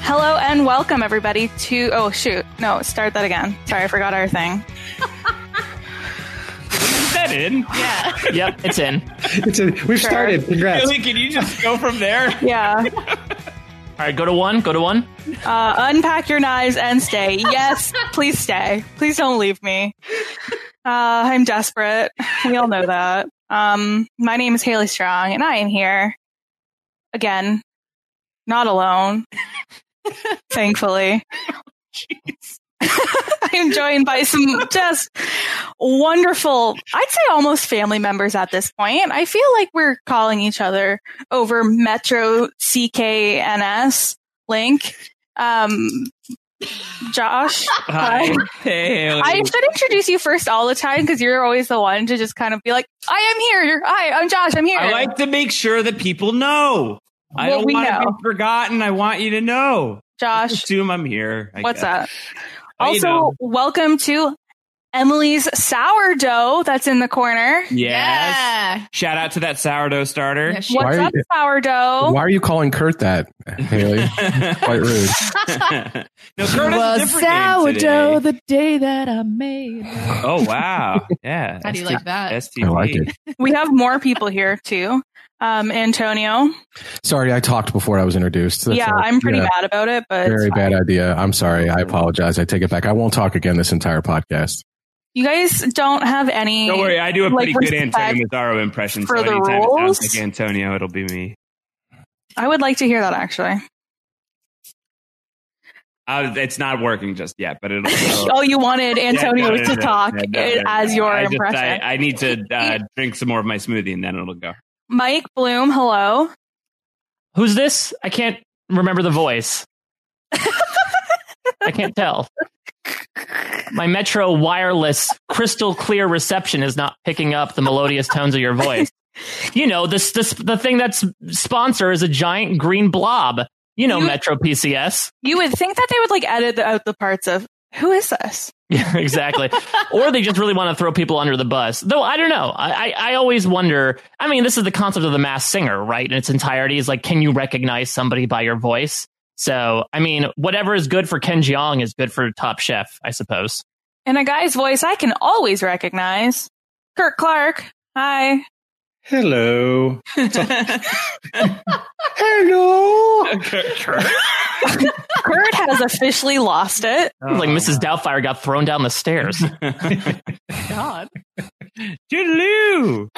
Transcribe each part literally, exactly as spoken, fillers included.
Hello and welcome everybody to, oh shoot, no, start that again. Sorry, I forgot our thing. Is that in? Yeah. Yep, it's in. It's a, we've Sure. started. Congrats. Really? Can you just go from there? Yeah. All right, go to one. Go to one. Uh, unpack your knives and stay. Yes, please stay. Please don't leave me. Uh, I'm desperate. We all know that. Um, my name is Haley Strong, and I am here again, not alone. Thankfully. Jeez. I'm joined by some just wonderful, I'd say almost family members at this point. I feel like we're calling each other over Metro C K N S link. Um, Josh. Hi. Hey, Haley. I should introduce you first all the time because you're always the one to just kind of be like, I am here. Hi, I'm Josh. I'm here. I like to make sure that people know. I Well, don't we want to know. be forgotten. I want you to know. Josh. Assume I'm here. I What's guess. that? How you Also, doing? welcome to Emily's sourdough that's in the corner. Yes. Yeah. Shout out to that sourdough starter. Yeah, she- What's Why are up, you- sourdough? Why are you calling Kurt that, Haley? Quite rude. No, Kurt has a was different name sourdough today. the day that I made her. Oh, wow. Yeah. How do you like that? S T V. I like it. We have more people here too. Um, Antonio. Sorry, I talked before I was introduced. That's yeah, a- I'm pretty yeah, bad about it, but it's Very fine. bad idea. I'm sorry. I apologize. I take it back. I won't talk again this entire podcast. You guys don't have any. Don't worry. I do a like, pretty good respect Antonio Mazzaro impression. for so the anytime it rules? sounds like Antonio, it'll be me. I would like to hear that actually. Uh, it's not working just yet, but it'll. Oh, you wanted Antonio Yeah, no, no, to no, talk no, no, uh, no, as no. your I just- impression. I, I need to uh, drink some more of my smoothie and then it'll go. Mike Bloom, hello. Who's this? I can't remember the voice. I can't tell. My Metro wireless crystal clear reception is not picking up the melodious tones of your voice. You know, this this the thing that's sponsor is a giant green blob. You know, You- Metro P C S. You would think that they would like edit out the parts of who is this? Yeah, exactly. Or they just really want to throw people under the bus. Though I don't know. I, I I always wonder. I mean, this is the concept of the Masked Singer, right? In its entirety is like, can you recognize somebody by your voice? So, I mean, whatever is good for Ken Jeong is good for Top Chef, I suppose. And a guy's voice I can always recognize. Kurt Clark. Hi. Hello. Hello. Kurt has officially lost it. It was like Missus Doubtfire got thrown down the stairs. God. Toodaloo!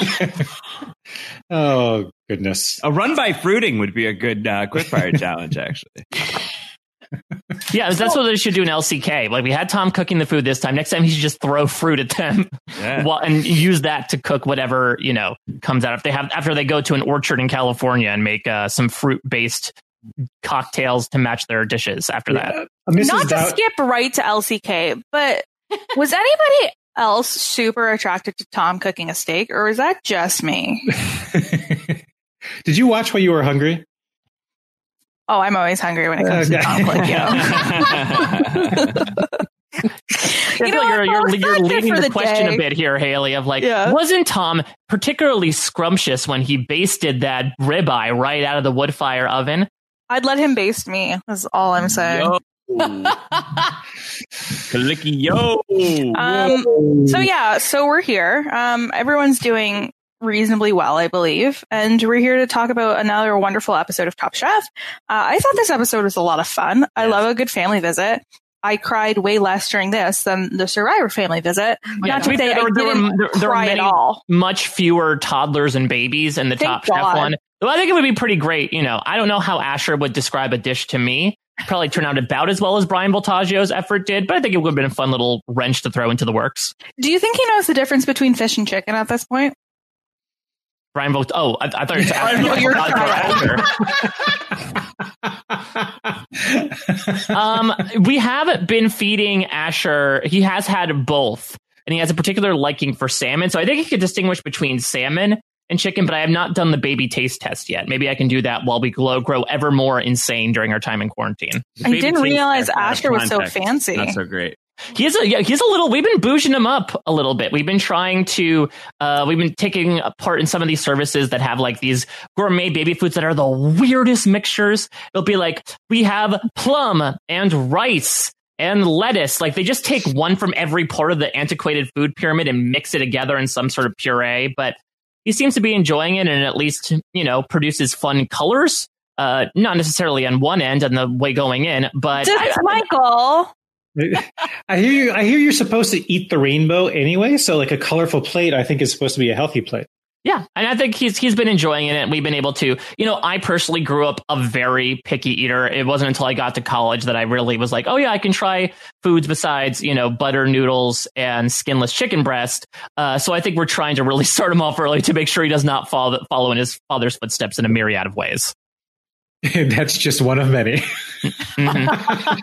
Oh, goodness. A run by fruiting would be a good uh, quickfire challenge, actually. Yeah, that's what they should do in L C K. Like, we had Tom cooking the food this time. Next time, he should just throw fruit at them Yeah. Well, and use that to cook whatever, you know, comes out. If they have after they go to an orchard in California and make uh, some fruit based cocktails to match their dishes after that. Uh, Missus Not to Dow- skip right to L C K, but was anybody else super attracted to Tom cooking a steak, or was that just me? Did you watch while you were hungry? Oh, I'm always hungry when it comes to Okay. Tom Colicchio. I feel You know like what, you're, you're, well, you're factor leading for the the question day. a bit here, Haley, of like, Yeah. wasn't Tom particularly scrumptious when he basted that ribeye right out of the wood fire oven? I'd let him baste me. That's all I'm saying. Yo. Kalicki, yo. Um, so yeah, so we're here. Um, everyone's doing reasonably well, I believe, and we're here to talk about another wonderful episode of Top Chef. Uh, I thought this episode was a lot of fun. I Yes. love a good family visit. I cried way less during this than the Survivor family visit. Yeah, Not to to be say fair, I there were- didn't there- there were cry many- at all. Much fewer toddlers and babies in the Thank Top Chef God. one. Well, I think it would be pretty great. You know, I don't know how Asher would describe a dish to me. Probably turn out about as well as Brian Voltaggio's effort did, but I think it would have been a fun little wrench to throw into the works. Do you think he knows the difference between fish and chicken at this point? Brian Volt. Oh, I, I thought you were Brian asking You're Asher. Um, we have been feeding Asher. He has had both, and he has a particular liking for salmon. So I think he could distinguish between salmon and chicken, but I have not done the baby taste test yet. Maybe I can do that while we grow, grow ever more insane during our time in quarantine. I Baby didn't taste realize test out of Asher was so context. fancy. Not so great. He's a yeah, he's a little. We've been bouging him up a little bit. We've been trying to. Uh, we've been taking part in some of these services that have like these gourmet baby foods that are the weirdest mixtures. It'll be like we have plum and rice and lettuce. Like they just take one from every part of the antiquated food pyramid and mix it together in some sort of puree. But he seems to be enjoying it, and at least you know produces fun colors. Uh, not necessarily on one end and the way going in, but Just I, Michael. I hear you. I hear you're supposed to eat the rainbow anyway. So, like a colorful plate, I think is supposed to be a healthy plate. Yeah, and I think he's he's been enjoying it. We've been able to, you know, I personally grew up a very picky eater. It wasn't until I got to college that I really was like, oh yeah, I can try foods besides, you know, butter noodles and skinless chicken breast. Uh, so I think we're trying to really start him off early to make sure he does not follow follow in his father's footsteps in a myriad of ways. That's just one of many. Mm-hmm.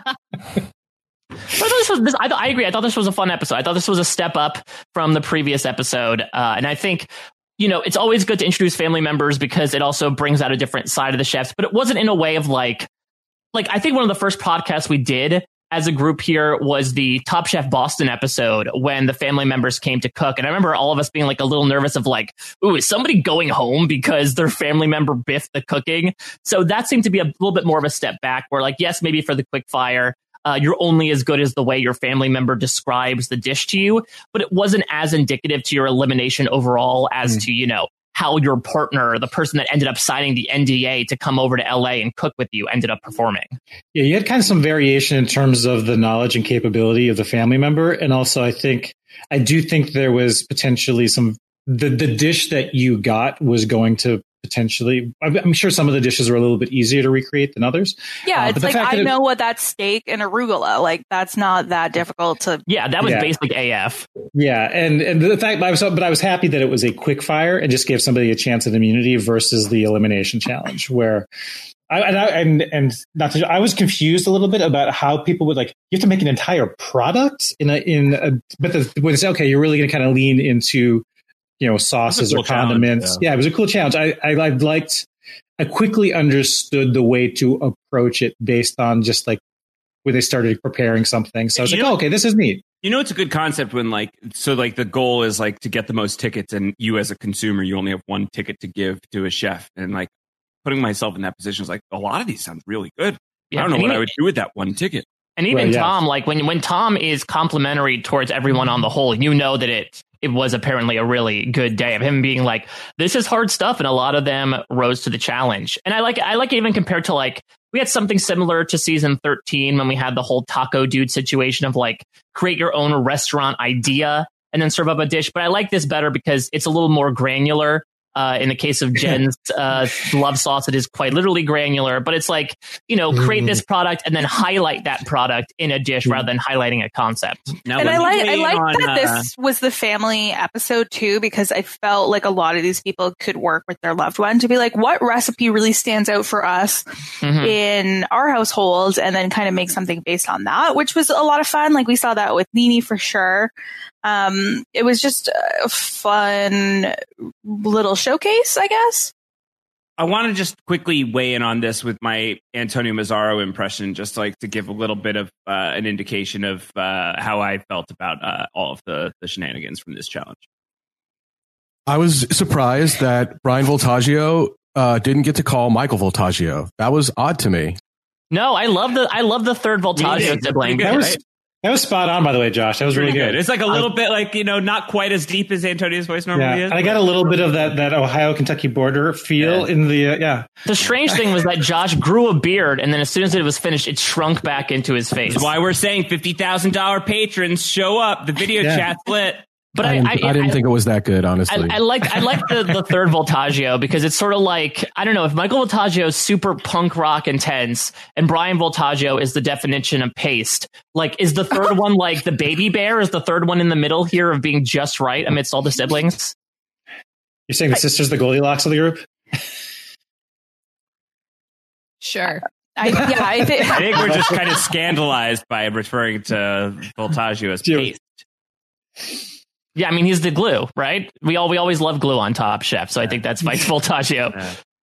But I, thought this was, this, I, I agree. I thought this was a fun episode. I thought this was a step up from the previous episode. Uh, and I think, you know, it's always good to introduce family members because it also brings out a different side of the chefs. But it wasn't in a way of like, like I think one of the first podcasts we did as a group here was the Top Chef Boston episode when the family members came to cook. And I remember all of us being like a little nervous of like, ooh, is somebody going home because their family member biffed the cooking? So that seemed to be a little bit more of a step back where like, yes, maybe for the quick fire, uh, you're only as good as the way your family member describes the dish to you. But it wasn't as indicative to your elimination overall as mm. to, you know, how your partner, the person that ended up signing the N D A to come over to L A and cook with you, ended up performing. Yeah, you had kind of some variation in terms of the knowledge and capability of the family member. And also, I think, I do think there was potentially some, the, the dish that you got was going to potentially, I'm sure some of the dishes were a little bit easier to recreate than others. Yeah, uh, it's like, I know it, what that's steak and arugula. Like, that's not that difficult to... Yeah, that was yeah. basic A F. Yeah, and, and the fact, I was, but I was happy that it was a quick fire and just gave somebody a chance at immunity versus the elimination challenge, where... I, and, I, and and not to, I was confused a little bit about how people would like, you have to make an entire product in a, in a, but the, when it's okay, you're really going to kind of lean into, you know, sauces cool or condiments. Yeah. yeah, it was a cool challenge. I, I, I liked, I quickly understood the way to approach it based on just like when they started preparing something. So I was you like, know, oh, okay, this is neat. You know, it's a good concept when like, so like the goal is like to get the most tickets and you as a consumer, you only have one ticket to give to a chef. And like putting myself in that position is like, a lot of these sound really good. Yeah, I don't know what even, I would do with that one ticket. And even well, yeah. Tom, like when, when Tom is complimentary towards everyone on the whole, you know that it, it was apparently a really good day of him being like, this is hard stuff. And a lot of them rose to the challenge. And I like, I like it even compared to like, we had something similar to season thirteen when we had the whole taco dude situation of like, create your own restaurant idea and then serve up a dish. But I like this better because it's a little more granular. Uh, in the case of Jen's uh, love sauce, it is quite literally granular, but it's like, you know, create this product and then highlight that product in a dish rather than highlighting a concept. Now, and I like I like on, that uh, this was the family episode too, because I felt like a lot of these people could work with their loved one to be like, what recipe really stands out for us mm-hmm. in our household, and then kind of make something based on that, which was a lot of fun. Like we saw that with Nini for sure. Um, it was just a fun little showcase, I guess. I want to just quickly weigh in on this with my Antonio Mazzaro impression, just like to give a little bit of uh, an indication of uh, how I felt about uh, all of the, the shenanigans from this challenge. I was surprised that Brian Voltaggio uh, didn't get to call Michael Voltaggio. That was odd to me. No, I love the I love the third Voltaggio sibling. That was, that was spot on, by the way, Josh. That was really good. It's like a little bit like, you know, not quite as deep as Antonio's voice normally yeah. is. And I got a little bit of that, that Ohio-Kentucky border feel yeah. in the, uh, yeah. The strange thing was that Josh grew a beard, and then as soon as it was finished, it shrunk back into his face. That's why we're saying fifty thousand dollars patrons show up. The video yeah. chat's lit. But I, I, didn't, I, I didn't I, think it was that good, honestly. I, I like I like the, the third Voltaggio because it's sort of like, I don't know, if Michael Voltaggio is super punk rock intense and Brian Voltaggio is the definition of paste, like is the third one like the baby bear? Is the third one in the middle here of being just right amidst all the siblings? You're saying the I, sister's the Goldilocks of the group? Sure. I, yeah, I, th- I think we're just kind of scandalized by referring to Voltaggio as paste. Yeah, I mean, he's the glue, right? We all we always love glue on Top Chef, so I think that's Mike Voltaggio. Yeah.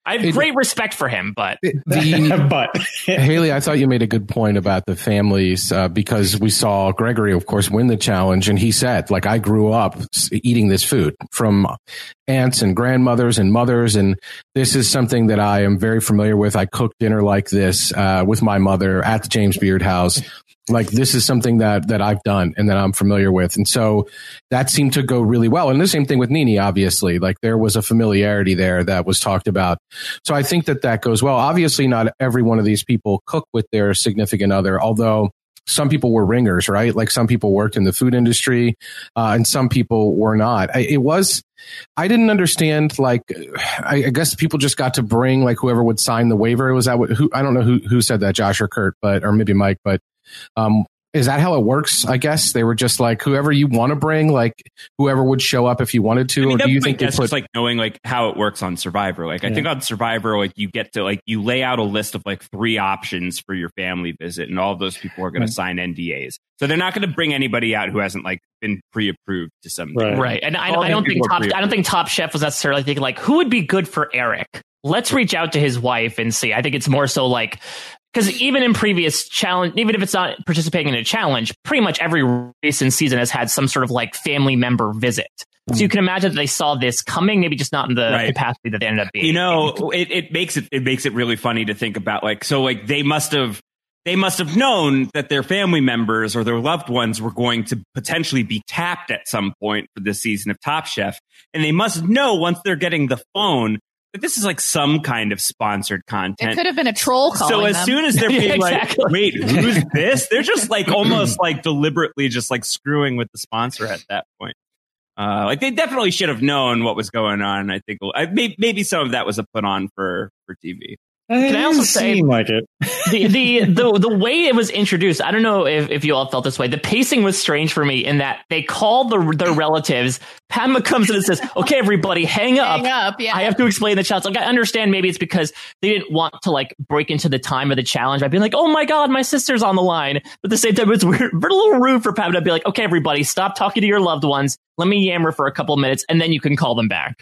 I have It- great respect for him, but The, but Haley, I thought you made a good point about the families uh, because we saw Gregory, of course, win the challenge. And he said, like, I grew up s- eating this food from aunts and grandmothers and mothers. And this is something that I am very familiar with. I cooked dinner like this uh, with my mother at the James Beard house. Like, this is something that, that I've done and that I'm familiar with. And so that seemed to go really well. And the same thing with Nene, obviously. Like, there was a familiarity there that was talked about. So I think that that goes well. Obviously, not every one of these people cook with their significant other, although some people were ringers, right? Like, some people worked in the food industry uh, and some people were not. I, it was, I didn't understand, like, I, I guess people just got to bring, like, whoever would sign the waiver. Was that what, who, I don't know who, who said that, Josh or Kurt, but, or maybe Mike, but Um, is that how it works? I guess they were just like, whoever you want to bring, like whoever would show up if you wanted to. I mean, or do you that's think like, that's they put just like knowing like how it works on Survivor? Like, I Yeah. think on Survivor, like you get to like you lay out a list of like three options for your family visit, and all of those people are going Right. to sign N D As. So they're not going to bring anybody out who hasn't like been pre-approved to some Right. degree. right? And I, All I the don't think people are top. I don't think Top Chef was necessarily thinking like, who would be good for Eric? Let's reach out to his wife and see. I think it's more so like. Because even in previous challenge, even if it's not participating in a challenge, pretty much every recent season has had some sort of like family member visit. So you can imagine that they saw this coming, maybe just not in the Right. capacity that they ended up being. You know, it, it makes it it makes it really funny to think about. Like, so like they must have they must have known that their family members or their loved ones were going to potentially be tapped at some point for this season of Top Chef, and they must know once they're getting the phone that this is like some kind of sponsored content. It could have been a troll calling So as them. soon as they're Yeah, being exactly. like, wait, who's this? They're just like almost like deliberately just like screwing with the sponsor at that point. Uh, like they definitely should have known what was going on. I think I, maybe, maybe some of that was a put on for, for T V. Can I also say- seem like it? the, the the the way it was introduced, I don't know if, if you all felt this way. The pacing was strange for me in that they call the their relatives. Padma comes in and says, "Okay, everybody, hang up. Hang up, yeah. I have to explain the challenge." Like, I understand maybe it's because they didn't want to like break into the time of the challenge by being like, "Oh my god, my sister's on the line." But at the same time, it's weird, but a little rude for Padma to be like, "Okay, everybody, stop talking to your loved ones. Let me yammer for a couple of minutes, and then you can call them back."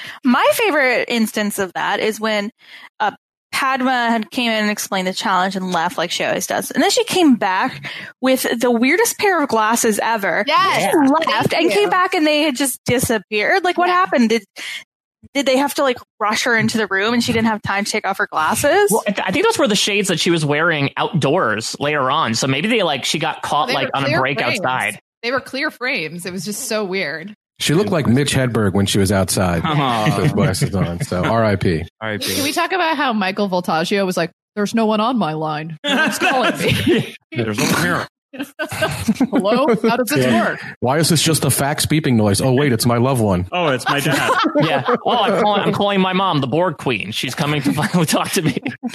My favorite instance of that is when uh, Padma had came in and explained the challenge and left like she always does. And then she came back with the weirdest pair of glasses ever. Yes. She left Thank and you. came back and they had just disappeared. Like, what Yeah. happened? Did did they have to like rush her into the room and she didn't have time to take off her glasses? Well, I, th- I think those were the shades that she was wearing outdoors later on. So maybe they like she got caught They like were on a clear break frames. outside. They were clear frames. It was just so weird. She looked like Mitch Hedberg when she was outside with those glasses on. So R I P All right, Can we talk about how Michael Voltaggio was like, "There's no one on my line. No one's calling me." there's no mirror. Hello? How does this Yeah. work? Why is this just a fax beeping noise? Oh, wait, it's my loved one. Oh, it's my dad. Yeah. Oh, I'm calling, I'm calling my mom, the Borg Queen. She's coming to finally talk to me.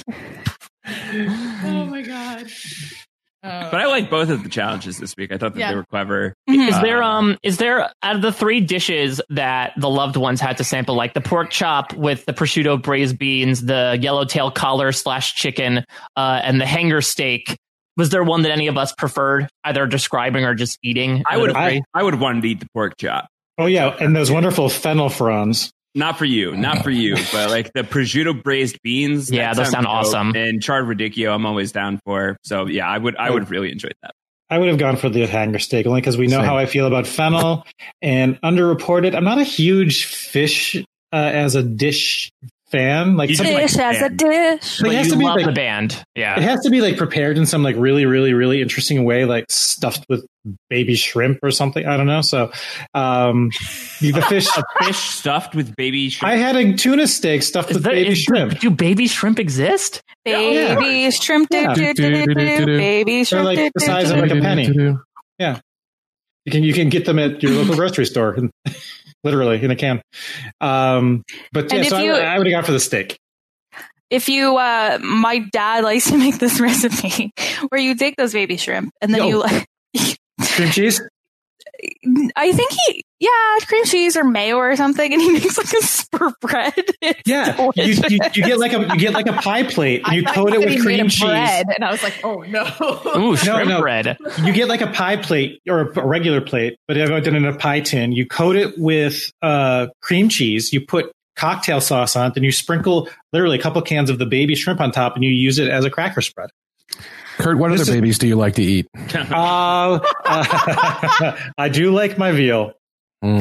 Oh my god. Oh. But I like both of the challenges this week. I thought that Yeah. they were clever. Mhm. Is Uh, there um is there out of the three dishes that the loved ones had to sample, like the pork chop with the prosciutto braised beans, the yellowtail collar slash chicken, uh, and the hanger steak? Was there one that any of us preferred, either describing or just eating? I would I- I would want to eat the pork chop. Oh yeah, and those wonderful fennel fronds. Not for you, not for you, but like the prosciutto braised beans. Yeah, that those sound dope. awesome. And charred radicchio, I'm always down for. So yeah, I would I would have really enjoyed that. I would have gone for the hanger steak only because we know Same. how I feel about fennel and underreported. I'm not a huge fish uh, as a dish fan. Like You something just Dish like as a band. dish. But But it has you to be love like- the band. it Yeah. has to be like prepared in some like really, really, really interesting way, like stuffed with baby shrimp or something. I don't know. So um, the fish. Fish stuffed with baby shrimp. I had a tuna steak stuffed Is with that, baby is, shrimp. do baby shrimp exist? Baby shrimp, do, Yeah. do, do, do, do, baby They're shrimp, like do, the do, size do, of like do. a penny. You can you can get them at your local grocery store, literally in a can. Um, but yeah, And so if I, you- I would have gone for the steak. If you, uh, my dad likes to make this recipe where you take those baby shrimp and then Yo. you like, Cream cheese. I think he, yeah, cream cheese or mayo or something, and he makes like a spread. It's Yeah, you, delicious. you, you get like a you get like a pie plate and I you thought coat it somebody with made cream a cheese. bread, and I was like, "Oh no!" Ooh, shrimp no. bread. You get like a pie plate or a, a regular plate, but I've done it in a pie tin. You coat it with uh, cream cheese. You put cocktail sauce on it, then you sprinkle literally a couple cans of the baby shrimp on top, and you use it as a cracker spread. Kurt, what This other is- babies do you like to eat? Uh, uh, I do like my veal. Mm.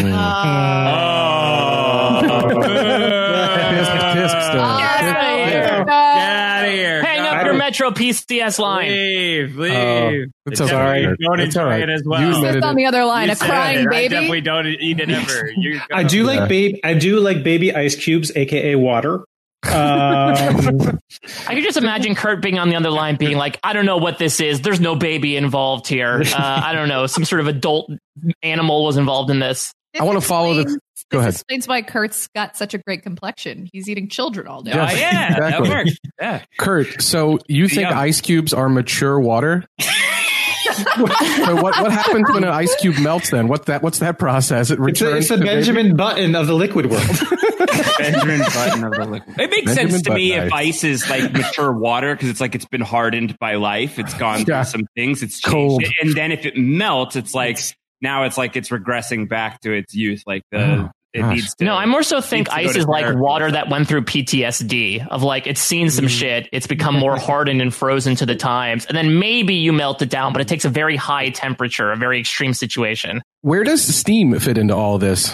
Tisk, tisk stuff. Yes, Tisk, I tisk. hear. Get out of here. Hang up I your don't- Metro P C S line. Leave, leave. Oh, it's okay. Sorry. Don't It's enjoy all right. it as well. You Who's admitted on it. the other line? You A said crying it. I baby? definitely don't eat it ever. You I do Yeah. like baby. I do like baby ice cubes, aka water. Um, I could just imagine Kurt being on the other line being like, I don't know what this is. There's no baby involved here. Uh, I don't know. Some sort of adult animal was involved in this. I want to follow the. Explains- Go this ahead. explains why Kurt's got such a great complexion. He's eating children all day. Oh, Yes. yeah, Exactly. that works. Yeah. Kurt, so you think Yeah. ice cubes are mature water? So what what happens when an ice cube melts? Then what that what's that process? It it's, a, returns it's the to baby? Benjamin Button of the liquid world. Benjamin Button of the liquid. It makes Benjamin sense to me Button if ice. ice is like mature water because it's like it's been hardened by life. It's gone Yeah. through some things. It's changed. Cold. It. And then if it melts, it's like now it's like it's regressing back to its youth. Like the Oh, it gosh. needs to. No, I more so think needs to go ice to is like therapy. water that went through P T S D of like it's seen some shit, it's become more hardened and frozen to the times, and then maybe you melt it down, but it takes a very high temperature, a very extreme situation. Where does steam fit into all this?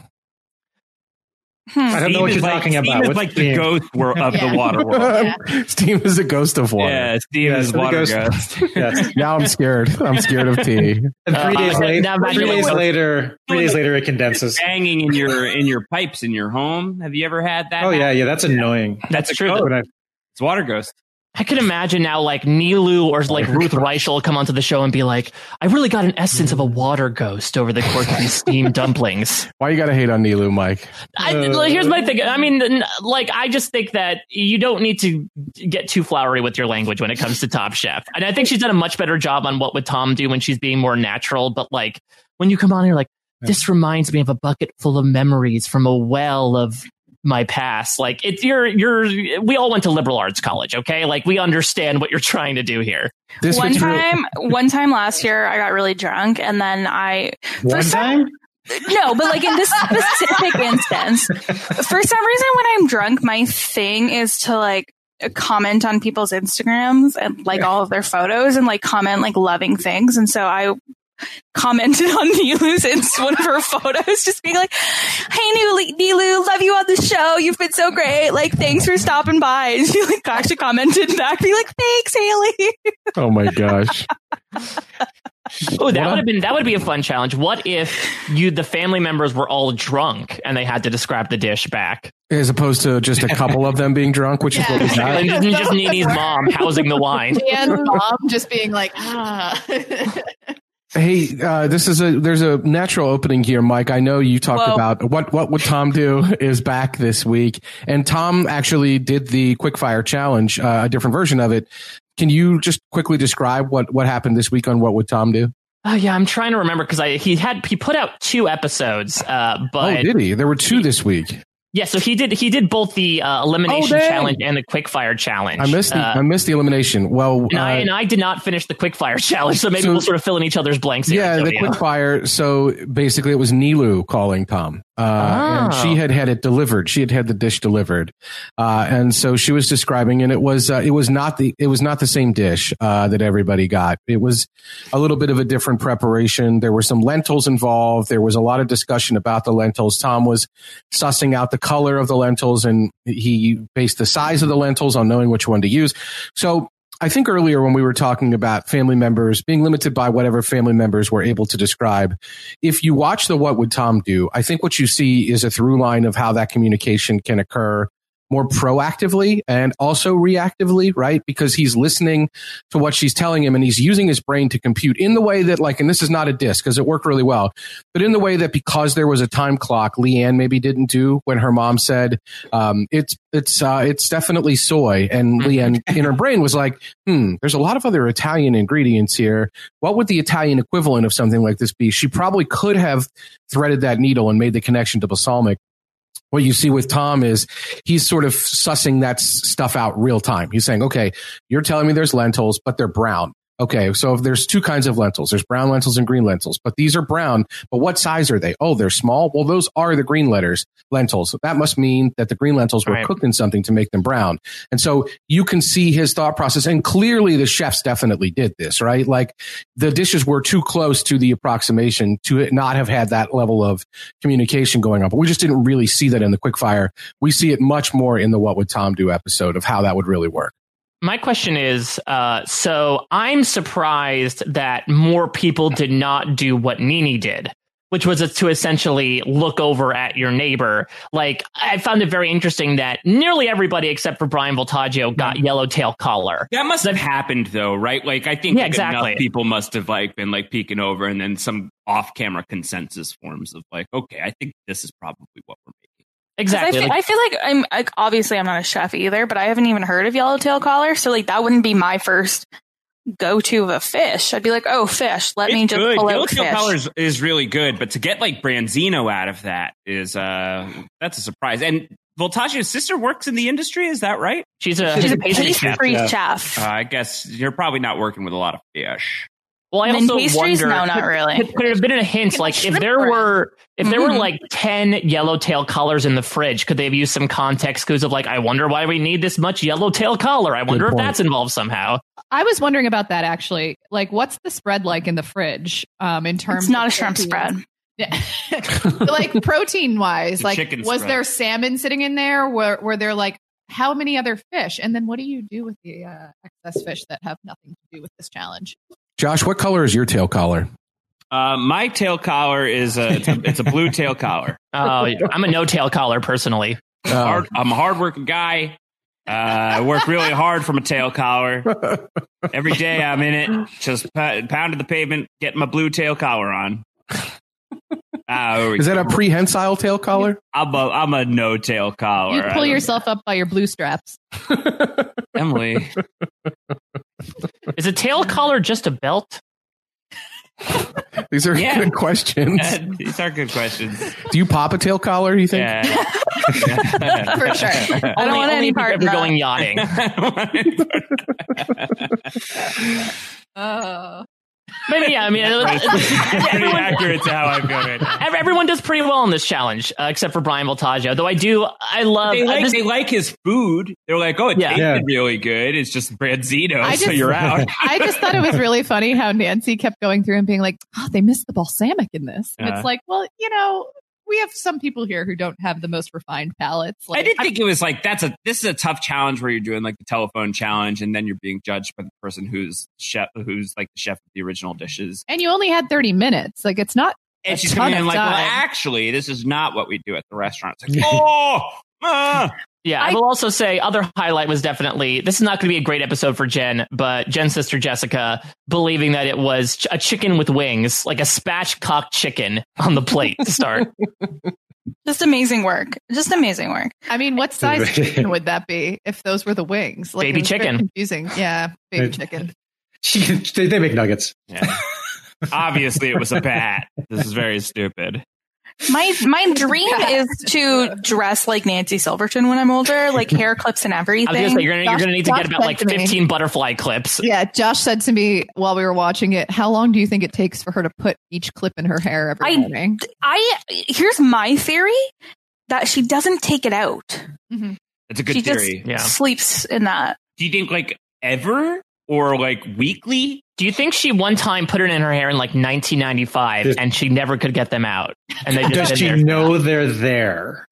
I don't know what Steam you're is talking like, about. Steam is What's like steam? the ghost world of Yeah. the water world. Steam is a ghost of water. Yeah, Steam Yeah, is so the water ghost- ghost. Yes. Now I'm scared. I'm scared of tea. And three Uh, days later, now imagine three days what- later, three days later, it condenses. Banging in your in your pipes in your home. Have you ever had that? Oh yeah, yeah, that's annoying. That's true. When I- It's water ghost. I could imagine now like Nilu or like Ruth Reichel come onto the show and be like, I really got an essence of a water ghost over the course of these steamed dumplings. Why you got to hate on Nilu, Mike? I, Uh, like, here's my thing. I mean, n- like, I just think that you don't need to get too flowery with your language when it comes to Top Chef. And I think she's done a much better job on What Would Tom Do when she's being more natural. But like, when you come on here, like, this reminds me of a bucket full of memories from a well of my past. Like, it's you're you're. We all went to liberal arts college, okay? Like, we understand what you're trying to do here. This one material- time, one time last year, I got really drunk, and then I One for some- time? no, but like in this specific instance, for some reason, when I'm drunk, my thing is to like comment on people's Instagrams and like all of their photos and like comment like loving things, and so I commented on Nilu's Inst- one of her photos, just being like, "Hey, Nilu, Nilu, love you on the show. You've been so great. Like, thanks for stopping by." And she like actually commented back, being like, "Thanks, Haley." Oh my gosh. Oh, that What? would have been that would be a fun challenge. What if you the family members were all drunk and they had to describe the dish back? As opposed to just a couple of them being drunk, which is what we got. And just, just Nini's mom housing the wine. And mom just being like, ah. Hey, uh, this is a there's a natural opening here, Mike. I know you talked Whoa. about what what would Tom do is back this week, and Tom actually did the quickfire challenge, uh, a different version of it. Can you just quickly describe what what happened this week on What Would Tom Do? Oh yeah, I'm trying to remember because I he had he put out two episodes, uh, but Oh, did he? There were two this week. yeah, so he did he did both the uh, elimination Oh, dang. challenge and the quickfire challenge. I missed the Uh, I missed the elimination. Well, and, I, uh, and I did not finish the quickfire challenge, so maybe So- we'll sort of fill in each other's blanks here. yeah, the Antonio. quickfire. So basically, it was Nilu calling Tom, uh, and Oh. she had had it delivered. She had had the dish delivered, uh, and so she was describing, and it was uh, it was not the it was not the same dish uh, that everybody got. It was a little bit of a different preparation. There were some lentils involved. There was a lot of discussion about the lentils. Tom was sussing out the color of the lentils, and he based the size of the lentils on knowing which one to use. So I think earlier when we were talking about family members being limited by whatever family members were able to describe, if you watch the What Would Tom Do, I think what you see is a through line of how that communication can occur more proactively and also reactively, right? Because he's listening to what she's telling him and he's using his brain to compute in the way that, like, and this is not a diss because it worked really well, but in the way that because there was a time clock, Leanne maybe didn't do when her mom said, um, it's, it's, uh, it's definitely soy. And Leanne in her brain was like, hmm, there's a lot of other Italian ingredients here. What would the Italian equivalent of something like this be? She probably could have threaded that needle and made the connection to balsamic. What you see with Tom is he's sort of sussing that s- stuff out real time. He's saying, okay, you're telling me there's lentils, but they're brown. Okay, so if there's two kinds of lentils, there's brown lentils and green lentils, but these are brown. But what size are they? Oh, they're small. Well, those are the green letters lentils. That must mean that the green lentils were Right. cooked in something to make them brown. And so you can see his thought process. And clearly the chefs definitely did this, right? Like the dishes were too close to the approximation to not have had that level of communication going on. But we just didn't really see that in the quickfire. We see it much more in the What Would Tom Do episode of how that would really work. My question is, uh, so I'm surprised that more people did not do what Nene did, which was to essentially look over at your neighbor. Like, I found it very interesting that nearly everybody except for Brian Voltaggio got yellowtail collar. That must have happened though, right? Like, I think Yeah, like, exactly. enough people must have like been like peeking over, and then some off-camera consensus forms of like, okay, I think this is probably what we're making. 'Cause I Exactly. feel, Like, I feel like I'm like obviously I'm not a chef either, but I haven't even heard of yellowtail collar, so like that wouldn't be my first go to of a fish. I'd be like, oh, fish. Let me It's just good. pull out Yellowtail fish. color is, is really good, but to get like Branzino out of that is uh that's a surprise. And Voltaggio's sister works in the industry, is that right? she's a, She's a pastry chef. pastry yeah. chef. Uh, I guess you're probably not working with a lot of fish. Well, I And also pastries? wonder. No, not could- really. Could, could it have been a hint? Get Like, the if shrimp there bread. were, if there were Mhm. like ten yellowtail collars in the fridge, could they have used some context clues of like, I wonder why we need this much yellowtail collar? I wonder if point. that's involved somehow. I was wondering about that actually. Like, what's the spread like in the fridge? Um, in terms, It's not of a shrimp proteins? spread. Yeah. Like protein wise, The like chicken was spread. there salmon sitting in there? Were were there like how many other fish? And then what do you do with the uh, excess fish that have nothing to do with this challenge? Josh, what color is your tail collar? Uh, my tail collar is a it's a, it's a blue tail collar. Oh, I'm a no tail collar personally. Oh. Hard, I'm a hardworking guy. Uh, I work really hard for my tail collar. Every day I'm in it, just p- pounding the pavement, getting my blue tail collar on. Ah, there we Is that go. a prehensile tail collar? I'm a, I'm a no tail collar. You I pull don't- yourself up by your blue straps. Emily. Is a tail collar just a belt? These are Yeah. good questions. These are good questions. Do you pop a tail collar, you think? Yeah. For sure. I don't Only- want only any if part you're in ever that. going yachting. Oh. Maybe, yeah, I mean, That's pretty everyone, accurate to how I feel right now. ev- everyone does pretty well in this challenge, uh, except for Brian Voltaggio. Though I do, I love. They uh, like this- they like his food. They're like, oh, it Yeah. tasted Yeah. really good. It's just Branzino, I so just- you're out. I just thought it was really funny how Nancy kept going through and being like, oh, they missed the balsamic in this. And Yeah. it's like, well, you know, we have some people here who don't have the most refined palates. Like, I did think it was like that's a this is a tough challenge where you're doing like the telephone challenge, and then you're being judged by the person who's chef, who's like the chef of the original dishes. and you only had thirty minutes. Like, it's not. And A she's ton coming in of like, well, time. actually, this is not what we do at the restaurant. It's like, oh, ah. Yeah, I, I- will also say other highlight was definitely this is not going to be a great episode for Jen, but Jen's sister Jessica believing that it was ch- a chicken with wings, like a spatchcock chicken on the plate to start. Just amazing work. Just amazing work. I mean, what size chicken would that be if those were the wings? Like, Baby it was very chicken. Confusing. Yeah, baby It- chicken. they, they make nuggets. Yeah. Obviously, it was a bat. This is very stupid. My my dream is to dress like Nancy Silverton when I'm older, like hair clips and I everything. was going to say you're going to you're Josh- going to need to Josh get about like said to me- fifteen butterfly clips. Yeah, Josh said to me while we were watching it, how long do you think it takes for her to put each clip in her hair every I- morning? I here's my theory that she doesn't take it out. It's a good she theory. just Yeah. sleeps in that. Do you think like ever or like weekly? Do you think she one time put it in her hair in like nineteen ninety-five Does- and she never could get them out? And they just Does been she there. know they're there?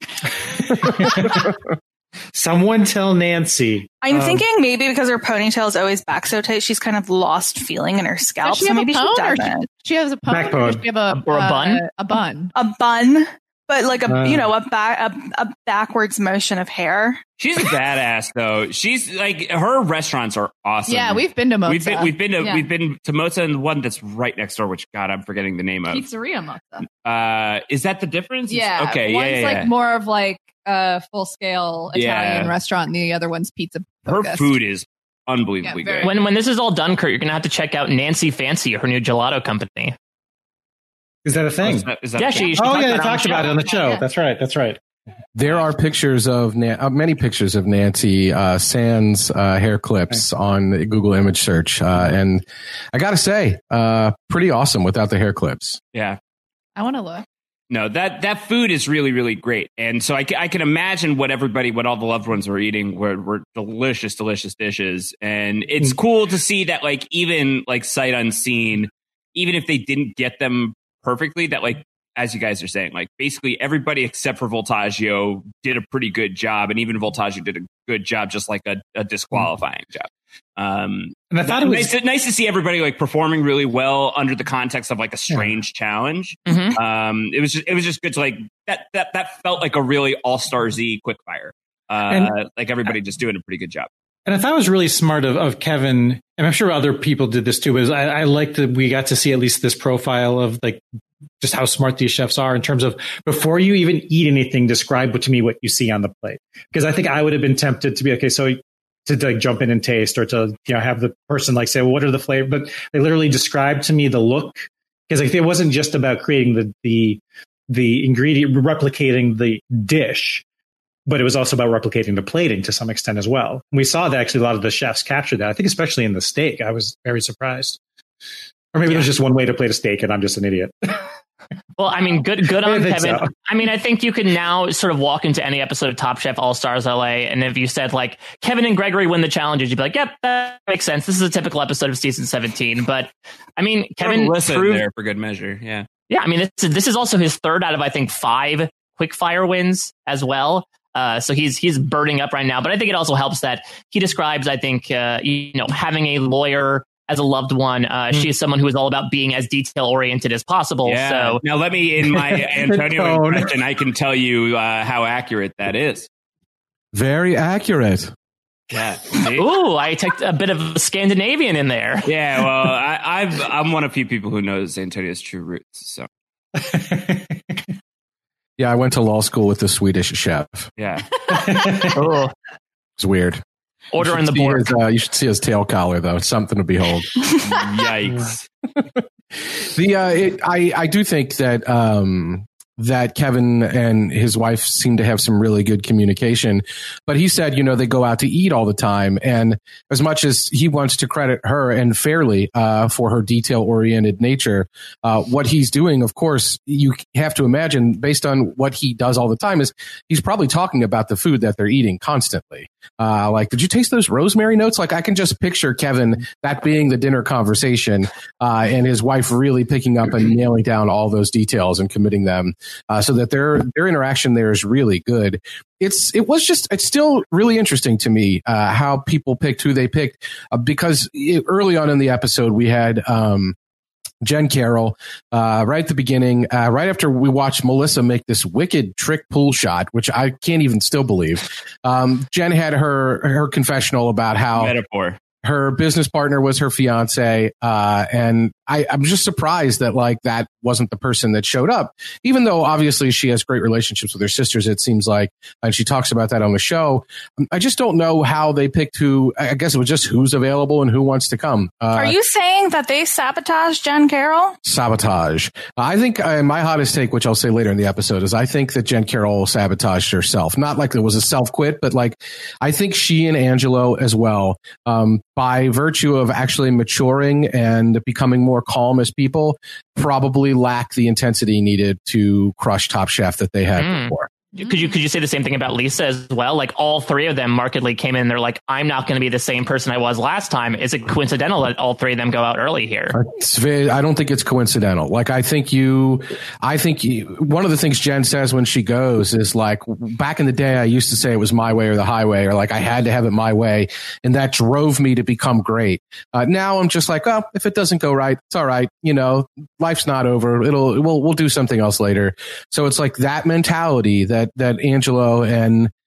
Someone tell Nancy. I'm Um, thinking maybe because her ponytail is always back so tight, she's kind of lost feeling in her scalp. Does she So have a maybe she pone or doesn't. She has a pone. Back Or pone. does she have a, Or a uh, bun? A bun. A bun, but like a Uh. you know a back a, a backwards motion of hair. She's a badass though. She's like her restaurants are awesome. Yeah, we've been to Moza. We've been we've been to Yeah. we've been to Moza and the one that's right next door, which God I'm forgetting the name of. Pizzeria Moza. Uh, is that the difference? It's- Yeah. Okay. One's yeah. Yeah. like yeah. more of like a full scale Italian Yeah. restaurant, and the other one's pizza. Her focused. food is unbelievably Yeah, very- good. When when this is all done, Kurt, you're going to have to check out Nancy Fancy, her new gelato company. Is that a Oh, thing? is that, is that Yeah, the she- thing? she Oh talked yeah, they about it on talked the about it on the show. Yeah. That's right. That's right. There are pictures of Na- uh, many pictures of Nancy uh, sans uh, hair clips on Google image search, uh, and I gotta say, uh, pretty awesome without the hair clips. Yeah, I want to look. no, that that food is really really great, and so I, ca- I can imagine what everybody, what all the loved ones were eating were, were delicious, delicious dishes, and it's cool to see that like even like sight unseen, even if they didn't get them perfectly, that like. As you guys are saying, like basically everybody except for Voltaggio did a pretty good job, and even Voltaggio did a good job, just like a, a disqualifying job. Um, And I thought it was nice, nice to see everybody like performing really well under the context of like a strange challenge. Mhm. Um, it was just, it was just good to like that that that felt like a really All Star Z quickfire. Uh, And- like everybody just doing a pretty good job. And I thought it was really smart of, of Kevin, and I'm sure other people did this too, but I, I like that we got to see at least this profile of like just how smart these chefs are in terms of before you even eat anything, describe to me what you see on the plate. Because I think I would have been tempted to be, okay, so to like jump in and taste or to, you know, have the person like say, well, what are the flavors? But they literally described to me the look. Because like, it wasn't just about creating the, the, the ingredient, replicating the dish, but it was also about replicating the plating to some extent as well. We saw that actually a lot of the chefs captured that. I think especially in the steak, I was very surprised. Or maybe Yeah. there's just one way to plate a steak and I'm just an idiot. Well, I mean, good, good I on think Kevin. so. I mean, I think you can now sort of walk into any episode of Top Chef All Stars L A, and if you said like Kevin and Gregory win the challenges, you'd be like, "Yep, that makes sense. This is a typical episode of season seventeen." But I mean, Kevin Melissa proved, there for good measure. Yeah. yeah, I mean, this is, this is also his third out of I think five quickfire wins as well. Uh, so he's he's burning up right now. But I think it also helps that he describes, I think, uh, you know, having a lawyer as a loved one. Uh, Mm. She is someone who is all about being as detail oriented as possible. Yeah. So Now let me, in my Antonio tone. impression, I can tell you uh, how accurate that is. Very accurate. Yeah. See? ooh, I took a bit of Scandinavian in there. Yeah, well, I, I've, I'm one of few people who knows Antonio's true roots. So, Yeah, I went to law school with the Swedish chef. yeah. Oh, It's weird. order You in the should see board. his, uh, you should see his tail collar, though. It's something to behold. Yikes. The uh, it, I I do think that um, that Kevin and his wife seem to have some really good communication. But he said, you know, they go out to eat all the time, and as much as he wants to credit her and fairly uh, for her detail oriented nature, uh, what he's doing, of course, you have to imagine based on what he does all the time is he's probably talking about the food that they're eating constantly. Uh, like, did you taste those rosemary notes? Like, I can just picture Kevin, that being the dinner conversation, uh, and his wife really picking up and nailing down all those details and committing them, uh, so that their, their interaction there is really good. It's, it was just, it's still really interesting to me, uh, how people picked who they picked, uh, because it, early on in the episode, we had, um, Jen Carroll, uh, right at the beginning, uh, right after we watched Melissa make this wicked trick pool shot, which I can't even still believe. Um, Jen had her, her confessional about how Metaphor. her business partner was her fiance. Uh, and I, I'm just surprised that like that wasn't the person that showed up, even though obviously she has great relationships with her sisters, it seems like, and she talks about that on the show. I just don't know how they picked who. I guess it was just who's available and who wants to come. Uh, Are you saying that they sabotaged Jen Carroll? Sabotage. I think uh, my hottest take, which I'll say later in the episode, is I think that Jen Carroll sabotaged herself. Not like it was a self quit, but like I think she and Angelo as well, um, by virtue of actually maturing and becoming more calm as people, probably lack the intensity needed to crush Top Chef that they had Mm. before. Could you could you say the same thing about Lisa as well? Like all three of them markedly came in. They're like, I'm not going to be the same person I was last time. Is it coincidental that all three of them go out early here? It's very, I don't think it's coincidental. Like, I think you, I think you, one of the things Jen says when she goes is like, back in the day, I used to say it was my way or the highway, or like I had to have it my way. And that drove me to become great. Uh, now I'm just like, oh, if it doesn't go right, it's all right. You know, life's not over. It'll, we'll, we'll do something else later. So it's like that mentality that, that Angelo and,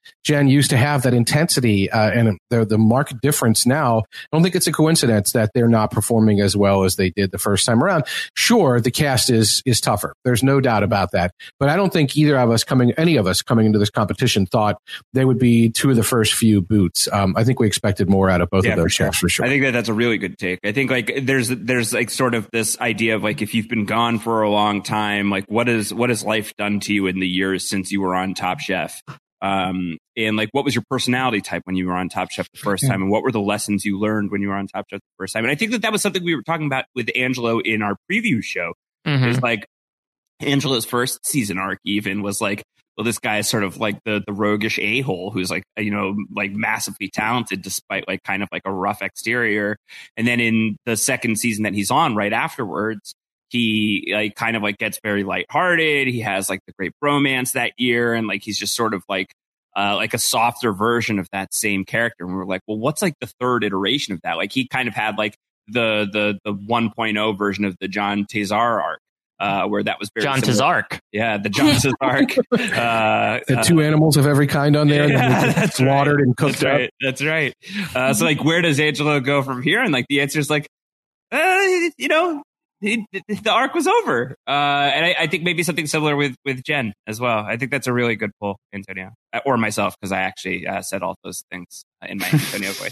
Jen, used to have that intensity uh, and the, the marked difference now. I don't think it's a coincidence that they're not performing as well as they did the first time around. Sure, the cast is is tougher. There's no doubt about that. But I don't think either of us coming, any of us coming into this competition thought they would be two of the first few boots. Um, I think we expected more out of both yeah, of those for sure. chefs for sure. I think that that's a really good take. I think like there's there's like sort of this idea of like if you've been gone for a long time, like what is what has life done to you in the years since you were on Top Chef? Um, and like, what was your personality type when you were on Top Chef the first time? And what were the lessons you learned when you were on Top Chef the first time? And I think that that was something we were talking about with Angelo in our preview show. Mm-hmm. Is like Angelo's first season arc even was like, well, this guy is sort of like the, the roguish a-hole who's like, you know, like massively talented despite like kind of like a rough exterior. And then in the second season that he's on right afterwards, he like kind of like gets very lighthearted. He has like the great bromance that year. And like, he's just sort of like, uh, like a softer version of that same character. And we were like, well, what's like the third iteration of that? Like he kind of had like the, the, the one point oh version of the John Tazar arc. Uh, where that was very John similar. Tazark. Yeah, the John Tazark. uh, the two uh, animals of every kind on there. Yeah, that that's slaughtered right. and cooked that's up. right. That's right. Uh, so, like, where does Angelo go from here? And like, the answer is like, uh, you know, the, the arc was over. Uh, and I, I think maybe something similar with with Jen as well. I think that's a really good pull, Antonio, uh, or myself, because I actually uh, said all those things in my Antonio voice.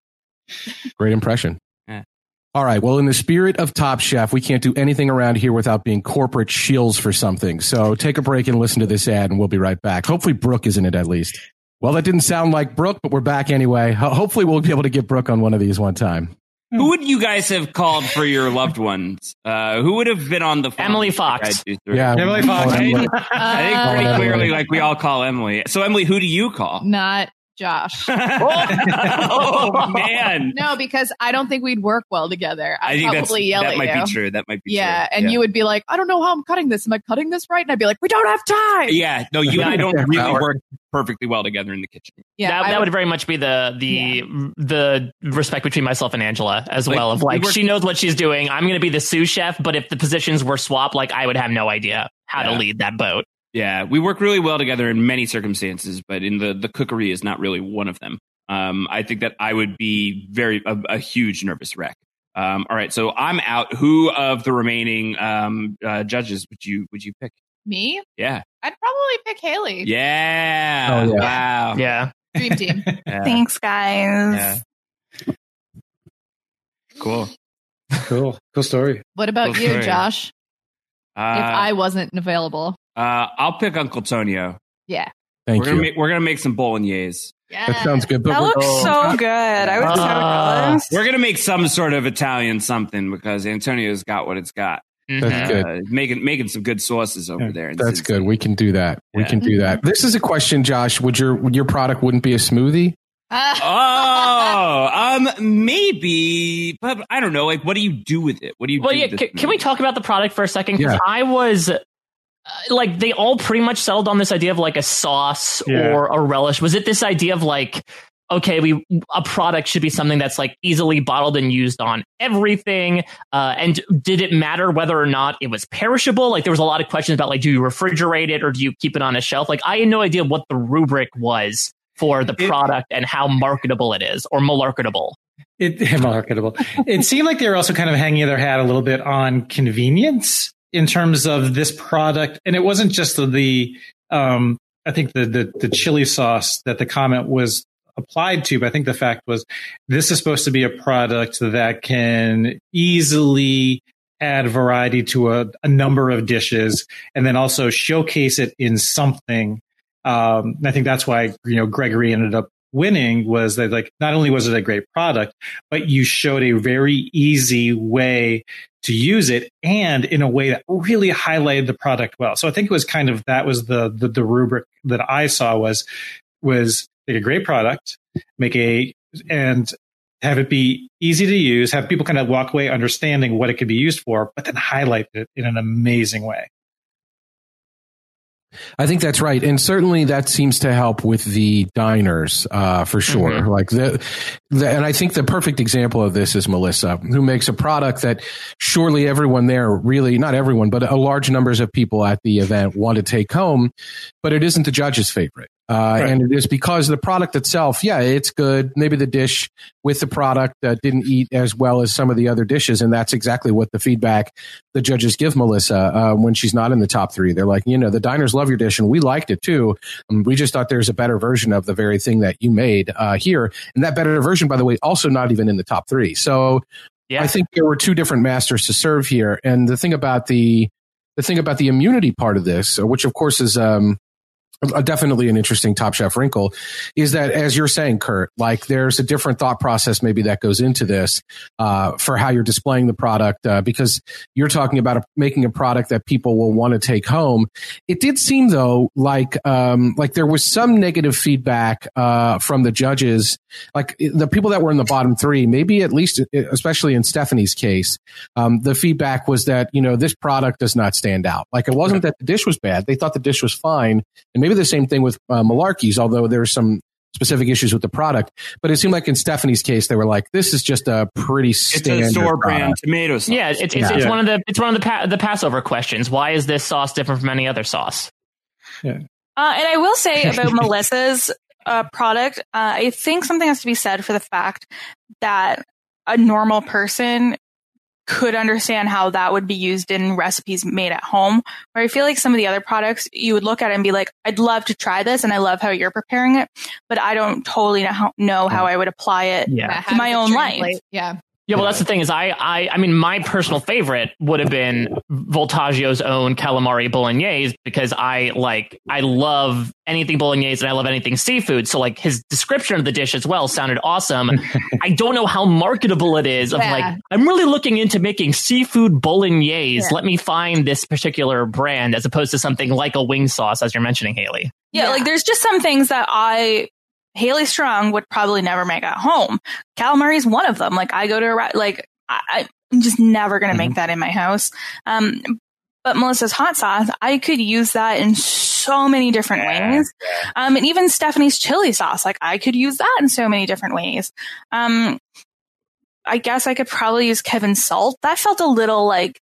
Great impression. Yeah. All right. Well, in the spirit of Top Chef, we can't do anything around here without being corporate shills for something. So take a break and listen to this ad, and we'll be right back. Hopefully Brooke is in it at least. Well, that didn't sound like Brooke, but we're back anyway. Ho- hopefully we'll be able to get Brooke on one of these one time. Who would you guys have called for your loved ones? Uh, who would have been on the phone? Emily Fox. Yeah, Emily Fox. I, Emily. I think pretty Uh, clearly, like we all call Emily. So, Emily, who do you call? Not Josh. Oh man! No, because I don't think we'd work well together. I'd I think that's, probably yell that at might you. be true. That might be Yeah, true. and yeah. you would be like, I don't know how I'm cutting this. Am I cutting this right? And I'd be like, we don't have time. Yeah, no, you and I don't really Power. work perfectly well together in the kitchen. Yeah, that, I that would very much be the the the respect between myself and Angela as Like, well. Of we like, work- she knows what she's doing. I'm going to be the sous chef, but if the positions were swapped, like I would have no idea how Yeah. to lead that boat. Yeah, we work really well together in many circumstances, but in the the cookery is not really one of them. Um, I think that I would be very a, a huge nervous wreck. Um, all right, so I'm out. Who of the remaining um, uh, judges would you would you pick? Me? Yeah, I'd probably pick Haley. yeah, Oh, yeah. wow, Yeah. Dream team. yeah. Thanks, guys. Yeah. Cool. Cool. Cool story. What about Cool you, story. Josh? Uh, if I wasn't available. uh, I'll pick Uncle Tonio. Yeah. Thank we're gonna you. make we're gonna make some bolognese. Yeah. That sounds good. But That we're- looks so good. I was so Uh, jealous. We're gonna make some sort of Italian something because Antonio's got what it's got. Mhm. That's good. Uh, making making some good sauces over Yeah, there. in That's Cincy. good. We can do that. We Yeah. can do that. This is a question, Josh. Would your would your product wouldn't be a smoothie? Oh, um, maybe, but I don't know. Like, what do you do with it? What do you? Well, do yeah. with Can, this can we movie? talk about the product for a second? Because Yeah. I was uh, like, they all pretty much settled on this idea of like a sauce Yeah. or a relish. Was it this idea of like, okay, we a product should be something that's like easily bottled and used on everything? Uh, and did it matter whether or not it was perishable? Like, there was a lot of questions about like, do you refrigerate it or do you keep it on a shelf? Like, I had no idea what the rubric was for the It- product and how marketable it is or marketable. It marketable. It seemed like they were also kind of hanging their hat a little bit on convenience in terms of this product, and it wasn't just the, the um, I think the, the the chili sauce that the comment was applied to, but I think the fact was this is supposed to be a product that can easily add variety to a, a number of dishes, and then also showcase it in something. Um, I think that's why you know Gregory ended up winning, was that like not only was it a great product, but you showed a very easy way to use it and in a way that really highlighted the product well. So I think it was kind of that was the the, the rubric that I saw was was make a great product, make a and have it be easy to use, have people kind of walk away understanding what it could be used for, but then highlight it in an amazing way. I think that's right, and certainly that seems to help with the diners uh, for sure. Mhm. Like the, the, and I think the perfect example of this is Melissa, who makes a product that surely everyone there, really not everyone, but a large numbers of people at the event want to take home, but it isn't the judge's favorite. Uh, right. And it is because the product itself, yeah, it's good. Maybe the dish with the product uh, didn't eat as well as some of the other dishes. And that's exactly what the feedback the judges give Melissa uh, when she's not in the top three. They're like, you know, the diners love your dish and we liked it too. Um, we just thought there's a better version of the very thing that you made uh, here. And that better version, by the way, also not even in the top three. So yeah. I think there were two different masters to serve here. And the thing about the, the thing about the immunity part of this, which of course is, um, Uh, definitely an interesting Top Chef wrinkle, is that, as you're saying, Kurt, like there's a different thought process maybe that goes into this uh, for how you're displaying the product, uh, because you're talking about a, making a product that people will want to take home. It did seem, though, like um, like there was some negative feedback uh, from the judges, like the people that were in the bottom three, maybe at least, especially in Stephanie's case, um, the feedback was that, you know, this product does not stand out. Like it wasn't that the dish was bad. They thought the dish was fine. And maybe Maybe the same thing with uh, Malarkey's, although there's some specific issues with the product. But it seemed like in Stephanie's case, they were like, "This is just a pretty standard it's a store brand product. tomato sauce." Yeah, it's it's, yeah. it's yeah. one of the it's one of the pa- the Passover questions. Why is this sauce different from any other sauce? Yeah. Uh, and I will say about Melissa's uh, product, uh, I think something has to be said for the fact that a normal person could understand how that would be used in recipes made at home, where I feel like some of the other products you would look at it and be like, I'd love to try this and I love how you're preparing it, but I don't totally know how, know how I would apply it yeah. to my own life. Yeah. Yeah, well, that's the thing is I, I, I mean, my personal favorite would have been Voltaggio's own calamari bolognese because I like, I love anything bolognese and I love anything seafood. So like his description of the dish as well sounded awesome. I don't know how marketable it is of yeah. like, I'm really looking into making seafood bolognese. Yeah. Let me find this particular brand as opposed to something like a wing sauce, as you're mentioning, Haley. Yeah, yeah. like there's just some things that I... Haley Strong would probably never make at home. Calamari is one of them. Like I go to a, like I, I'm just never going to mm-hmm. make that in my house. Um, but Melissa's hot sauce, I could use that in so many different yeah. ways. Um, and even Stephanie's chili sauce, like I could use that in so many different ways. Um, I guess I could probably use Kevin's salt. That felt a little like,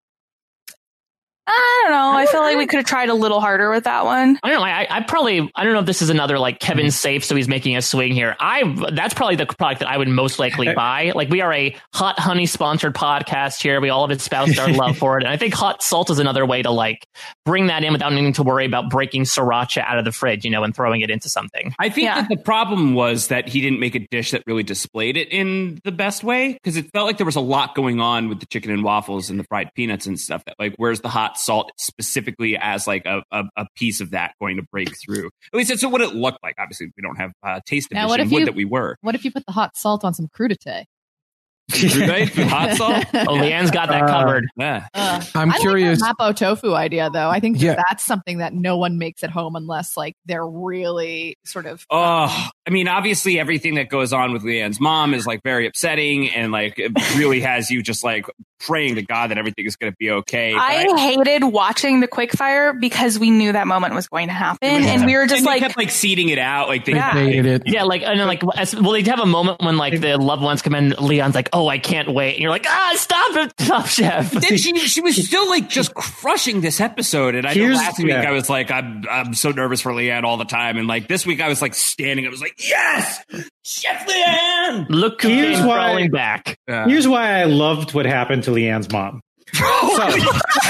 I don't know. I feel like we could have tried a little harder with that one. I don't know. I, I probably, I don't know if this is another like Kevin's safe, so he's making a swing here. I, that's probably the product that I would most likely buy. Like we are a Hot Honey sponsored podcast here. We all have espoused our love for it. And I think hot salt is another way to like bring that in without needing to worry about breaking sriracha out of the fridge, you know, and throwing it into something. I think yeah. that the problem was that he didn't make a dish that really displayed it in the best way, because it felt like there was a lot going on with the chicken and waffles and the fried peanuts and stuff. That like, where's the hot salt specifically as like a, a, a piece of that going to break through? At least that's what it looked like. Obviously, we don't have uh, taste now, division. Would you, that we were. What if you put the hot salt on some crudité? Crudité, hot salt. Oh, Leanne's got that uh, covered. Yeah. Uh, I'm I curious. Like the Mapo tofu idea, though. I think yeah. that that's something that no one makes at home unless like they're really sort of. Oh, um, I mean, obviously, everything that goes on with Leanne's mom is like very upsetting, and like it really has you just like praying to God that everything is going to be okay. I, I hated watching the quickfire because we knew that moment was going to happen, yeah. and we were just and like kept like seeding it out, like they yeah. hated it. Yeah, like and then, like as, well, they'd have a moment when like the loved ones come in. Leon's like, "Oh, I can't wait," and you're like, "Ah, stop it, Top Chef." Then she she was still like just crushing this episode, and I know Here's, last week yeah. I was like, I'm I'm so nervous for Leanne all the time, and like this week I was like standing, I was like, yes, Chef Leanne. Look, here's why crawling back. Uh, here's why I loved what happened to Leanne's mom. So, Kurt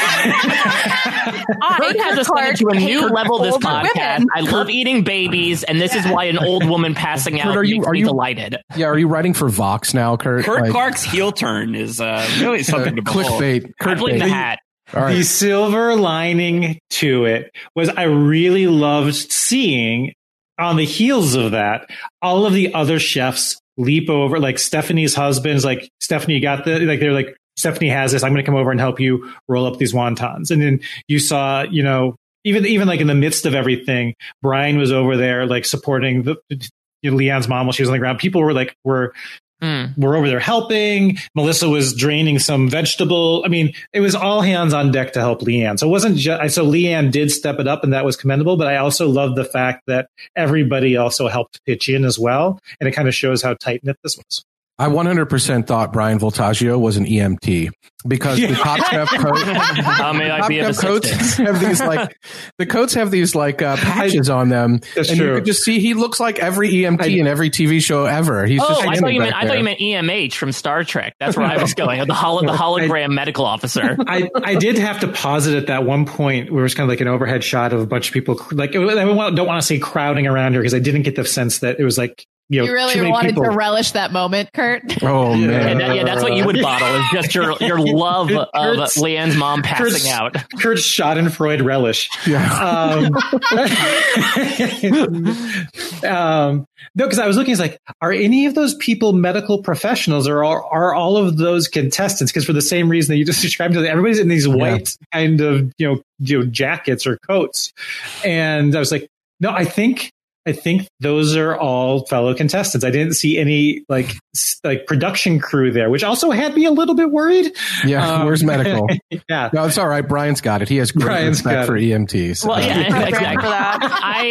has ascended to a new level this podcast. I love eating babies, and this is why an old woman passing out Kurt, are you, makes are me you, delighted. Yeah, are you writing for Vox now, Kurt? Kurt like, Clark's heel turn is uh, really something to behold. Clickbait. Kurt the hat. All right. The silver lining to it was I really loved seeing on the heels of that all of the other chefs leap over, like Stephanie's husband's like, Stephanie, you got the, like, they're like, Stephanie has this. I'm going to come over and help you roll up these wontons. And then you saw, you know, even even like in the midst of everything, Brian was over there like supporting the, you know, Leanne's mom while she was on the ground. People were like, were mm. were over there helping. Melissa was draining some vegetable. I mean, it was all hands on deck to help Leanne. So it wasn't just so Leanne did step it up, and that was commendable. But I also love the fact that everybody also helped pitch in as well, and it kind of shows how tight knit this was. I one hundred percent thought Brian Voltaggio was an E M T because the Top Chef coat, How may I Top be of Chef coats assistance? have these like the coats have these like uh, patches on them, That's and true. you could just see he looks like every E M T I- in every T V show ever. He's Oh, just I thought standing you meant back I thought there. you meant E M H from Star Trek. That's where I was going. The, holo, the hologram medical officer. I, I did have to pause it at that one point where it was kind of like an overhead shot of a bunch of people. Like, I don't want to say crowding around her because I didn't get the sense that it was like, you know, You really too many wanted people. to relish that moment, Kurt. Oh Yeah, man, that- yeah, that's what you would bottle is just your your love of Kurt's- Leanne's mom passing Kurt's- out. Kurt's Schadenfreude relish. yeah. Um, um, no, because I was looking, it's like, are any of those people medical professionals, or are, are all of those contestants? Because for the same reason that you just described, everybody's in these white kind of you know you know jackets or coats, and I was like, no, I think. I think those are all fellow contestants. I didn't see any like s- like production crew there, which also had me a little bit worried. Yeah, Um, where's medical? Yeah, No, it's all right. Brian's got it. He has great Brian's respect got for it. E M Ts. Well, yeah, Perfect exactly. for that.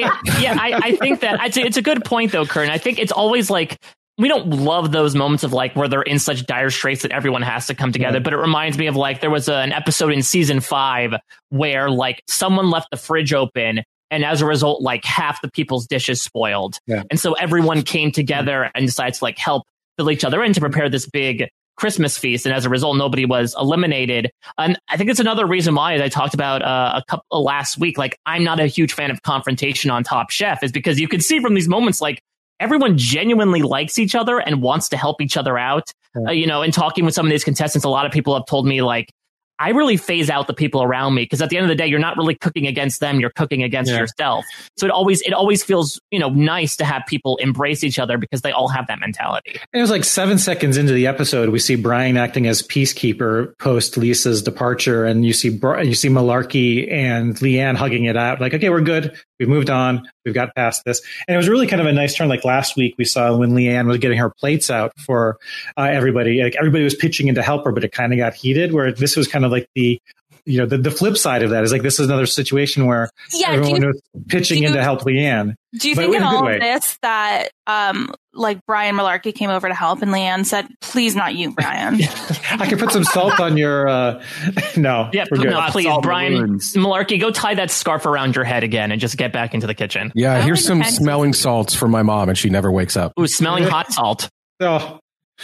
I yeah, I, I think that I'd say it's a good point though, Kurt. And I think it's always like we don't love those moments of like where they're in such dire straits that everyone has to come together. Yeah. But it reminds me of like there was a, an episode in season five where like someone left the fridge open. And as a result, like half the people's dishes spoiled. Yeah. And so everyone came together and decided to like help fill each other in to prepare this big Christmas feast. And as a result, nobody was eliminated. And I think it's another reason why, as I talked about uh, a couple last week, like I'm not a huge fan of confrontation on Top Chef is because you can see from these moments, like everyone genuinely likes each other and wants to help each other out. Yeah. Uh, you know, in talking with some of these contestants, a lot of people have told me like, I really phase out the people around me because at the end of the day, you're not really cooking against them. You're cooking against Yeah. yourself. So it always, it always feels, you know, nice to have people embrace each other because they all have that mentality. it was like seven seconds into the episode, we see Brian acting as peacekeeper post Lisa's departure, and you see Bri- you see Malarkey and Leanne hugging it out, like, okay, we're good. We've moved on. We've got past this. And it was really kind of a nice turn. Like last week, we saw when Leanne was getting her plates out for uh, everybody. Like everybody was pitching in to help her, but it kind of got heated. Where this was kind of like the, you know, the, the flip side of that is like this is another situation where Yeah, do everyone you, was pitching do in you- to help Leanne. do you but think in in a good all way. of this that um like Brian Malarkey came over to help and Leanne said, please not you, Brian. I can put some salt on your. Uh, no, Yeah, we're good. no, please, Salt Brian balloons. Malarkey, go tie that scarf around your head again and just get back into the kitchen. Yeah, I here's only some depends- smelling salts for my mom, and she never wakes up. Ooh, smelling hot salt. Oh,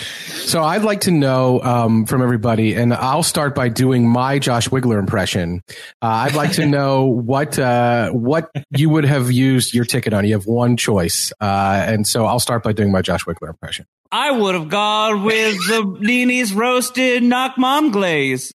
So I'd like to know um, from everybody, and I'll start by doing my Josh Wigler impression. Uh, I'd like to know what uh, what you would have used your ticket on. You have one choice, uh, and so I'll start by doing my Josh Wigler impression. I would have gone with the Nini's roasted knock mom glaze.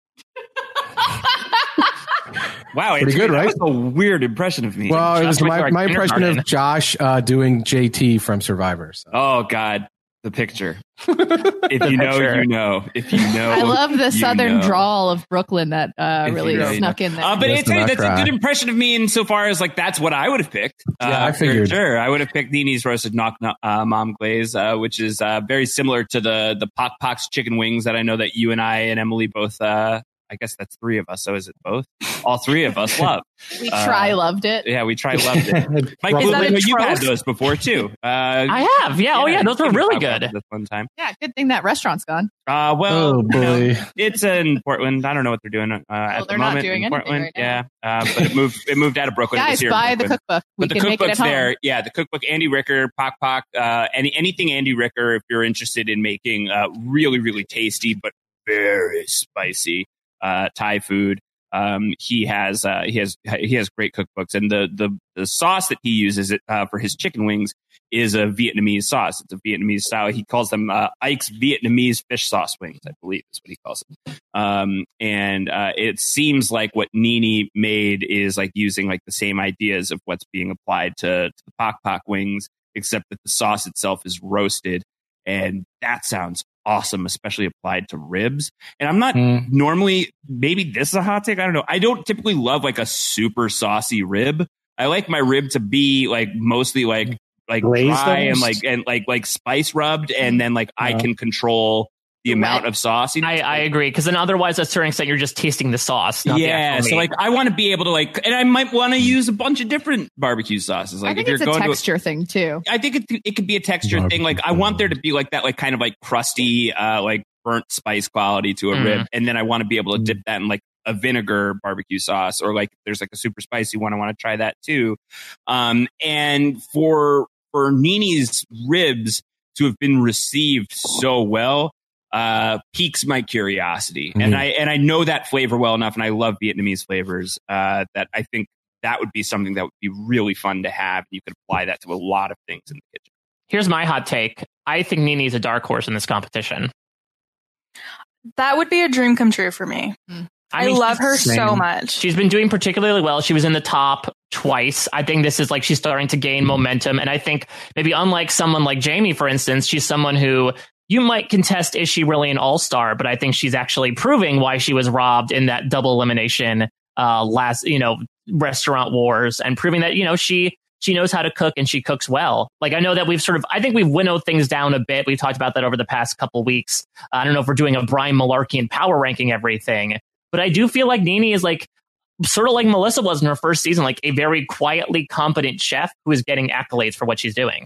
Wow, Pretty it's good, that right? was a weird impression of me. Well, it was Josh my, Wigler my impression kindergarten. of Josh uh, doing J T from Survivor. So. Oh God, the picture. If you know, picture. you know. If you know, I love the you southern know. drawl of Brooklyn that uh, If really you know, you snuck know. in there. Uh, but Yes, it's, hey, not that's cry. a good impression of me insofar as like that's what I would have picked. Uh, Yeah, I for figured. Sure, I would have picked Nini's roasted knock uh, mom glaze, uh, which is uh, very similar to the the Pock Pock's chicken wings that I know that you and I and Emily both. Uh, I guess that's three of us. So is it both? All three of us love. we uh, try loved it. Yeah, we tried loved it. Mike, Is you that a know, you've had trope? those before too. Uh, I have. Yeah. Oh, yeah. Those were really good. This one time. Yeah, good thing that restaurant's gone. Uh, well, Oh you know, boy! it's in Portland. I don't know what they're doing uh, at the they're not moment doing in anything Portland. right now. Yeah, uh, but it moved. It moved out of Brooklyn. It was Guys, here in buy the Brooklyn. cookbook. We But the can make it at cookbook's home. there. Yeah, the cookbook. Andy Ricker, Pock Pock. Uh, any anything Andy Ricker. If you're interested in making uh, really really tasty but very spicy uh, Thai food. Um, he has uh, he has he has great cookbooks, and the the, the sauce that he uses it uh, for his chicken wings is a Vietnamese sauce. It's a Vietnamese style. He calls them uh, Ike's Vietnamese fish sauce wings, I believe is what he calls them. Um, and uh, it seems like what Nini made is like using like the same ideas of what's being applied to, to the Pock Pock wings, except that the sauce itself is roasted, and that sounds awesome, especially applied to ribs. And I'm not Mm. normally, maybe this is a hot take. I don't know. I don't typically love like a super saucy rib. I like my rib to be like mostly like like Glazed dry and almost? like and like like spice rubbed, and then like I Yeah. can control the amount of sauce. You know? I, I agree, because then otherwise, at a certain extent, you're just tasting the sauce. Not yeah, the so like I want to be able to like, and I might want to use a bunch of different barbecue sauces. Like I think if it's you're a going texture to, thing too. I think it it could be a texture Barbecue thing. Like I want there to be like that, like kind of like crusty, uh, like burnt spice quality to a Mm. rib, and then I want to be able to dip that in like a vinegar barbecue sauce, or like there's like a super spicy one. I want to try that too. Um, and for for Nini's ribs to have been received so well uh, piques my curiosity, Mm-hmm. and I and I know that flavor well enough, and I love Vietnamese flavors uh, that I think that would be something that would be really fun to have. You could apply that to a lot of things in the kitchen. Here's my hot take. I think Nini's a dark horse in this competition. That would be a dream come true for me. I, mean, love she's- her same. so much. She's been doing particularly well. She was in the top twice. I think this is like she's starting to gain momentum. And I think maybe unlike someone like Jamie, for instance, she's someone who you might contest, is she really an all-star? But I think she's actually proving why she was robbed in that double elimination uh, last, you know, restaurant wars, and proving that, you know, she she knows how to cook and she cooks well. Like, I know that we've sort of, I think we've winnowed things down a bit. We've talked about that over the past couple weeks. I don't know if we're doing a Brian Malarkey power ranking everything, but I do feel like Nini is like, sort of like Melissa was in her first season, like a very quietly competent chef who is getting accolades for what she's doing.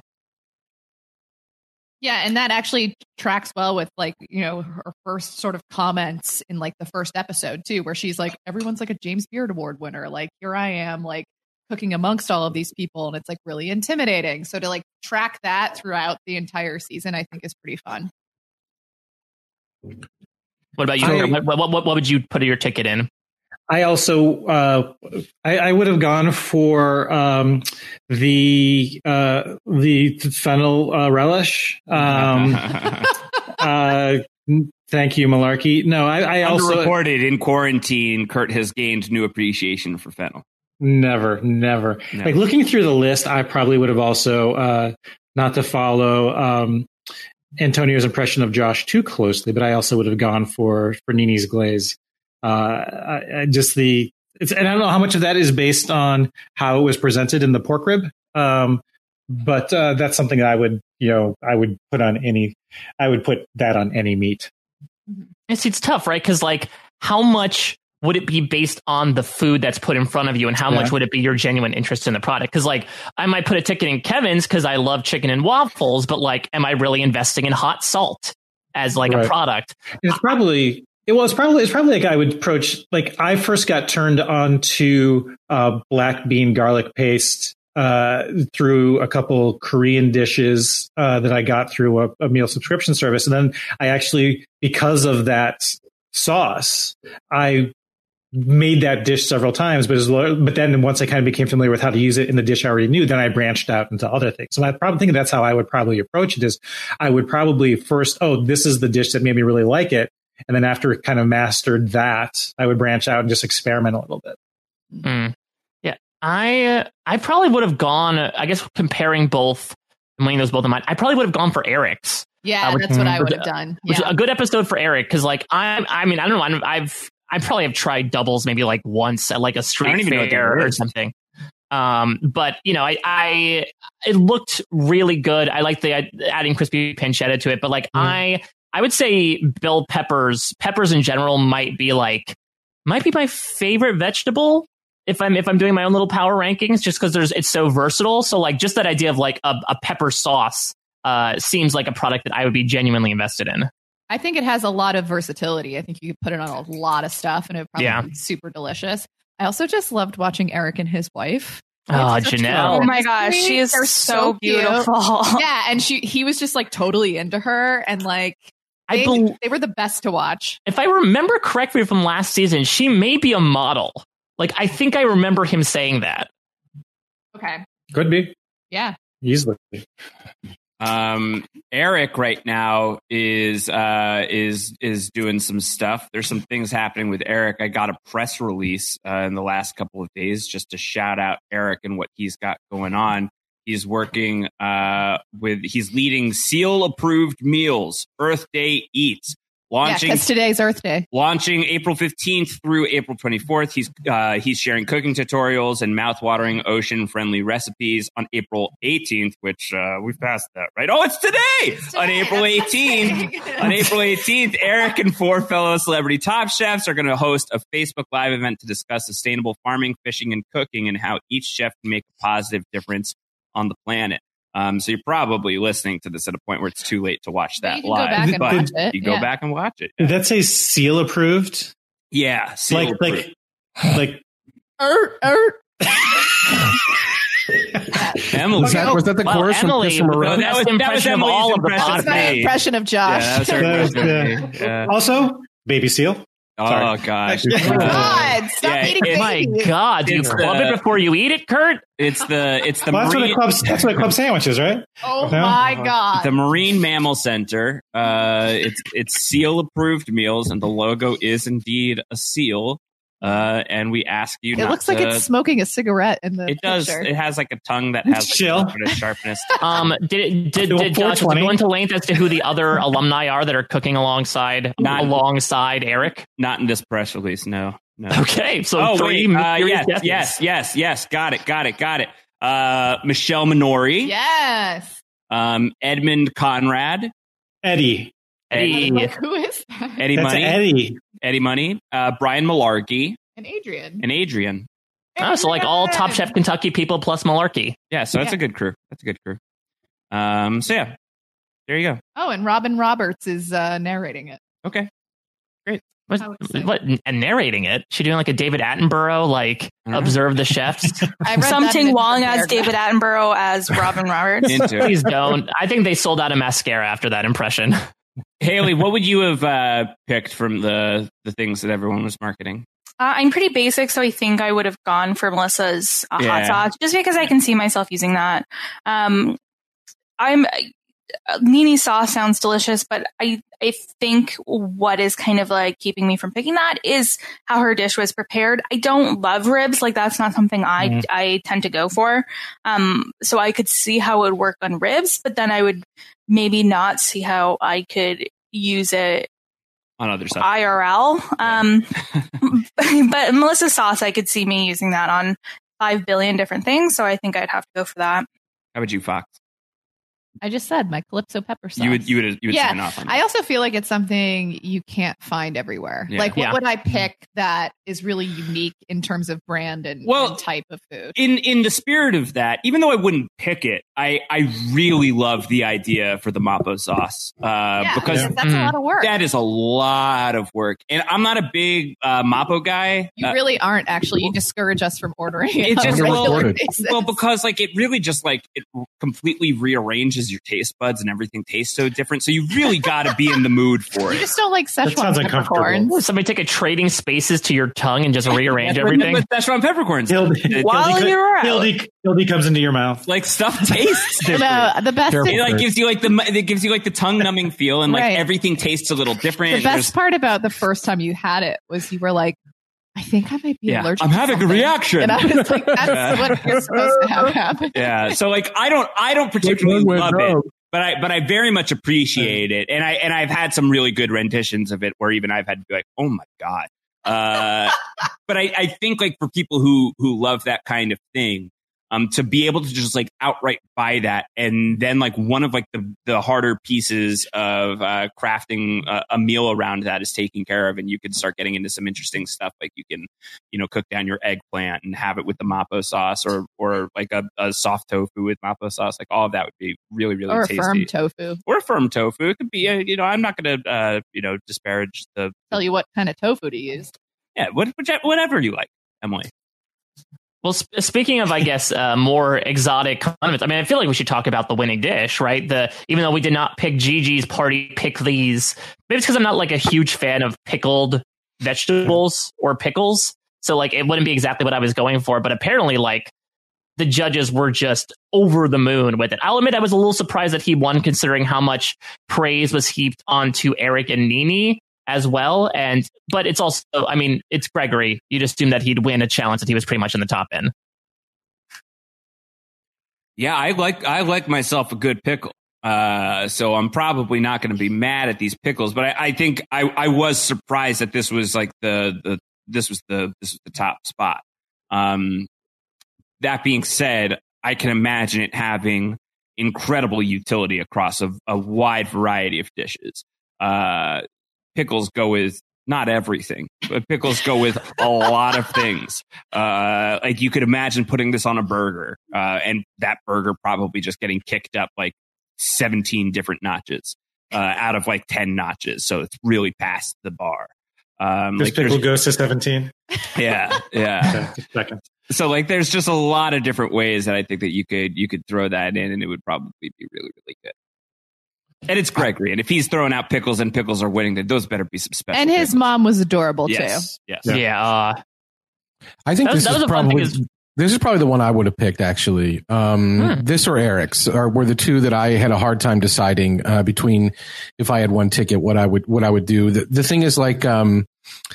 Yeah, and that actually tracks well with like, you know, her first sort of comments in like the first episode too, where she's like, everyone's like a James Beard Award winner. Like, here I am, like cooking amongst all of these people, and it's like really intimidating. So to like track that throughout the entire season, I think is pretty fun. What about you? I- what, what, what, what would you put your ticket in? I also uh, I, I would have gone for um, the uh, the fennel uh, relish. Um, uh, thank you, Malarkey. No, I, I also Underreported in quarantine, Kurt has gained new appreciation for fennel. never, never No. like looking through the list. I probably would have also uh, not to follow um, Antonio's impression of Josh too closely, but I also would have gone for for Nini's glaze. Uh, I, I just the it's, and I don't know how much of that is based on how it was presented in the pork rib, um, but uh, that's something that I would, you know, I would put on any, I would put that on any meat. It's it's tough, right? Because like, how much would it be based on the food that's put in front of you, and how Yeah. much would it be your genuine interest in the product? Because like, I might put a ticket in Kevin's because I love chicken and waffles, but like, am I really investing in hot salt as like Right. a product? It's probably it was probably it's probably like I would approach like I first got turned on to uh, black bean garlic paste uh, through a couple Korean dishes uh, that I got through a, a meal subscription service, and then I actually, because of that sauce, I made that dish several times. But as well, but then once I kind of became familiar with how to use it in the dish I already knew, then I branched out into other things. So I probably think that's how I would probably approach it. Is I would probably first, oh, this is the dish that made me really like it. And then after kind of mastered that, I would branch out and just experiment a little bit. Mm. Yeah, I uh, I probably would have gone. Uh, I guess comparing both, and weighing those both in mind, I probably would have gone for Eric's. Yeah, Uh, which- that's what I which- would have done. Which is Yeah. a good episode for Eric, because like I I mean I don't know I'm, I've I probably have tried doubles maybe like once at like a I street don't even know what that fair or is. something. Um, but you know I I it looked really good. I like the adding crispy pancetta to it, but like I I would say bell peppers peppers in general might be like might be my favorite vegetable if I'm if I'm doing my own little power rankings, just because there's it's so versatile. So like just that idea of like a, a pepper sauce uh, seems like a product that I would be genuinely invested in. I think it has a lot of versatility. I think you could put it on a lot of stuff and it would probably Yeah. be super delicious. I also just loved watching Eric and his wife. They Oh, have such Janelle. good Oh my gosh, chemistry. she is They're so cute. beautiful. Yeah, and she he was just like totally into her, and like I they, bel they were the best to watch. if I remember correctly from last season, she may be a model. Like I think I remember him saying that. Okay. Could be Yeah. easily. Um, Eric right now is uh, is is doing some stuff. There's some things happening with Eric. I got a press release uh, in the last couple of days just to shout out Eric and what he's got going on. He's working uh, with he's leading Seal approved meals, Earth Day Eats, launching because today's Earth Day. Launching April fifteenth through April twenty-fourth. He's uh, he's sharing cooking tutorials and mouthwatering ocean-friendly recipes on April eighteenth, which uh, we've passed that, right? Oh, it's today! It's today. On April eighteenth. On April eighteenth, Eric and four fellow celebrity top chefs are going to host a Facebook Live event to discuss sustainable farming, fishing, and cooking and how each chef can make a positive difference on the planet. Um, so you're probably listening to this at a point where it's too late to watch that you can live. go back and but watch it. You go Yeah. back and watch it. Did that say seal approved? Yeah, seal Like, approved. like, like. Er, er. Emily, Was that, was that the Wow, chorus from Emily, Kiss from a no, Rose? that was, that was impression of Emily's all of the impression That's my me. impression of Josh. Yeah, that was her That was, impression of me. Yeah. Also, baby seal. Oh, Sorry. gosh. Oh, God, stop Yeah, eating it- My babies. God, do you It's club the- it before you eat it, Kurt? It's the it's the Well, that's what a marine, club. That's what a club sandwich is, right? Oh No? my God. the Marine Mammal Center. Uh, it's it's seal approved meals, and the logo is indeed a seal. Uh, and we ask you. It not looks like to- it's smoking a cigarette in the It does. picture. It has like a tongue that has like Chill. a little bit of sharpness. Um, did it, did, Well, did Josh did you four twenty. go into length as to who the other alumni are that are cooking alongside Not- alongside Eric? Not in this press release. No. No. Okay, so Oh three wait. Uh, mysterious yes. guesses. Yes. Yes. Yes. Got it. Got it. Got it. Uh, Michelle Minori. Yes. Um, Edmund Conrad. Eddie. Eddie. Like, who is that? Eddie That's Money. Eddie. Eddie Money. Uh, Brian Malarkey And Adrian. and Adrian. Oh, so like all Top Chef Kentucky people plus Malarkey. Yeah. So that's Yeah. a good crew. That's a good crew. Um. So yeah. There you go. Oh, and Robin Roberts is uh, narrating it. Okay. What, How exciting. what and narrating it? She doing like a David Attenborough, like Mhm. observe the chefs. I read that Something in a Wong different as paragraph. David Attenborough as Robin Roberts. uh, Into it. Please don't. I think they sold out of mascara after that impression. Haley, what would you have uh, picked from the the things that everyone was marketing? Uh, I'm pretty basic, so I think I would have gone for Melissa's uh, Yeah. hot sauce, just because I can see myself using that. Um, I'm uh, Nini sauce sounds delicious, but I I think what is kind of like keeping me from picking that is how her dish was prepared. I don't love ribs, like that's not something I Mhm. I tend to go for. Um, so I could see how it would work on ribs, but then I would maybe not see how I could use it On other stuff. I R L. Um, but Melissa's sauce, I could see me using that on five billion different things. So I think I'd have to go for that. How about you, Fox? I just said my Calypso pepper sauce. You would you would you would Yeah, sign off on that. I also feel like it's something you can't find everywhere. Yeah. Like, what Yeah. would I pick that is really unique in terms of brand and, Well, and type of food? in in the spirit of that, even though I wouldn't pick it, I I really love the idea for the Mapo sauce uh, yeah, because that's Mm. a lot of work. that is a lot of work, and I'm not a big uh, Mapo guy. you Uh, really aren't actually. You discourage us from ordering it. It on just- a well- regular basis. well, because like it really just like it completely rearranges your taste buds and everything tastes so different. So you really got to be in the mood for you it. just don't like That Szechuan sounds uncomfortable. peppercorns. Somebody take a trading spaces to your tongue and just rearrange That's what- everything. but That's Szechuan peppercorns. Hildy, While Hildy, you're out. Hildy, Hildy comes into your mouth. Like stuff tastes different. No, the best. Careful. It like gives you like the it gives you like the tongue numbing feel, and like Right. everything tastes a little different. The There's- best part about the first time you had it was you were like, I think I might be Yeah, allergic. I'm to having a something. reaction. And I was like, that's Yeah. what you're supposed to have happen. Yeah. So like I don't I don't particularly Like, love went it, wrong. but I but I very much appreciate it. And I and I've had some really good renditions of it where even I've had to be like, oh my God. Uh but I, I think like for people who who love that kind of thing, um to be able to just like outright buy that, and then like one of like the the harder pieces of uh crafting a, a meal around that is taken care of, and you can start getting into some interesting stuff. Like you can, you know, cook down your eggplant and have it with the Mapo sauce, or or like a, a soft tofu with Mapo sauce. Like all of that would be really really Or a tasty. firm tofu. Or a firm tofu. It could be, a, you know, I'm not going to, uh, you know, disparage the, Tell you what kind of tofu to use. yeah, what, whichever, whatever you like, Emily. Well, sp- speaking of, I guess, uh, more exotic condiments, I mean, I feel like we should talk about the winning dish, right? The even though we did not pick Gigi's party pickles, maybe it's because I'm not like a huge fan of pickled vegetables or pickles, so like it wouldn't be exactly what I was going for. But apparently, like the judges were just over the moon with it. I'll admit I was a little surprised that he won, considering how much praise was heaped onto Eric and Nini as well. And but it's also, I mean, it's Gregory. You'd assume that he'd win a challenge that he was pretty much in the top in. Yeah, I like, I like myself a good pickle. Uh, so I'm probably not going to be mad at these pickles, but I, I think I, I was surprised that this was like the, the this was the this was the top spot. Um, that being said, I can imagine it having incredible utility across a, a wide variety of dishes. Uh, pickles go with not everything, but pickles go with a lot of things. Uh, like you could imagine putting this on a burger, uh, and that burger probably just getting kicked up like seventeen different notches uh, out of like ten notches. So it's really past the bar. Um, this like pickle goes to seventeen. Yeah. Yeah. Second. So like there's just a lot of different ways that I think that you could you could throw that in and it would probably be really, really good. And it's Gregory. And if he's throwing out pickles and pickles are winning, then those better be some special. And his pickles. mom was adorable Yes. too. Yes. Yeah. Uh, I think That was- this that was is a fun thing probably is- this is probably the one I would have picked actually. Um, Hmm. This or Eric's are were the two that I had a hard time deciding uh, between. If I had one ticket, what I would what I would do. The, the thing is, like, um,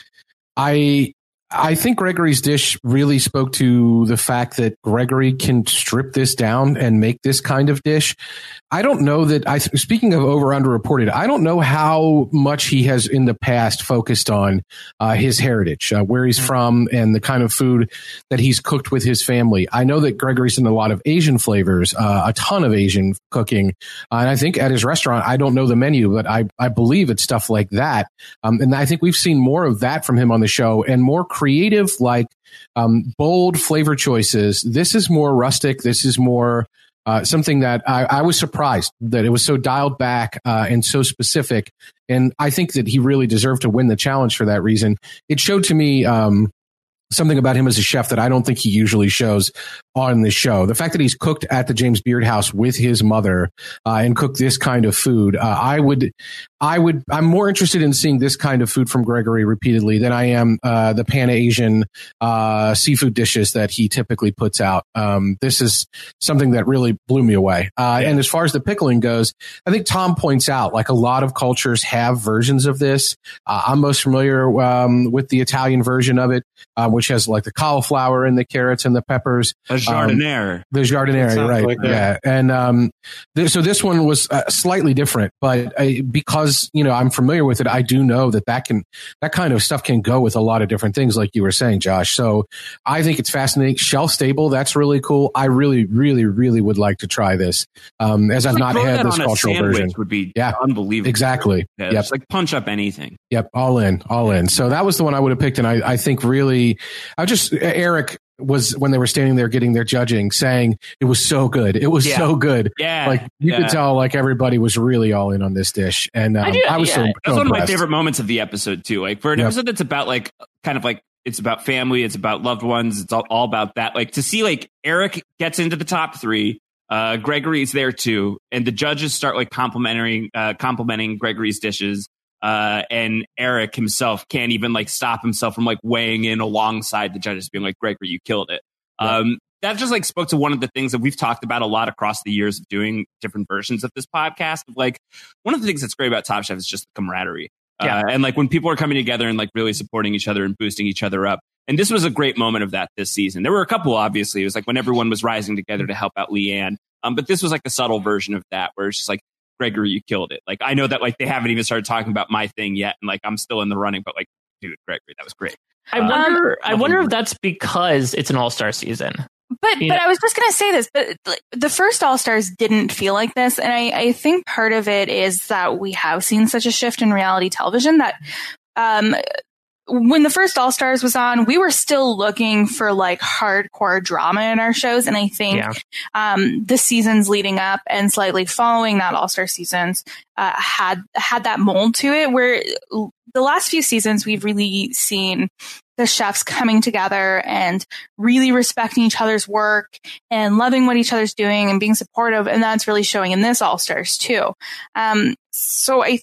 I. I think Gregory's dish really spoke to the fact that Gregory can strip this down and make this kind of dish. I don't know that I, speaking of over underreported, I don't know how much he has in the past focused on uh, his heritage, uh, where he's from and the kind of food that he's cooked with his family. I know that Gregory's in a lot of Asian flavors, uh, a ton of Asian cooking. Uh, and I think at his restaurant, I don't know the menu, but I, I believe it's stuff like that. Um, and I think we've seen more of that from him on the show and more creative, like um, bold flavor choices. This is more rustic. This is more uh, something that I, I was surprised that it was so dialed back uh, and so specific. And I think that he really deserved to win the challenge for that reason. It showed to me um, something about him as a chef that I don't think he usually shows on the show. The fact that he's cooked at the James Beard House with his mother uh, and cooked this kind of food, uh, I would, I would, I'm more interested in seeing this kind of food from Gregory repeatedly than I am uh, the Pan Asian uh, seafood dishes that he typically puts out. Um, this is something that really blew me away. Uh, yeah. And as far as the pickling goes, I think Tom points out like a lot of cultures have versions of this. Uh, I'm most familiar um, with the Italian version of it, uh, which has like the cauliflower and the carrots and the peppers. A jardiniere. Um, the jardiniere, right. Like yeah. And um, th- so this one was uh, slightly different, but I, because, you know, I'm familiar with it, I do know that that can, that kind of stuff can go with a lot of different things, like you were saying, Josh. So I think it's fascinating. Shelf stable. That's really cool. I really, really, really would like to try this. Um, as I've like not had this on cultural version. Would be yeah, unbelievable. Exactly. Yeah, yep. Just like punch up anything. Yep. All in, all in. So that was the one I would have picked. And I, I think really, I just, Eric was, when they were standing there getting their judging, saying it was so good. It was yeah. so good. Yeah. Like you yeah. could tell like everybody was really all in on this dish. And um, I, do, I was yeah. so, so That's one impressed. of my favorite moments of the episode too. Like for an yep. episode that's about like, kind of like, it's about family. It's about loved ones. It's all, all about that. Like to see like Eric gets into the top three. Uh, Gregory's there too. And the judges start like complimenting, uh, complimenting Gregory's dishes. Uh, and Eric himself can't even like stop himself from like weighing in alongside the judges being like, Gregory, you killed it. Yeah. Um, that just like spoke to one of the things that we've talked about a lot across the years of doing different versions of this podcast. Like one of the things that's great about Top Chef is just the camaraderie. Yeah. Uh, and like when people are coming together and like really supporting each other and boosting each other up. And this was a great moment of that this season. There were a couple, obviously. It was like when everyone was rising together to help out Leanne. Um, but this was like a subtle version of that where it's just like, Gregory, you killed it. Like, I know that like they haven't even started talking about my thing yet. And like, I'm still in the running, but like, dude, Gregory, that was great. I Um, wonder, I wonder if that's because it's an all-star season. But You but know- I was just gonna say this, but like, the first All Stars didn't feel like this, and I, I think part of it is that we have seen such a shift in reality television that um, when the first All Stars was on, we were still looking for like hardcore drama in our shows, and I think Yeah. um, the seasons leading up and slightly following that All Star seasons uh, had had that mold to it. Where the last few seasons we've really seen the chefs coming together and really respecting each other's work and loving what each other's doing and being supportive. And that's really showing in this All Stars too. Um, so I,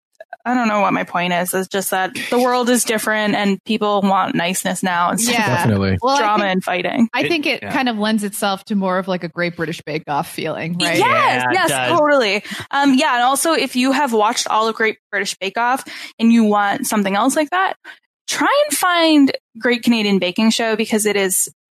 I don't know what my point is. It's just that the world is different and people want niceness now instead Yeah. of Definitely. Well, I drama think- and fighting. I think it yeah. kind of lends itself to more of like a Great British Bake Off feeling, right? Yes, Yeah, it yes, does. totally. Um, yeah. And also if you have watched all of Great British Bake Off and you want something else like that, try and find Great Canadian Baking Show because it is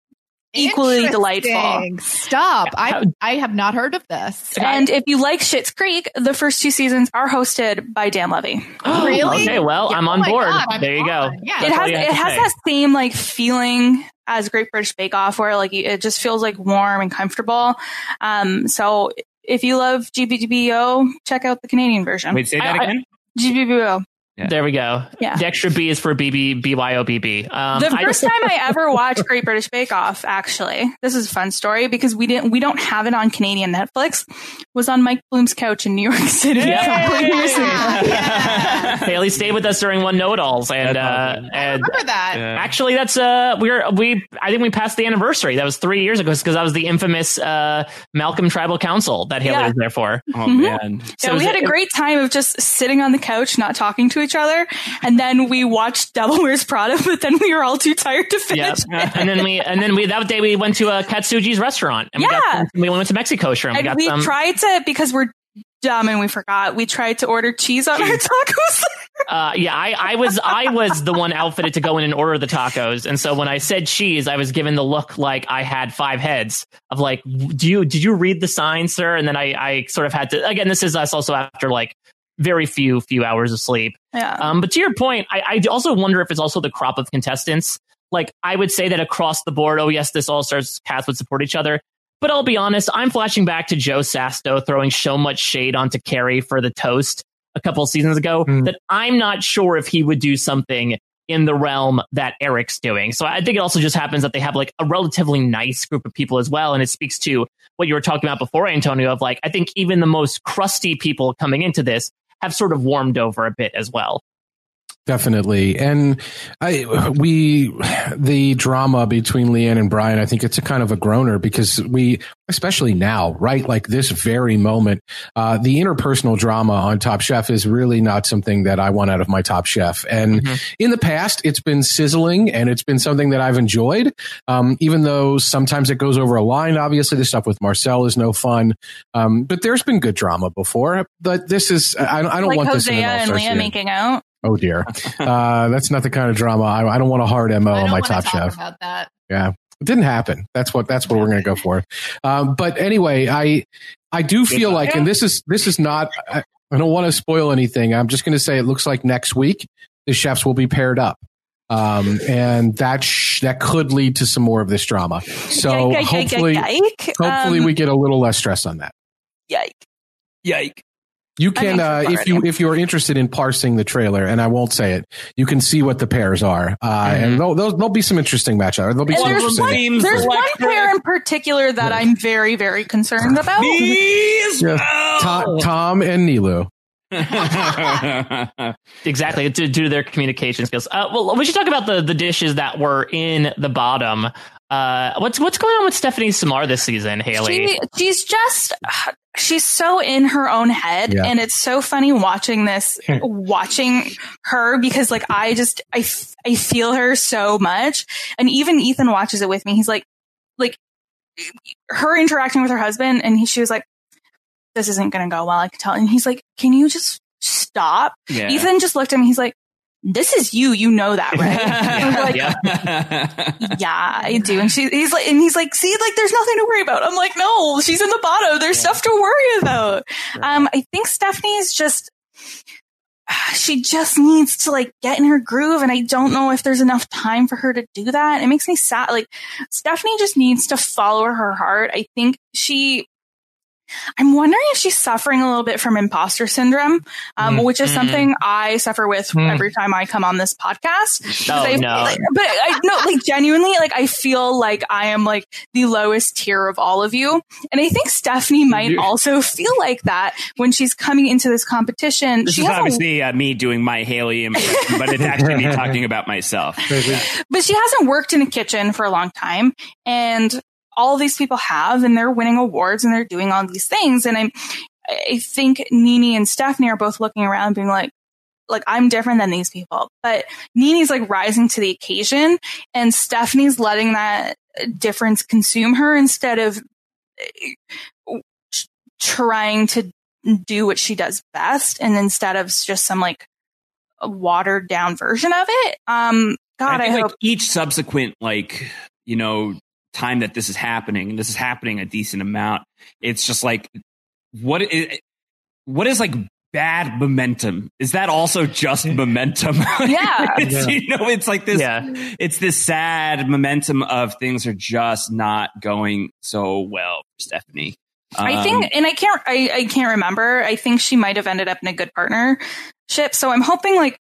equally delightful. Interesting. Stop. I I have not heard of this. And if you like Schitt's Creek, the first two seasons are hosted by Dan Levy. Oh, really? Okay, well, Yeah. I'm Oh on my board. God, I'm there you on. go. Yeah. That's It all has you have it to has say. that same like feeling as Great British Bake Off, where like it just feels like warm and comfortable. Um, so if you love G B B O, check out the Canadian version. Wait, say that I- I- again. G B B O. Yeah. There we go. Yeah. The extra B is for B B B Y O B B. Um, The I- first time I ever watched Great British Bake Off, actually, this is a fun story because we didn't we don't have it on Canadian Netflix. Was on Mike Bloom's couch in New York City. Yeah. a couple of years ago. Yeah. Haley stayed with us during One Know-It-Alls, and That's uh, awesome. and Remember that? Yeah. actually, that's uh, we're we I think we passed the anniversary. That was three years ago because that was the infamous uh, Malcolm Tribal Council that Haley Yeah. was there for. Oh man. So Yeah, is we had it- a great time of just sitting on the couch, not talking to each other, and then we watched Devil Wears Prada. But then we were all too tired to Yeah, finish. and then we and then we that day we went to uh, Katsuji's restaurant, and we, got Yeah. some, we went to Mexico Shrimp. We And got we some. tried to, because we're dumb and we forgot, we tried to order cheese on our tacos. Uh, yeah, I, I was I was the one outfitted to go in and order the tacos, and so when I said cheese, I was given the look like I had five heads of like, do you did you read the sign, sir? And then I, I sort of had to again. This is us also after like very few few hours of sleep. Yeah. Um, but to your point, I, I also wonder if it's also the crop of contestants. Like I would say that across the board, oh yes, this All Stars cast would support each other. But I'll be honest, I'm flashing back to Joe Sasto throwing so much shade onto Carrie for the toast a couple of seasons ago Mm. that I'm not sure if he would do something in the realm that Eric's doing. So I think it also just happens that they have like a relatively nice group of people as well. And it speaks to what you were talking about before, Antonio, of like, I think even the most crusty people coming into this have sort of warmed over a bit as well. Definitely. And I, we, the drama between Leanne and Brian, I think it's a kind of a groaner because we, especially now, right? Like this very moment, uh, the interpersonal drama on Top Chef is really not something that I want out of my Top Chef. And Mhm. in the past, it's been sizzling and it's been something that I've enjoyed. Um, even though sometimes it goes over a line. Obviously the stuff with Marcel is no fun. Um, but there's been good drama before, but this is, I, I don't like want this in Hosea an and All-Star Leah series. making out. Oh dear, uh, that's not the kind of drama. I, I don't want a hard M O I on don't my want to Top talk Chef. about that. Yeah, it didn't happen. That's what that's what we're going to go for. Um, but anyway, I I do feel like, and this is this is not. I, I don't want to spoil anything. I'm just going to say it looks like next week the chefs will be paired up. Um, and that sh- that could lead to some more of this drama. So Yike, yike, hopefully, yike, yike. hopefully Um, we get a little less stress on that. Yike. Yike. You I'm can, uh, anxious if you already. if you're interested in parsing the trailer, and I won't say it, you can see what the pairs are, uh, Mhm. and there'll, there'll there'll be some interesting matchups. There'll be And some there's interesting. one, Seems there's one electric. pair in particular that I'm very, very concerned about. These Yeah. Tom, Tom and Nilu. Exactly, due, due to their communication skills. Uh, well, we should talk about the, the dishes that were in the bottom. Uh, what's what's going on with Stephanie Samar this season, Haley? She, she's just, she's so in her own head. Yeah. And it's so funny watching this, watching her because like, I just, I, f- I feel her so much. And even Ethan watches it with me. He's like, like her interacting with her husband. And he, she was like, this isn't going to go well. I can tell. And he's like, can you just stop? Yeah. Ethan just looked at me. He's like, this is you. You know that, right? I was like, Yeah. yeah, I do. And she, he's like, and he's like, see, like, there's nothing to worry about. I'm like, no, she's in the bottom. There's stuff to worry about. Um, I think Stephanie's just, she just needs to like get in her groove. And I don't know if there's enough time for her to do that. It makes me sad. Like, Stephanie just needs to follow her heart. I think she, I'm wondering if she's suffering a little bit from imposter syndrome, um, Mm. which is Mm. something I suffer with Mm. every time I come on this podcast. 'Cause Oh, I- no. like, but I no, like genuinely, like I feel like I am like the lowest tier of all of you, and I think Stephanie might You- also feel like that when she's coming into this competition. This she is hasn't, obviously uh, me doing my Haley impression, but it's actually me talking about myself. but she hasn't worked in a kitchen for a long time, and all these people have, and they're winning awards and they're doing all these things. And I'm, I think Nene and Stephanie are both looking around being like, like, I'm different than these people, but Nene's like rising to the occasion and Stephanie's letting that difference consume her instead of trying to do what she does best. And instead of just some like watered down version of it. Um, God, I I, think hope. like each subsequent, like, you know, time that this is happening, and this is happening a decent amount, it's just like, what is, what is like bad momentum? Is that also just momentum? Yeah. it's, Yeah. You know, it's like this, Yeah. it's this sad momentum of things are just not going so well for Stephanie. I Um, think, and I can't, I, I can't remember. I think she might have ended up in a good partnership. So I'm hoping like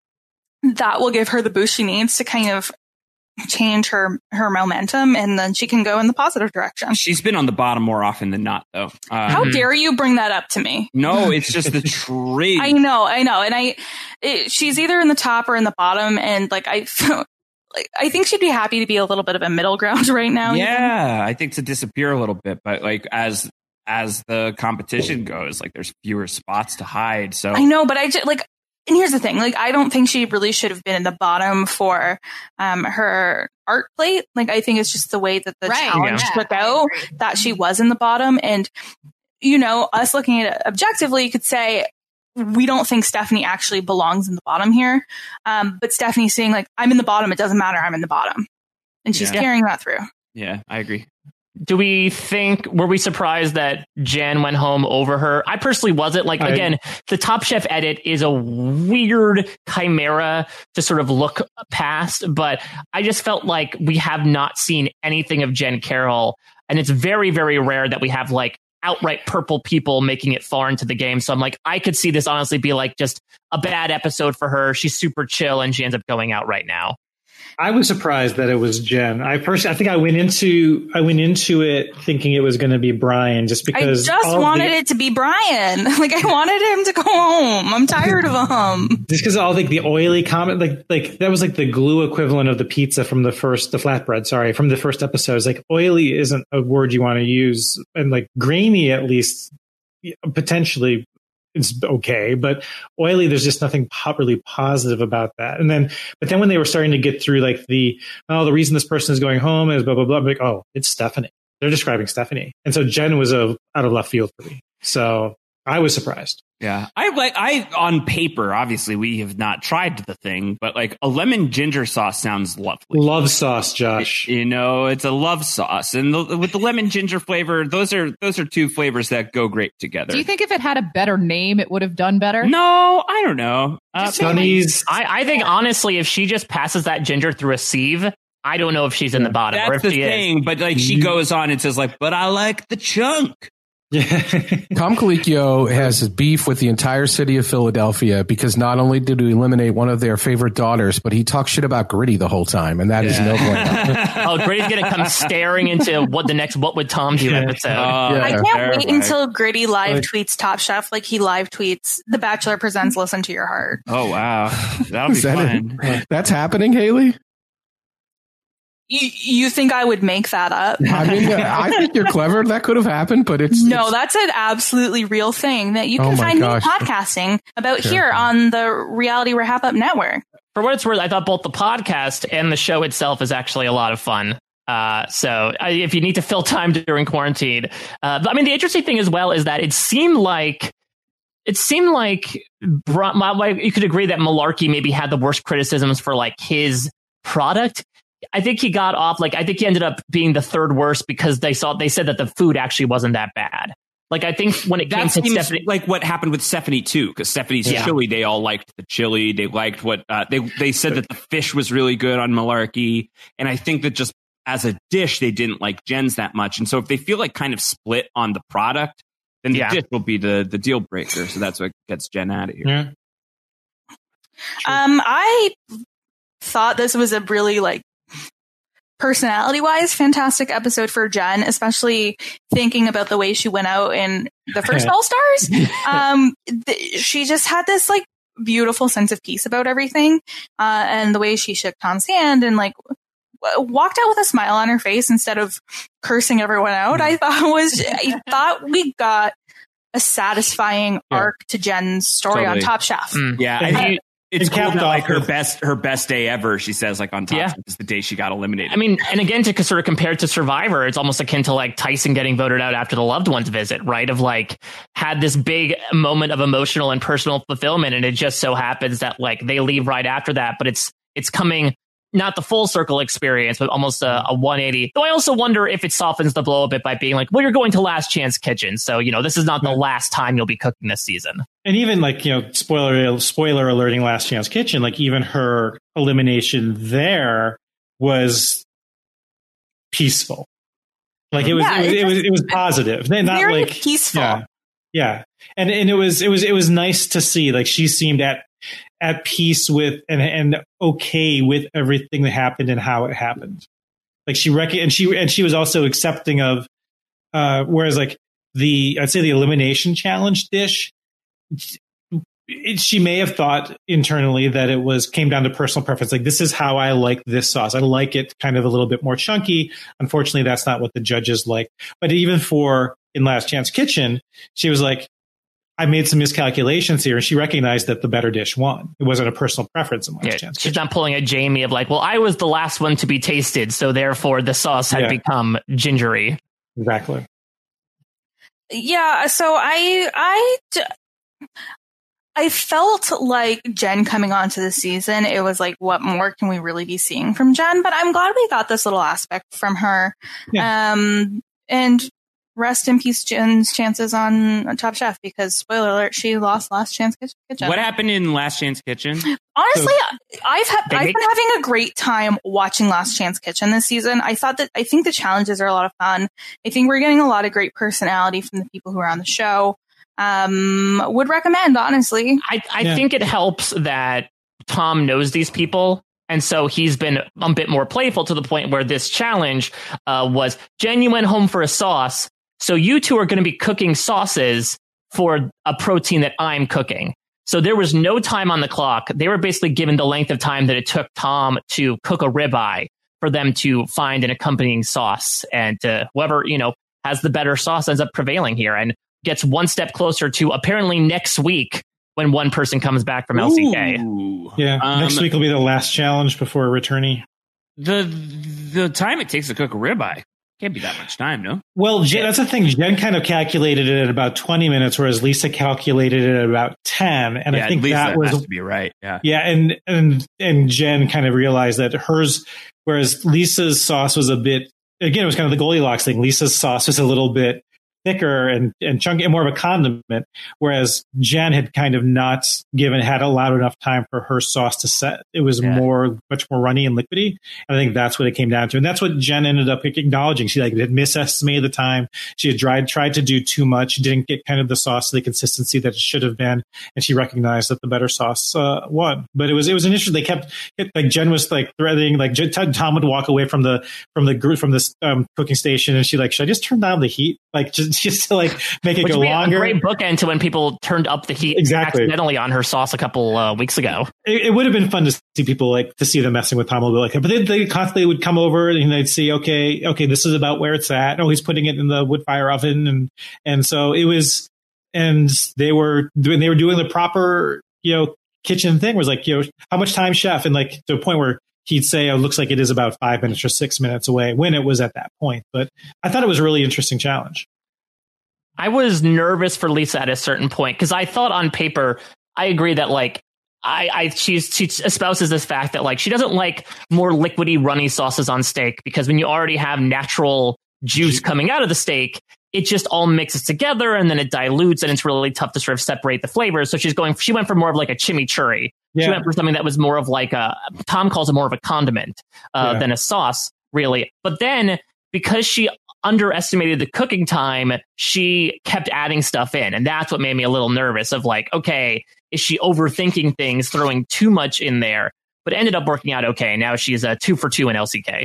that will give her the boost she needs to kind of change her, her momentum, and then she can go in the positive direction. she's been on the bottom more often than not, though. Um, How dare you bring that up to me? No, it's just the truth. I know, I know. And I, it, she's either in the top or in the bottom. And like, I feel like, I think she'd be happy to be a little bit of a middle ground right now. Yeah, even. I think to disappear a little bit, but like as as the competition goes, like there's fewer spots to hide. So I know, but I just like, and here's the thing, like, I don't think she really should have been in the bottom for um, her art plate. Like, I think it's just the way that the Right, challenge yeah. took out that she was in the bottom. And, you know, us looking at it objectively, you could say, we don't think Stephanie actually belongs in the bottom here. Um, but Stephanie's saying, like, I'm in the bottom. It doesn't matter. I'm in the bottom. And she's Yeah. carrying that through. yeah, I agree. Do we think, were we surprised that Jen went home over her? I personally wasn't. Like, I- again, the Top Chef edit is a weird chimera to sort of look past, but I just felt like we have not seen anything of Jen Carroll. And it's very, very rare that we have like outright purple people making it far into the game. So I'm like, I could see this honestly be like just a bad episode for her. She's super chill and she ends up going out right now. I was surprised that it was Jen. I personally, I think I went into I went into it thinking it was going to be Brian, just I because just all wanted the, it to be Brian. Like, I wanted him to go home. I'm tired of him. just because all like the oily comment, like like that was like the glue equivalent of the pizza from the first the flatbread. Sorry, from the first episode. It's like oily isn't a word you want to use, and like grainy at least potentially. It's okay, but oily, there's just nothing po- really positive about that. And then, but then when they were starting to get through like the, oh, the reason this person is going home is blah, blah, blah, I'm like, oh, it's Stephanie. They're describing Stephanie. And so Jen was a, out of left field for me. So I was surprised. Yeah, I like I on paper. Obviously, we have not tried the thing, but like a lemon ginger sauce sounds lovely. Love sauce, Josh. You know, it's a love sauce, and the, with the lemon ginger flavor, those are those are two flavors that go great together. Do you think if it had a better name, it would have done better? No, I don't know. Uh, Sonny's. I, I think honestly, if she just passes that ginger through a sieve, I don't know if she's in the bottom or that's if the she thing, is. but like she goes on and says like, "But I like the chunk." Yeah. Tom Colicchio has beef with the entire city of Philadelphia because not only did he eliminate one of their favorite daughters, but he talks shit about Gritty the whole time, and that is no bueno. Oh, Gritty's gonna come staring into what the next "What Would Tom Do" episode. Oh, Yeah. I can't terrifying. wait until Gritty live Like- tweets Top Chef like he live tweets The Bachelor presents Listen to Your Heart. Oh wow, that'll be Is that fun. it? That's happening, Haley? You, you think I would make that up? I mean, I think you're clever. That could have happened, but it's No, it's- that's an absolutely real thing that you Oh can my find me gosh. podcasting about Sure. here on the Reality Wrap Up Network. For what it's worth, I thought both the podcast and the show itself is actually a lot of fun. Uh, so I, if you need to fill time during quarantine, uh, but I mean, the interesting thing as well is that it seemed like it seemed like Bra- my, my, you could agree that Malarkey maybe had the worst criticisms for like his product. I think he got off like I think he ended up being the third worst because they saw they said that the food actually wasn't that bad. Like I think when it came That to seems Stephanie, like what happened with Stephanie too, because Stephanie's Yeah. chili, they all liked the chili. They liked what uh, they they said that the fish was really good on Malarkey, and I think that just as a dish, they didn't like Jen's that much. And so if they feel like kind of split on the product, then the Yeah. dish will be the the deal breaker. So that's what gets Jen out of here. Yeah. Um, I thought this was a really like personality wise fantastic episode for Jen, especially thinking about the way she went out in the first All Stars. Um, th- she just had this like beautiful sense of peace about everything, uh, and the way she shook Tom's hand and like w- walked out with a smile on her face instead of cursing everyone out. I thought was I thought we got a satisfying Yeah. arc to Jen's story Totally. on Top Chef. Mm. Yeah, I And- think it's and cool capped that like off her with- best her best day ever. She says like on top Yeah. is the day she got eliminated. I mean, and again, to sort of compare it to Survivor, it's almost akin to like Tyson getting voted out after the loved ones visit, right? Of like had this big moment of emotional and personal fulfillment, and it just so happens that like they leave right after that, but it's it's coming not the full circle experience, but almost a, a one eighty. Though I also wonder if it softens the blow a bit by being like, well, you're going to Last Chance Kitchen. So, you know, this is not the last time you'll be cooking this season. And even like, you know, spoiler, spoiler alerting Last Chance Kitchen, like even her elimination there was peaceful. Like it was, Yeah, it, was it it was, it was positive. Not very like peaceful. Yeah, yeah. And, and it was, it was, it was nice to see, like she seemed at, at peace with and and okay with everything that happened and how it happened. Like she rec- and she and she was also accepting of uh whereas like the I'd say the elimination challenge dish, it, she may have thought internally that it was came down to personal preference. Like this is how I like this sauce. I like it kind of a little bit more chunky. Unfortunately, that's not what the judges like. But even for in Last Chance Kitchen, she was like, I made some miscalculations here, and she recognized that the better dish won. It wasn't a personal preference in Last Yeah, Chance. she's not pulling a Jamie of like, well, I was the last one to be tasted, so therefore the sauce had Yeah. become gingery. Exactly. Yeah, so I I d- I felt like Jen coming onto the season, it was like, what more can we really be seeing from Jen? But I'm glad we got this little aspect from her. Yeah. Um, and rest in peace, Jen's chances on Top Chef, because spoiler alert, she lost Last Chance Kitchen. What happened in Last Chance Kitchen? Honestly, I've had They I've make- been having a great time watching Last Chance Kitchen this season. I thought that I think the challenges are a lot of fun. I think we're getting a lot of great personality from the people who are on the show. Um, would recommend, honestly. I, I Yeah. think it helps that Tom knows these people. And so he's been a bit more playful to the point where this challenge uh, was Jen, you went home for a sauce. So you two are going to be cooking sauces for a protein that I'm cooking. So there was no time on the clock. They were basically given the length of time that it took Tom to cook a ribeye for them to find an accompanying sauce. And uh, whoever, you know, has the better sauce ends up prevailing here and gets one step closer to apparently next week when one person comes back from L C K. Ooh. Yeah. Um, Next week will be the last challenge before a returnee. The the time it takes to cook a ribeye can't be that much time, no? Well, Jen, that's the thing. Jen kind of calculated it at about twenty minutes, whereas Lisa calculated it at about ten. And yeah, I think at least that that was has to be right. Yeah. Yeah, and and and Jen kind of realized that hers, whereas Lisa's sauce was a bit, again, it was kind of the Goldilocks thing. Lisa's sauce was a little bit thicker and and chunky and more of a condiment, whereas Jen had kind of not given had allowed enough time for her sauce to set. It was Yeah. more much more runny and liquidy. And I think that's what it came down to, and that's what Jen ended up acknowledging. She like had misestimated the time. She had tried tried to do too much, didn't get kind of the sauce, the consistency that it should have been, and she recognized that the better sauce uh, won. But it was it was an issue. They kept like Jen was like threatening, like Tom would walk away from the from the group from this um, cooking station, and she like, should I just turn down the heat, like just just to like make it Which go would be longer? a great bookend to when people turned up the heat Exactly. accidentally on her sauce a couple uh, weeks ago. It, it would have been fun to see people like to see them messing with Tom a little bit like that. But they, they constantly would come over and they'd see, okay, okay, this is about where it's at. Oh, he's putting it in the wood fire oven, and and so it was, and they were doing they were doing the proper, you know, kitchen thing. Was like, you know, how much time, chef, and like to a point where he'd say, oh, it looks like it is about five minutes or six minutes away when it was at that point. But I thought it was a really interesting challenge. I was nervous for Lisa at a certain point because I thought on paper, I agree that like I, I she's she espouses this fact that like she doesn't like more liquidy, runny sauces on steak because when you already have natural juice coming out of the steak, it just all mixes together and then it dilutes and it's really tough to sort of separate the flavors. So she's going, she went for more of like a chimichurri. Yeah. She went for something that was more of like a, Tom calls it more of a condiment uh, Yeah. than a sauce, really. But then because she underestimated the cooking time, she kept adding stuff in. And that's what made me a little nervous of like, okay, is she overthinking things, throwing too much in there? But it ended up working out okay. Now she's a two for two in L C K.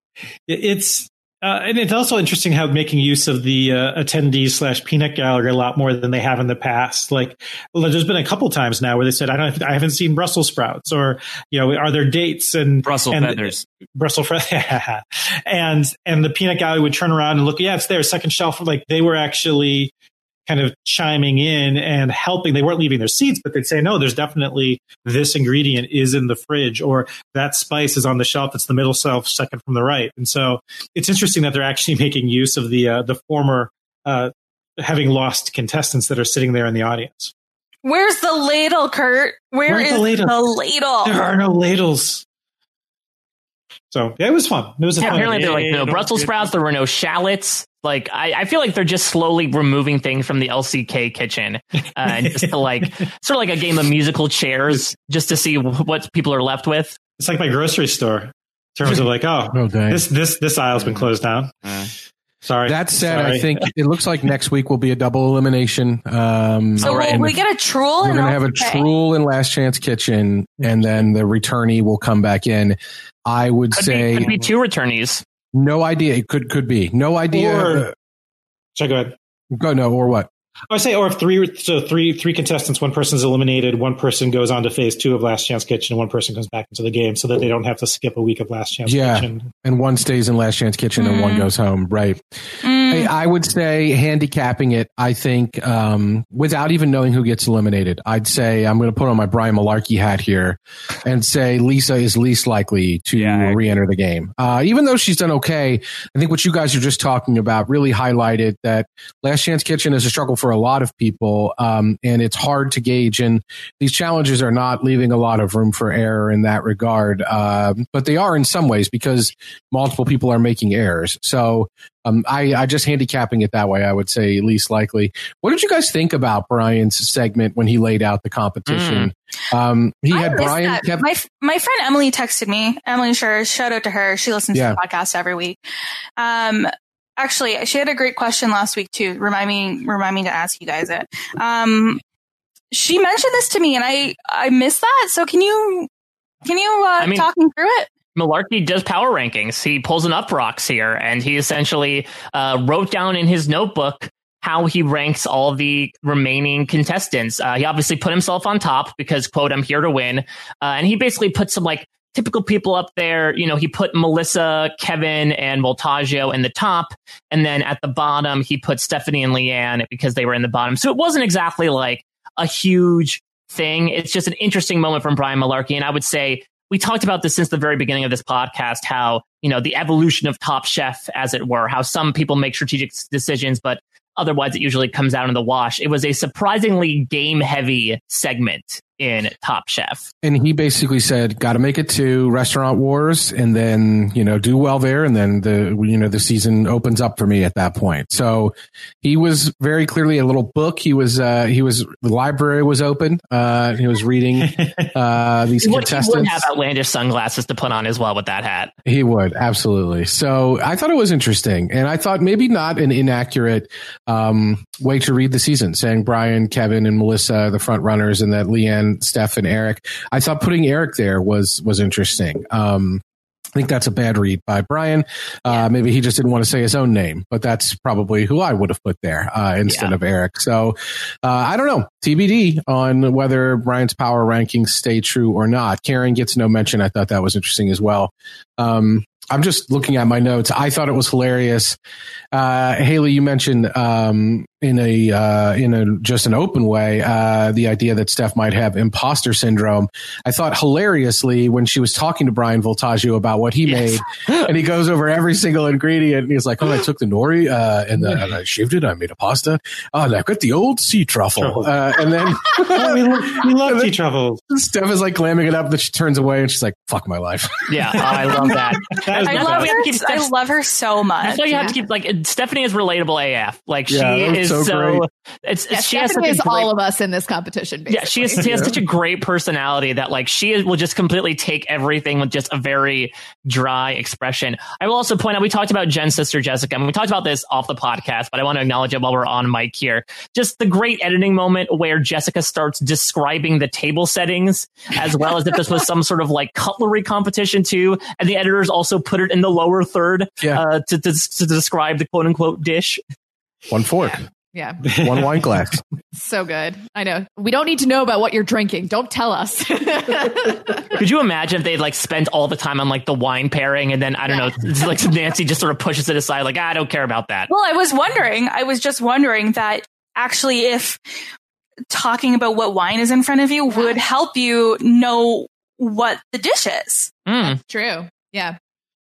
It's uh, and it's also interesting how making use of the uh, attendees slash peanut gallery a lot more than they have in the past. Like, well, there's been a couple times now where they said, "I don't, I haven't seen Brussels sprouts," or you know, are there dates and Brussels and, feathers. Brussels sprouts, and and the peanut gallery would turn around and look, yeah, it's there, second shelf. Like they were actually kind of chiming in and helping. They weren't leaving their seats, but they'd say, no, there's definitely this ingredient is in the fridge, or that spice is on the shelf. It's the middle shelf, second from the right. And so it's interesting that they're actually making use of the uh, the former uh, having lost contestants that are sitting there in the audience. Where's the ladle, Kurt? Where Where's is the ladle? the ladle? There are no ladles. So yeah, it was fun. It was a yeah, fun. apparently there were like Yeah, no yeah, Brussels yeah. sprouts. There were no shallots. Like I, I feel like they're just slowly removing things from the L C K kitchen, uh, and just to like sort of like a game of musical chairs, just to see what people are left with. It's like my grocery store in terms of like, oh, Oh, dang. this this this aisle's been closed down. Uh, Sorry. That said, Sorry. I think it looks like next week will be a double elimination. Um, So right. will we get a Truel? we're and going to have a okay. Truel in Last Chance Kitchen, and then the returnee will come back in. I would Could say be, could be two returnees. no idea. It could could be no idea. Or- Should I go ahead? Go no or what? I would say, or if three, so three, three contestants, one person's eliminated, one person goes on to phase two of Last Chance Kitchen, and one person comes back into the game, so that they don't have to skip a week of Last Chance Yeah. Kitchen. And one stays in Last Chance Kitchen, and one Mm. goes home. Right. Mm. Hey, I would say handicapping it, I think, um, without even knowing who gets eliminated, I'd say I'm going to put on my Brian Malarkey hat here and say Lisa is least likely to Yeah, I agree. re-enter the game. Uh, even though she's done okay, I think what you guys are just talking about really highlighted that Last Chance Kitchen is a struggle for a lot of people, um, and it's hard to gauge. And these challenges are not leaving a lot of room for error in that regard, uh, but they are in some ways because multiple people are making errors. So um, I, I just handicapping it that way, I would say least likely. What did you guys think about Brian's segment when he laid out the competition? Um, he I had missed Brian that. kept my my friend Emily texted me. Emily Schur, shout out to her. She listens Yeah. to the podcast every week. Um, actually, she had a great question last week too. Remind me, remind me to ask you guys it. Um, she mentioned this to me, and I I missed that. So can you can you uh, I mean- talk me through it? Malarkey does power rankings. He pulls an Uproxx here, and he essentially uh, wrote down in his notebook how he ranks all the remaining contestants. Uh, he obviously put himself on top because, quote, I'm here to win. Uh, and he basically put some like typical people up there. You know, he put Melissa, Kevin, and Voltaggio in the top. And then at the bottom, he put Stephanie and Leanne because they were in the bottom. So it wasn't exactly like a huge thing. It's just an interesting moment from Brian Malarkey. And I would say, we talked about this since the very beginning of this podcast, how, you know, the evolution of Top Chef, as it were, how some people make strategic decisions, but otherwise it usually comes out in the wash. It was a surprisingly game heavy segment in Top Chef. and he basically said, got to make it to Restaurant Wars, and then you know do well there, and then the you know the season opens up for me at that point. So he was very clearly a little book. He was uh, he was the library was open. Uh, he was reading uh, these He would, he contestants. would have outlandish sunglasses to put on as well with that hat. He would, absolutely. So I thought it was interesting. And I thought maybe not an inaccurate um, way to read the season, saying Brian, Kevin, and Melissa are the front runners, and that Leanne, Steph, and Eric. I thought putting Eric there was was interesting. Um, I think that's a bad read by Brian. Uh, maybe he just didn't want to say his own name, but that's probably who I would have put there uh, instead Yeah. of Eric. So uh, I don't know. T B D on whether Brian's power rankings stay true or not. Karen gets no mention. I thought that was interesting as well. Um, I'm just looking at my notes. I thought it was hilarious. Uh, Haley, you mentioned um, in a uh, in a just an open way uh, the idea that Steph might have imposter syndrome. I thought hilariously when she was talking to Brian Voltaggio about what he Yes. made, and he goes over every single ingredient. And he's like, "Oh, I took the nori uh, and, the, and I shaved it. I made a pasta. Oh, and I've got the old sea truffle." Uh, and then Oh, we, lo- we love tea truffles. Steph is like glamming it up, but she turns away and she's like, "Fuck my life." Yeah, oh, I love that. That was I the love best. her. Keep I Steph- love her so much. That's why you have Yeah. to keep like Stephanie is relatable A F. Like Yeah, she that was is so so. great. It's, Yeah, she has such Stephanie a is great, all of us in this competition. Basically. yeah, she has she has such a great personality that like she is, will just completely take everything with just a very dry expression. I will also point out we talked about Jen's sister Jessica, and we talked about this off the podcast, but I want to acknowledge it while we're on mic here. Just the great editing moment where Jessica starts describing the table settings as well as if this was some sort of like cutlery competition too, and the editors also put it in the lower third Yeah. uh, to, to to describe the quote unquote dish. One fork, Yeah, one wine glass. so good. I know. We don't need to know about what you're drinking. Don't tell us. Could you imagine if they'd like spent all the time on like the wine pairing and then I don't know, it's like Nancy just sort of pushes it aside, like ah, I don't care about that. Well, I was wondering, I was just wondering that actually if talking about what wine is in front of you would help you know what the dish is. Mm. True. Yeah.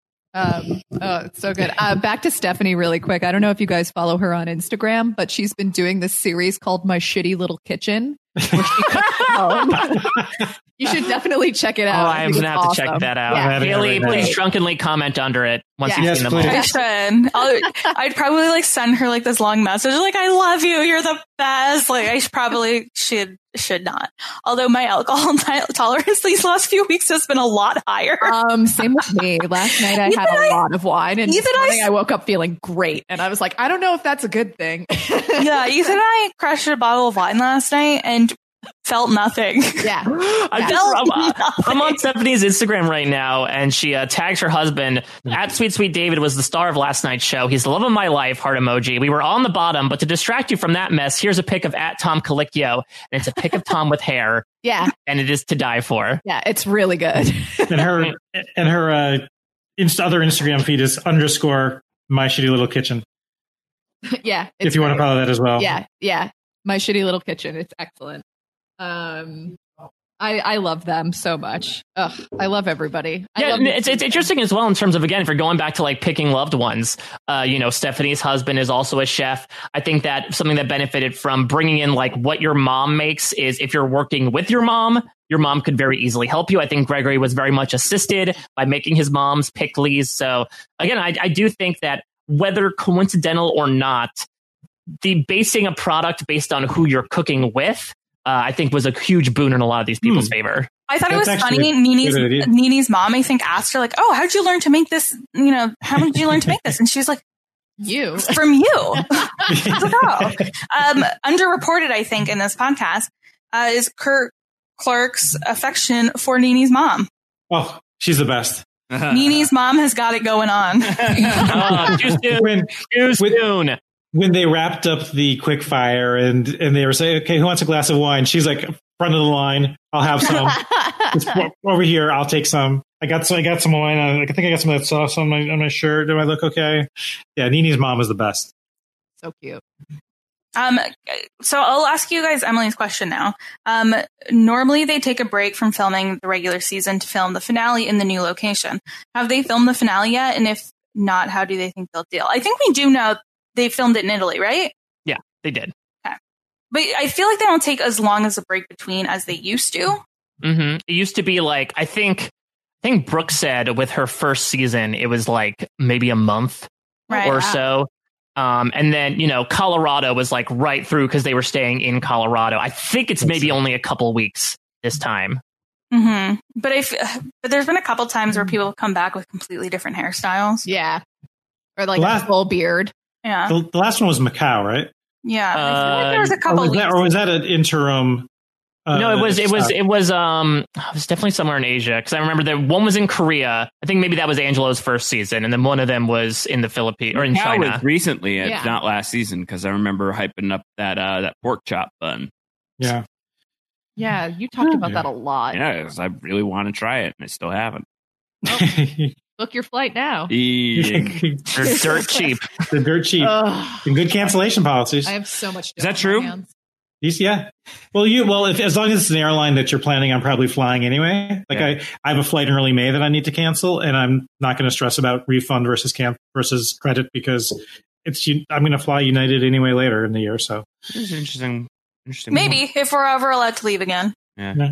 Um, oh, it's so good. Uh, back to Stephanie really quick. I don't know if you guys follow her on Instagram, but she's been doing this series called My Shitty Little Kitchen. You should definitely check it out. Oh, I'm I think going to it's have awesome. to check that out. Yeah. Haley, Right please now. drunkenly comment under it once Yeah. you've Yes, seen them please. all. I should. I'll, I'd probably like send her like this long message, like "I love you, you're the best." Like I should probably should should not. Although my alcohol t- tolerance these last few weeks has been a lot higher. Um, same with me. Last night I Ethan had a I- lot of wine, and this Ethan I morning s- I woke up feeling great. And I was like, I don't know if that's a good thing. Yeah, Ethan and I crushed a bottle of wine last night and felt nothing. Yeah. I'm, Yeah. just, I'm, I'm on Stephanie's Instagram right now, and she uh, tags her husband at Sweet Sweet David was the star of last night's show. He's the love of my life. Heart emoji. We were on the bottom, but to distract you from that mess, here's a pic of at Tom Colicchio, and it's a pic of Tom with hair, Yeah. and it is to die for. Yeah. It's really good. And her and her uh, inst- other Instagram feed is underscore my shitty little kitchen. Yeah. If you want to follow that as well. Yeah. Yeah. My shitty little kitchen. It's excellent. Um, I, I love them so much. Ugh, I love everybody. I Yeah, love it's it's interesting as well in terms of, again, if you're going back to like picking loved ones, uh, you know, Stephanie's husband is also a chef. I think that something that benefited from bringing in like what your mom makes is if you're working with your mom, your mom could very easily help you. I think Gregory was very much assisted by making his mom's pickles. So again, I, I do think that whether coincidental or not, the basing a product based on who you're cooking with, Uh, I think was a huge boon in a lot of these people's Hmm. favor. I thought That's it was actually funny. a Nini's good idea. Nini's mom, I think, asked her like, "Oh, how'd you learn to make this? You know, how did you learn to make this?" And she's like, you. "From you." I was like, "Oh." Um, underreported, I think, in this podcast uh, is Kurt Clark's affection for Nini's mom. Oh, she's the best. Nini's mom has got it going on. Oh, too soon. When Too with- soon. when they wrapped up the quick fire and and they were saying, "Okay, who wants a glass of wine?" She's like, "Front of the line. I'll have some. It's over here. I'll take some. I got some. I got some wine. I think I got some of that sauce on my on my shirt. Do I look okay?" Yeah, Nini's mom is the best. So cute. Um, so I'll ask you guys Emily's question now. Um, normally they take a break from filming the regular season to film the finale in the new location. Have they filmed the finale yet? And if not, how do they think they'll deal? I think we do know they filmed it in Italy, right? Yeah, they did. But I feel like they don't take as long as a break between as they used to. hmm It used to be like, I think, I think Brooke said with her first season, it was like maybe a month Right. or so. Um, and then, you know, Colorado was like right through because they were staying in Colorado. I think it's maybe only a couple weeks this time. Mm-hmm. But I, f- but there's been a couple times where people have come back with completely different hairstyles. Yeah. Or like Last- a full beard. Yeah, The, the last one was Macau, right? yeah. I feel like Uh, there was a Or couple was weeks. that, or was that an interim? Uh, no, it was, it was, stop? it was, um, it was definitely somewhere in Asia because I remember that one was in Korea. I think maybe that was Angelo's first season, and then one of them was in the Philippines or in That China. was recently, it's Yeah. not last season, because I remember hyping up that uh, that pork chop bun. Yeah. Yeah. You talked about that a lot. Yeah, 'cause I really want to try it, and I still haven't. Book your flight now. Yeah. They're dirt cheap. The dirt cheap. Ugh. And good cancellation policies. I have so much. Is that dough on my true? hands. These- yeah. Well, you well if, as long as it's an airline that you're planning on probably flying anyway. Like Yeah. I, I have a flight in early May that I need to cancel, and I'm not going to stress about refund versus can versus credit because it's I'm going to fly United anyway later in the year. So This is interesting. Interesting. Maybe if we're ever allowed to leave again. Yeah.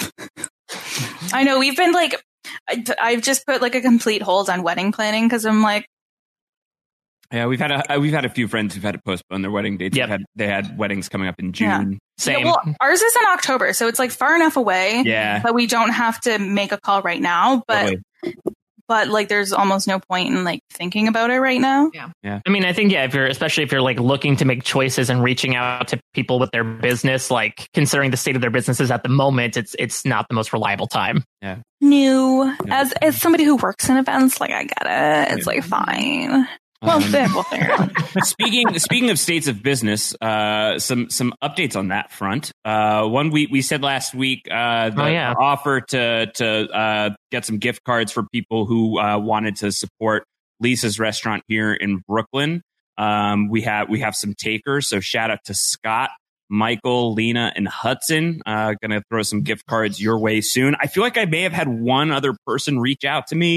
I know we've been like, I, I've just put like a complete hold on wedding planning because I'm like, Yeah, we've had a we've had a few friends who've had to postpone their wedding dates. Yep. They've Had, they had weddings coming up in June. Yeah, Same. well, ours is in October, so it's like far enough away. Yeah. But we don't have to make a call right now. But Totally. but like, there's almost no point in like thinking about it right now. I mean, I think, yeah, if you're, especially if you're like looking to make choices and reaching out to people with their business, like considering the state of their businesses at the moment, it's, it's not the most reliable time. New as as somebody who works in events, like I get it. It's like fine. Well, Um, then we'll figure it out. speaking speaking of states of business, uh, some some updates on that front. Uh, one we we said last week, uh, the Oh, yeah. offer to to uh, get some gift cards for people who uh, wanted to support Lisa's restaurant here in Brooklyn. Um, we have we have some takers, so shout out to Scott, Michael, Lena, and Hudson. Uh, gonna throw some gift cards your way soon. I feel like I may have had one other person reach out to me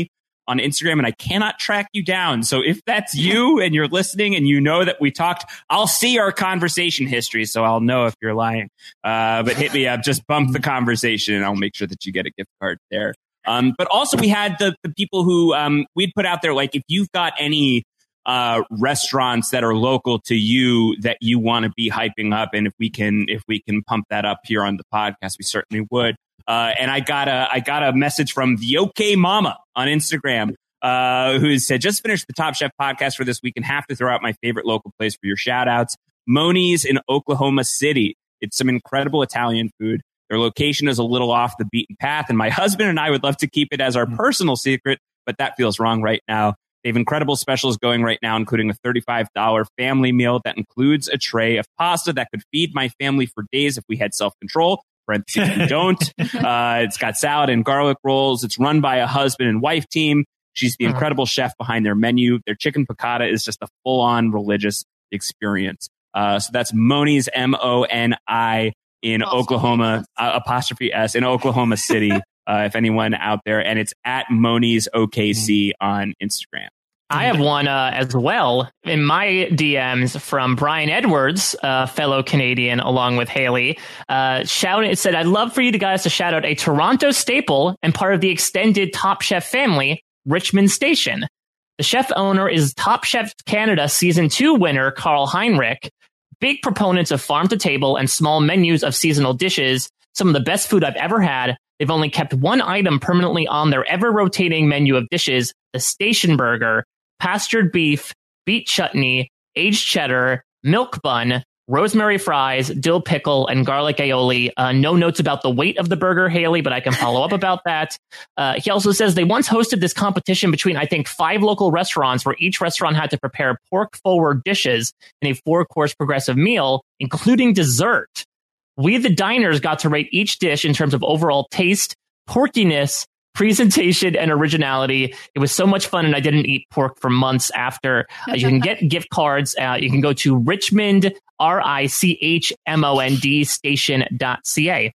on Instagram, and I cannot track you down. So if that's you and you're listening and you know that we talked, I'll see our conversation history, so I'll know if you're lying. Uh, but hit me up, just bump the conversation, and I'll make sure that you get a gift card there. Um, but also we had the, the people who um, we'd put out there, like, if you've got any uh, restaurants that are local to you that you want to be hyping up, and if we can if we can pump that up here on the podcast, we certainly would. Uh, and I got a I got a message from the OK Mama on Instagram, uh, who said, just finished the Top Chef podcast for this week and have to throw out my favorite local place for your shout outs. Moni's in Oklahoma City. It's some incredible Italian food. Their location is a little off the beaten path, and my husband and I would love to keep it as our personal secret, but that feels wrong right now. They have incredible specials going right now, including a thirty-five dollars family meal that includes a tray of pasta that could feed my family for days if we had self-control. Parentheses, we don't. Uh, it's got salad and garlic rolls. It's run by a husband and wife team. She's the incredible chef behind their menu. Their chicken piccata is just a full-on religious experience. Uh, so that's Moni's, M O N I, in oh, Oklahoma, uh, apostrophe S, in Oklahoma City, uh, if anyone out there. And it's at Moni's O K C on Instagram. I have one uh, as well in my D Ms from Brian Edwards, uh, fellow Canadian, along with Haley. Uh, shout, it said, I'd love for you guys to shout out a Toronto staple and part of the extended Top Chef family, Richmond Station. The chef owner is Top Chef Canada Season two winner, Carl Heinrich. Big proponents of farm to table and small menus of seasonal dishes. Some of the best food I've ever had. They've only kept one item permanently on their ever-rotating menu of dishes, the Station Burger. Pastured beef, beet chutney, aged cheddar, milk bun, rosemary fries, dill pickle, and garlic aioli. Uh, no notes about the weight of the burger, Haley, but I can follow up about that. Uh, he also says they once hosted this competition between, I think, five local restaurants where each restaurant had to prepare pork-forward dishes in a four-course progressive meal, including dessert. We, the diners, got to rate each dish in terms of overall taste, porkiness, presentation, and originality. It was so much fun, and I didn't eat pork for months after. Uh, you can get gift cards. Uh, you can go to Richmond, R I C H M O N D, station dot C A.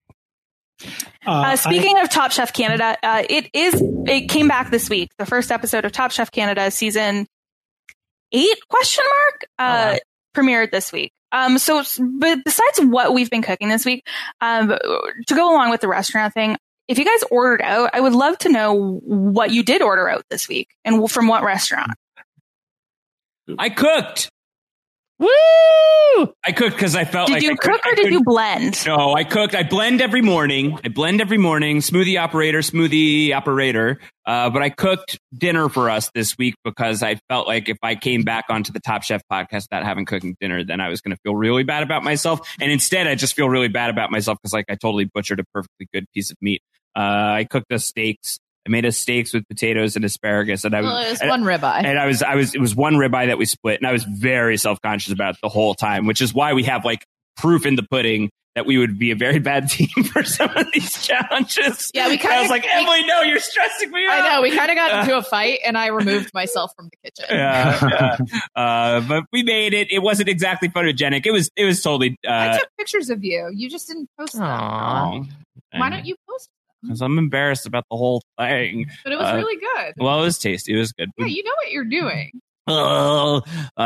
Uh, uh, speaking I, of Top Chef Canada, uh, it is it came back this week. The first episode of Top Chef Canada, season eight, question mark, uh, oh, wow. premiered this week. Um, so, but besides what we've been cooking this week, um, to go along with the restaurant thing, if you guys ordered out, I would love to know what you did order out this week and from what restaurant. I cooked. Woo! I cooked because I felt did like Did you I cook could, or did you blend? No, I cooked. I blend every morning. I blend every morning. Smoothie operator, smoothie operator. Uh, but I cooked dinner for us this week because I felt like if I came back onto the Top Chef podcast without having cooking dinner, then I was going to feel really bad about myself. And instead, I just feel really bad about myself because like I totally butchered a perfectly good piece of meat. Uh, I cooked us steaks. I made us steaks with potatoes and asparagus, and I well, it was and, one ribeye. And I was, I was, it was one ribeye that we split, and I was very self conscious about it the whole time, which is why we have like proof in the pudding that we would be a very bad team for some of these challenges. Yeah, we kind of I was like, Emily, no, you're stressing me out. I know we kind of got into a fight, and I removed myself from the kitchen. Yeah, yeah. Uh, but we made it. It wasn't exactly photogenic. It was, it was totally. Uh, I took pictures of you. You just didn't post them. Aww. Why don't you post them? Because I'm embarrassed about the whole thing. But it was uh, really good. Well, it was tasty. It was good. Yeah, you know what you're doing. Uh,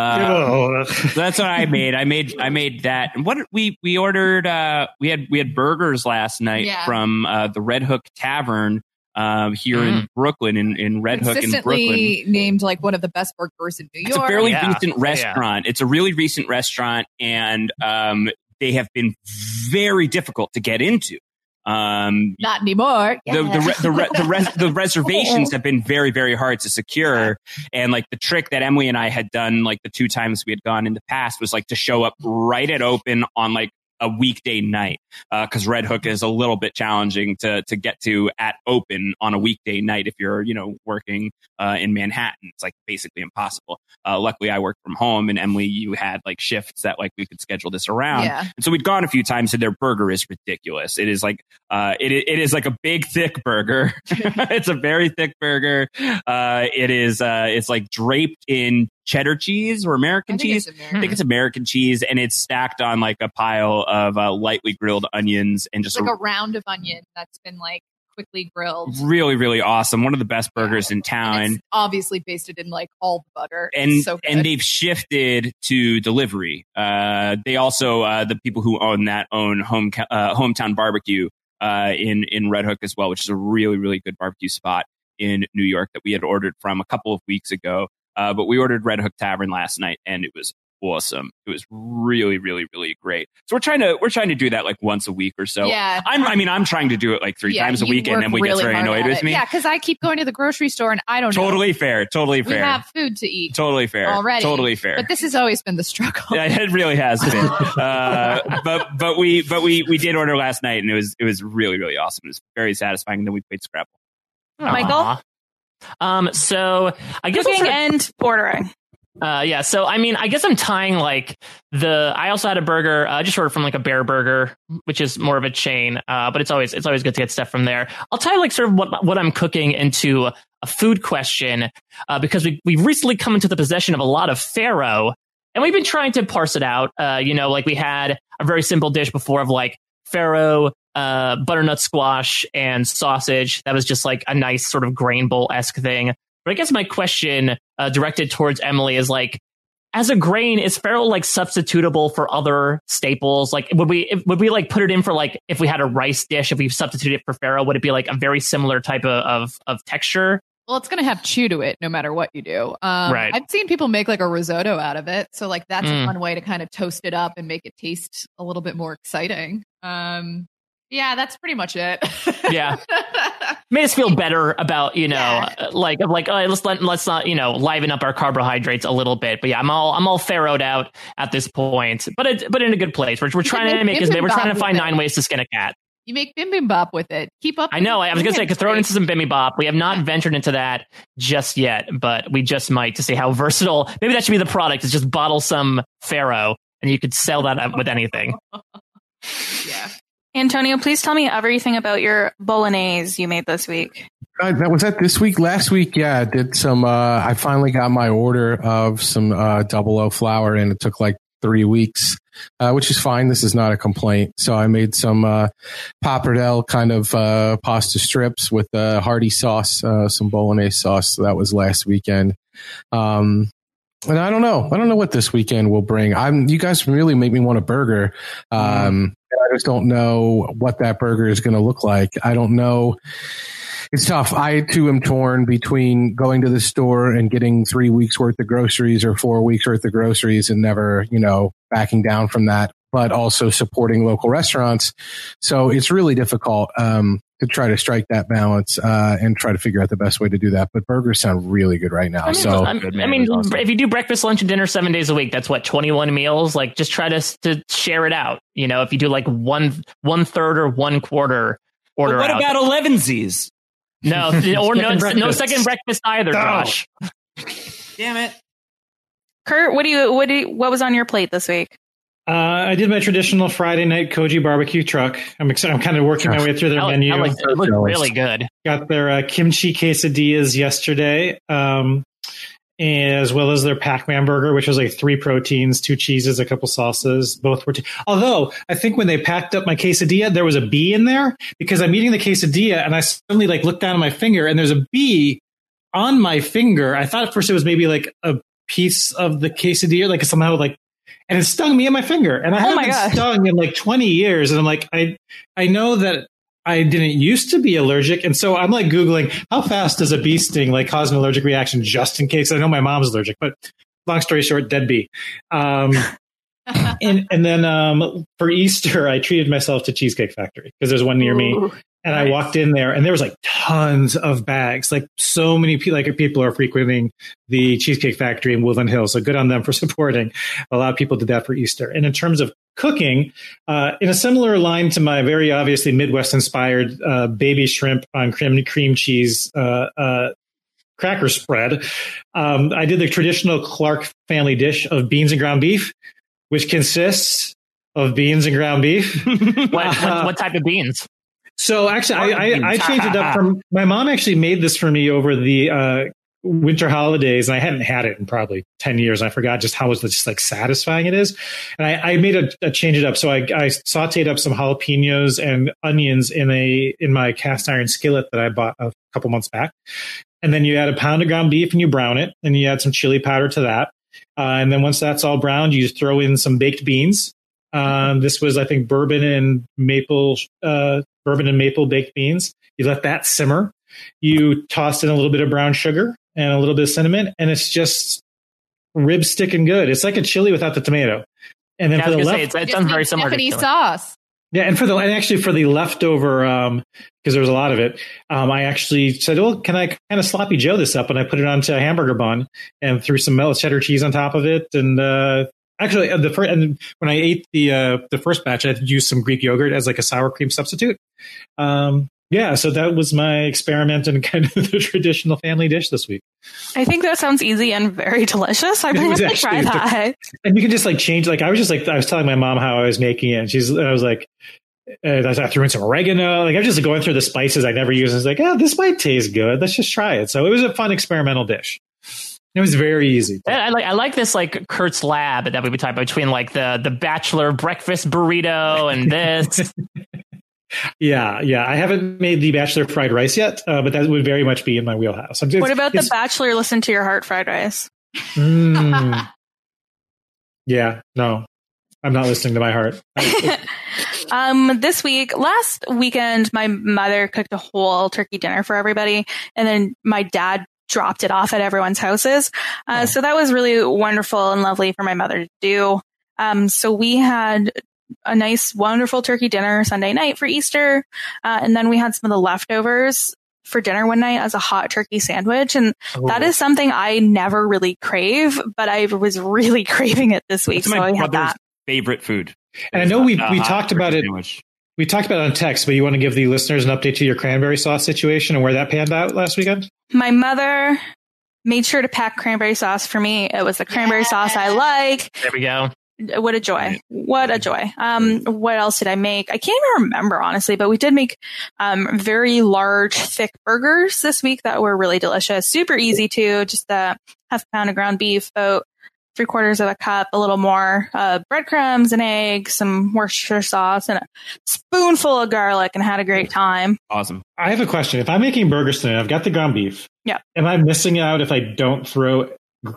uh, that's what I made. I made I made that. And what we we ordered? Uh, we had we had burgers last night yeah. from uh, the Red Hook Tavern um, here mm. in Brooklyn, in, in Red Hook in Brooklyn. Named like one of the best burgers in New York. It's a fairly yeah. recent restaurant. Yeah. It's a really recent restaurant, and um, they have been very difficult to get into. Um, Not anymore. The the the the, re, the, res, the reservations have been very very hard to secure, and like the trick that Emily and I had done like the two times we had gone in the past was like to show up right at open on like a weekday night, because uh, Red Hook is a little bit challenging to to get to at open on a weekday night if you're you know working uh, in Manhattan. It's like basically impossible. Uh, luckily, I worked from home, and Emily, you had like shifts that like we could schedule this around. Yeah. And so we'd gone a few times, and their burger is ridiculous. It is like uh, it it is like a big thick burger. It's a very thick burger. Uh, it is uh, it's like draped in cheddar cheese or American I cheese. American. I think it's American cheese, and it's stacked on like a pile of uh, lightly grilled onions and just it's like a, a round of onion that's been like quickly grilled. Really, really awesome. One of the best burgers in town. And it's obviously basted in like all the butter. And It's so good. and they've shifted to delivery. Uh, they also uh, the people who own that own home uh, hometown barbecue uh, in in Red Hook as well, which is a really, really good barbecue spot in New York that we had ordered from a couple of weeks ago. Uh, but we ordered Red Hook Tavern last night, and it was awesome. It was really, really, really great. So we're trying to we're trying to do that like once a week or so. Yeah. I'm, I mean, I'm trying to do it like three Yeah, times a you week, and work then we really get very hard annoyed at with it. me. Yeah, because I keep going to the grocery store and I don't know. Totally fair. Totally We fair. have food to eat. Totally fair. Already. Totally fair. But this has always been the struggle. Yeah, it really has been. uh, but but we but we we did order last night, and it was it was really, really awesome. It was very satisfying. And then we played Scrabble. Michael? Aw. Um, so I guess I'll Cooking start- and ordering. Uh, yeah. So, I mean, I guess I'm tying like the, I also had a burger, uh, just ordered from like a Bear Burger, which is more of a chain. Uh, but it's always, it's always good to get stuff from there. I'll tie like sort of what, what I'm cooking into a food question, uh, because we, we've recently come into the possession of a lot of farro, and we've been trying to parse it out. Uh, you know, like we had a very simple dish before of like farro, uh, butternut squash and sausage. That was just like a nice sort of grain bowl-esque thing. But I guess my question uh, directed towards Emily is like, as a grain, is farro like substitutable for other staples? Like, would we if, would we like put it in for like if we had a rice dish, if we substituted it for farro, would it be like a very similar type of of, of texture? Well, it's going to have chew to it no matter what you do. Um, Right. I've seen people make like a risotto out of it. So like that's Mm. a fun way to kind of toast it up and make it taste a little bit more exciting. Um, yeah, that's pretty much it. Yeah. Made us feel better about, you know, Yeah. uh, like of like, oh, let's let, let's not, you know, liven up our carbohydrates a little bit. But yeah, I'm all I'm all farrowed out at this point, but it, but in a good place. We're we're trying to make make it, we're trying to bibimbap find with nine it. ways to skin a cat. You make bibimbap with it. Keep up. I know. I was gonna say, could throw it into it. some bibimbap. We have not ventured into that just yet, but we just might to see how versatile. Maybe that should be the product. Is just bottle some farro, and you could sell that with anything. Yeah. Antonio, please tell me everything about your bolognese you made this week. Uh, that was that this week. Last week, yeah, I did some. Uh, I finally got my order of some uh, double O flour, and it took like three weeks, uh, which is fine. This is not a complaint. So I made some uh, pappardelle kind of uh, pasta strips with uh, hearty sauce, uh, some bolognese sauce. So that was last weekend. Um, and I don't know. I don't know what this weekend will bring. I'm. You guys really make me want a burger. Um, and I just don't know what that burger is going to look like. I don't know. It's tough. I too am torn between going to the store and getting three weeks worth of groceries or four weeks worth of groceries and never, you know, backing down from that, but also supporting local restaurants. So it's really difficult um, to try to strike that balance uh, and try to figure out the best way to do that. But burgers sound really good right now. I mean, so I'm- Good I man, mean, it was awesome. if you do breakfast, lunch, and dinner seven days a week, that's what twenty-one meals. Like, just try to to share it out. You know, if you do like one one third or one quarter But order what out. about elevensies? No, or no, Second no breakfast. second breakfast either, No. Josh. Damn it. Kurt, what do you what do you, what was on your plate this week? Uh, I did my traditional Friday night Koji barbecue truck. I'm excited. I'm kind of working my way through their I, menu. I like, it looked really good. Got their uh, kimchi quesadillas yesterday, um, as well as their Pac-Man burger, which was like three proteins, two cheeses, a couple sauces. Both were. T- Although I think when they packed up my quesadilla, there was a bee in there because I'm eating the quesadilla and I suddenly like looked down at my finger and there's a bee on my finger. I thought at first it was maybe like a piece of the quesadilla, like somehow like. And it stung me in my finger, and I Oh haven't my been gosh. stung in like twenty years. And I'm like, I, I know that I didn't used to be allergic, and so I'm like googling how fast does a bee sting like cause an allergic reaction, just in case. I know my mom's allergic, but long story short, dead bee. Um, and and then um, for Easter, I treated myself to Cheesecake Factory because there's one near me. Ooh. And I Nice. walked in there, and there was like tons of bags. Like so many people, like people are frequenting the Cheesecake Factory in Woodland Hills. So good on them for supporting. A lot of people did that for Easter. And in terms of cooking, uh, in a similar line to my very obviously Midwest-inspired uh, baby shrimp on cream cream cheese uh, uh, cracker spread, um, I did the traditional Clark family dish of beans and ground beef, which consists of beans and ground beef. What, what, what type of beans? So actually, I, I, I changed it up from my mom actually made this for me over the uh, winter holidays, and I hadn't had it in probably ten years. I forgot just how just like satisfying it is. And I, I made a, a change it up. So I, I sauteed up some jalapenos and onions in a in my cast iron skillet that I bought a couple months back. And then you add a pound of ground beef and you brown it, and you add some chili powder to that. Uh, and then once that's all browned, you throw in some baked beans. Um, this was, I think, bourbon and maple, uh, bourbon and maple baked beans. You let that simmer. You toss in a little bit of brown sugar and a little bit of cinnamon, and it's just rib sticking good. It's like a chili without the tomato. And then Yeah, for I the was gonna left, say, it's- it sounds very similar to Stephanie chili. sauce. yeah, and for the and actually for the leftover, um, because there was a lot of it, um, I actually said, "Well, can I kind of sloppy Joe this up?" And I put it onto a hamburger bun and threw some melted cheddar cheese on top of it. And uh, actually, uh, the first and when I ate the uh, the first batch, I had used some Greek yogurt as like a sour cream substitute. Um, yeah, so that was my experiment in kind of the traditional family dish this week. I think that sounds easy and very delicious. I It might was have to try actually- that. And you can just like change. Like I was just like I was telling my mom how I was making it, and she's and I was like. And I threw in some oregano. Like I'm just going through the spices I never use. I was like, oh, this might taste good. Let's just try it. So it was a fun experimental dish. It was very easy. I I like I like this like Kurt's lab that we would talk about between like the the bachelor breakfast burrito and this. Yeah, yeah. I haven't made the bachelor fried rice yet, uh, but that would very much be in my wheelhouse. I'm just, What about the it's- Bachelor Listen to Your Heart fried rice? Mm. Yeah, no, I'm not listening to my heart. Um, this week, last weekend, my mother cooked a whole turkey dinner for everybody, and then my dad dropped it off at everyone's houses. Uh, Oh. So that was really wonderful and lovely for my mother to do. Um, so we had a nice, wonderful turkey dinner Sunday night for Easter, uh, and then we had some of the leftovers for dinner one night as a hot turkey sandwich, and that is something I never really crave, but I was really craving it this week, It's so my I had brother's that. favorite food. And I know we Uh, we hot talked about turkey it. sandwich. We talked about it on text, but you want to give the listeners an update to your cranberry sauce situation and where that panned out last weekend? My mother made sure to pack cranberry sauce for me. It was the cranberry sauce I like. There we go. What a joy. What a joy. Um, what else did I make? I can't even remember, honestly, but we did make um, very large, thick burgers this week that were really delicious. Super easy too. Just a half a pound of ground beef, about three quarters of a cup, a little more uh, breadcrumbs, an egg, some Worcestershire sauce, and a spoonful of garlic, and had a great time. Awesome. I have a question. If I'm making burgers tonight, I've got the ground beef. Yeah. Am I missing out if I don't throw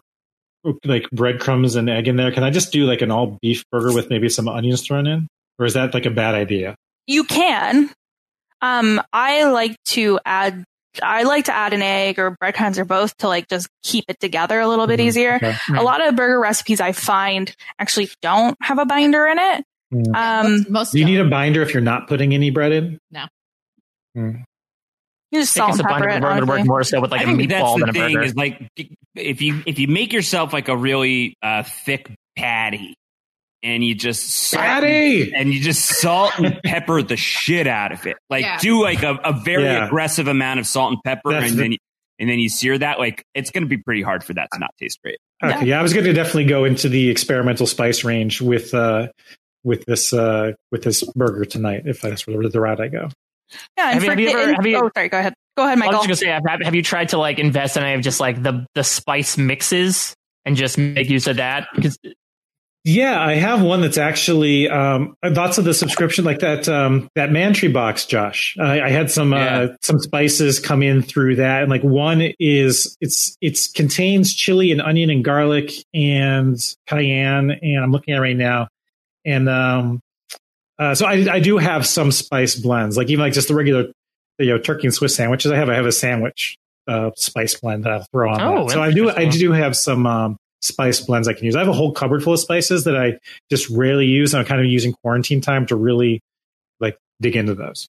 like breadcrumbs and egg in there? Can I just do like an all beef burger with maybe some onions thrown in? Or is that like a bad idea? You can. Um, I like to add. I like to add an egg or breadcrumbs or both to like just keep it together a little bit Mhm. easier. Okay. A lot of burger recipes I find actually don't have a binder in it. Mm. Um, most, most Do you don't. need a binder if you're not putting any bread in? No. Mm. you just I think salt it's and a pepper binder it. burger would work honestly. more so with like I a think that's meatball the than a thing burger. is like if you if you make yourself like a really uh, thick patty and you just salt Patty! and you just salt and pepper the shit out of it, like Yeah. do like a, a very Yeah. aggressive amount of salt and pepper, That's and the- then you, and then you sear that. Like it's going to be pretty hard for that to not taste great. Okay, yeah, I was going to definitely go into the experimental spice range with uh, with this uh, with this burger tonight, if that's the the route I go. Yeah, and Have you- for have you ever- and- have you- oh, sorry. Go ahead. Go ahead, I was Michael. just gonna say, have, have you tried to like invest in any of just like the the spice mixes and just make use of that? Because Yeah, I have one that's actually um, lots of the subscription, like that um, that Mantry box, Josh. I, I had some Yeah. uh, some spices come in through that, and like one is it's it's contains chili and onion and garlic and cayenne, and I'm looking at it right now, and um, uh, so I, I do have some spice blends, like even like just the regular you know turkey and Swiss sandwiches. I have I have a sandwich uh, spice blend that I'll throw on. Oh, that. So I do I interesting. do have some. Um, spice blends I can use. I have a whole cupboard full of spices that I just rarely use. And I'm kind of using quarantine time to really like dig into those.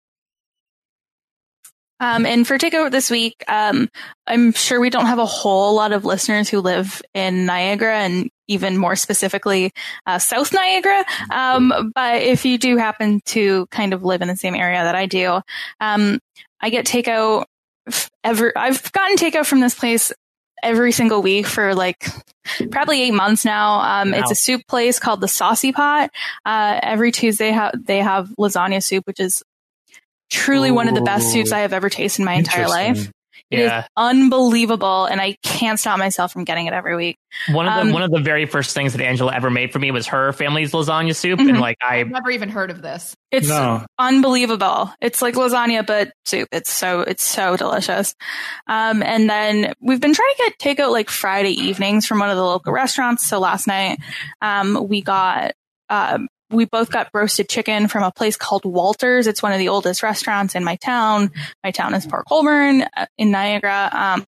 Um, and for takeover this week, um, I'm sure we don't have a whole lot of listeners who live in Niagara and even more specifically, uh, South Niagara. Um, but if you do happen to kind of live in the same area that I do, um, I get takeout ever. I've gotten takeout from this place every single week for like probably eight months now. Um, Wow. It's a soup place called the Saucy Pot. Uh, every Tuesday ha- they have lasagna soup, which is truly one of the best Ooh. soups I have ever tasted in my entire life. Interesting. It Yeah. is unbelievable, and I can't stop myself from getting it every week. One of the Um, one of the very first things that Angela ever made for me was her family's lasagna soup, Mhm. and like I I've never even heard of this. It's No. unbelievable. It's like lasagna, but soup. It's so, it's so delicious. Um, and then we've been trying to get takeout like Friday evenings from one of the local restaurants. So last night, um, we got, um, we both got roasted chicken from a place called Walter's. It's one of the oldest restaurants in my town. My town is Port Colborne uh, in Niagara. Um,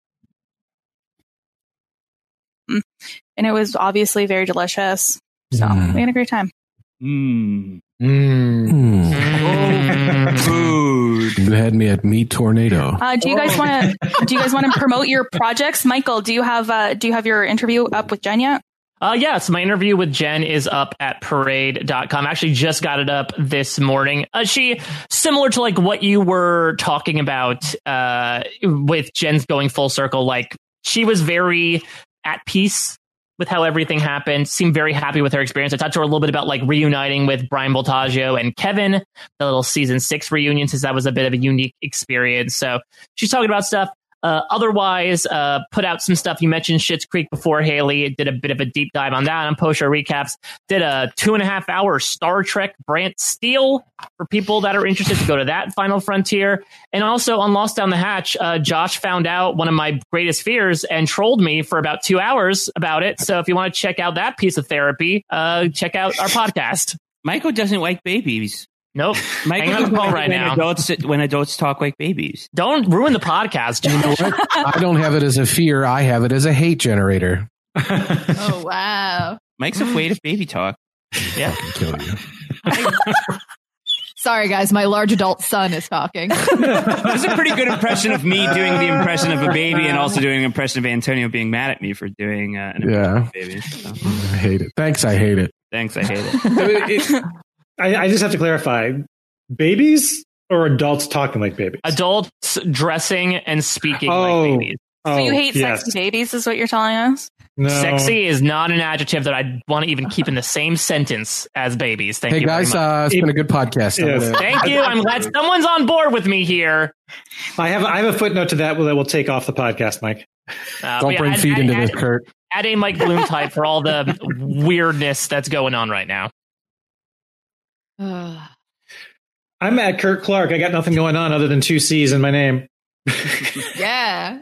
and it was obviously very delicious. So Mm. we had a great time. Mm. Mm. Mm. Food. You had me at Meat Tornado. Uh, do you guys want to? Do you guys want to promote your projects, Michael? Do you have uh, Do you have your interview up with Jen yet? Uh, yeah, so my interview with Jen is up at parade dot com. I actually just got it up this morning. Uh, she, similar to like what you were talking about uh, with Jen's going full circle, like she was very at peace with how everything happened, seemed very happy with her experience. I talked to her a little bit about like reuniting with Brian Voltaggio and Kevin, the little season six reunion, since that was a bit of a unique experience. So she's talking about stuff. Uh, otherwise, uh, put out some stuff. You mentioned Schitt's Creek before, Haley. Did a bit of a deep dive on that on post show recaps. Did a two and a half hour Star Trek Brant Steele for people that are interested to go to that Final Frontier. And also on Lost Down the Hatch, uh, Josh found out one of my greatest fears and trolled me for about two hours about it. So if you want to check out that piece of therapy, uh, check out our podcast. Michael doesn't like babies. Nope. Michael Hang on the doesn't phone like right when now. Adults, when adults talk like babies. Don't ruin the podcast, Josh. I don't have it as a fear. I have it as a hate generator. Oh, wow. Mike's afraid of baby talk. Yeah. I can kill you. Sorry, guys. My large adult son is talking. That's a pretty good impression of me doing the impression of a baby and also doing an impression of Antonio being mad at me for doing uh, an impression Yeah. of a baby. So, I hate it. Thanks. I hate it. thanks, I hate it. It- I, I just have to clarify: babies or adults talking like babies? Adults dressing and speaking Oh. like babies. Oh, So you hate yes. sexy babies, is what you're telling us? No. Sexy is not an adjective that I want to even keep in the same sentence as babies. Thank Hey, you. guys, very much. uh, it's been a good podcast. I'm Yes. gonna- Thank you. I'm glad someone's on board with me here. I have I have a footnote to that that we'll take off the podcast, Mike. Uh, Don't but bring add- feet add- into add- this, Kurt. Add a Mike Bloom type for all the weirdness that's going on right now. Ugh. I'm at Kurt Clark. I got nothing going on other than two C's in my name. Yeah.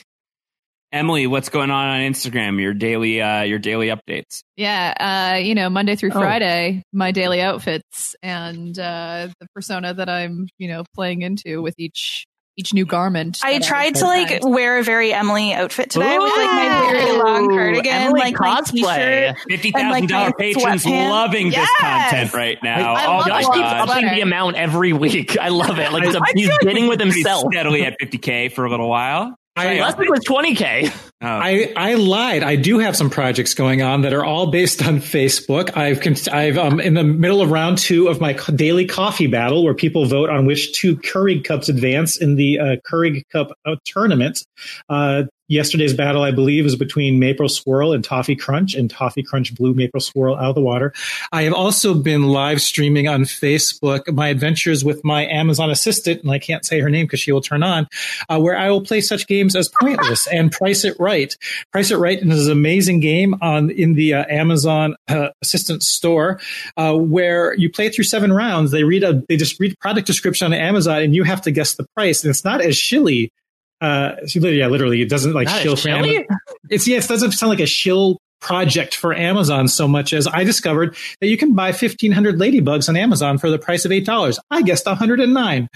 Emily, what's going on on Instagram? Your daily, uh, your daily updates. Yeah. Uh, you know, Monday through Oh. Friday, my daily outfits and uh, the persona that I'm, you know, playing into with each each new garment. I that tried to like present. wear a very Emily outfit today with like my very long cardigan, Emily like my cosplay. t-shirt. Fifty And, like, thousand dollar my patrons sweatpants. loving this Yes! content right now. I oh love Josh it. keeps God. upping the amount every week. I love it. Like it's a, I he's feel like bidding with Pretty himself. steadily at fifty K for a little while. I, Last week was twenty K. Oh. I, I lied. I do have some projects going on that are all based on Facebook. I've con- I've um in the middle of round two of my co- daily coffee battle, where people vote on which two Keurig cups advance in the uh, Keurig Cup uh, tournament. Uh, yesterday's battle, I believe, is between Maple Swirl and Toffee Crunch, and Toffee Crunch blew Maple Swirl out of the water. I have also been live streaming on Facebook my adventures with my Amazon assistant, and I can't say her name because she will turn on, uh, where I will play such games as Pointless and Price It Right. Price It Right is an amazing game on in the uh, Amazon uh, Assistant store, uh, where you play through seven rounds. They read a they just read product description on Amazon, and you have to guess the price. And it's not as shilly. Uh, yeah, literally, it doesn't like Not shill as for chilly? Amazon. It's yeah, it doesn't sound like a shill project for Amazon so much as I discovered that you can buy fifteen hundred ladybugs on Amazon for the price of eight dollars. I guessed one hundred nine.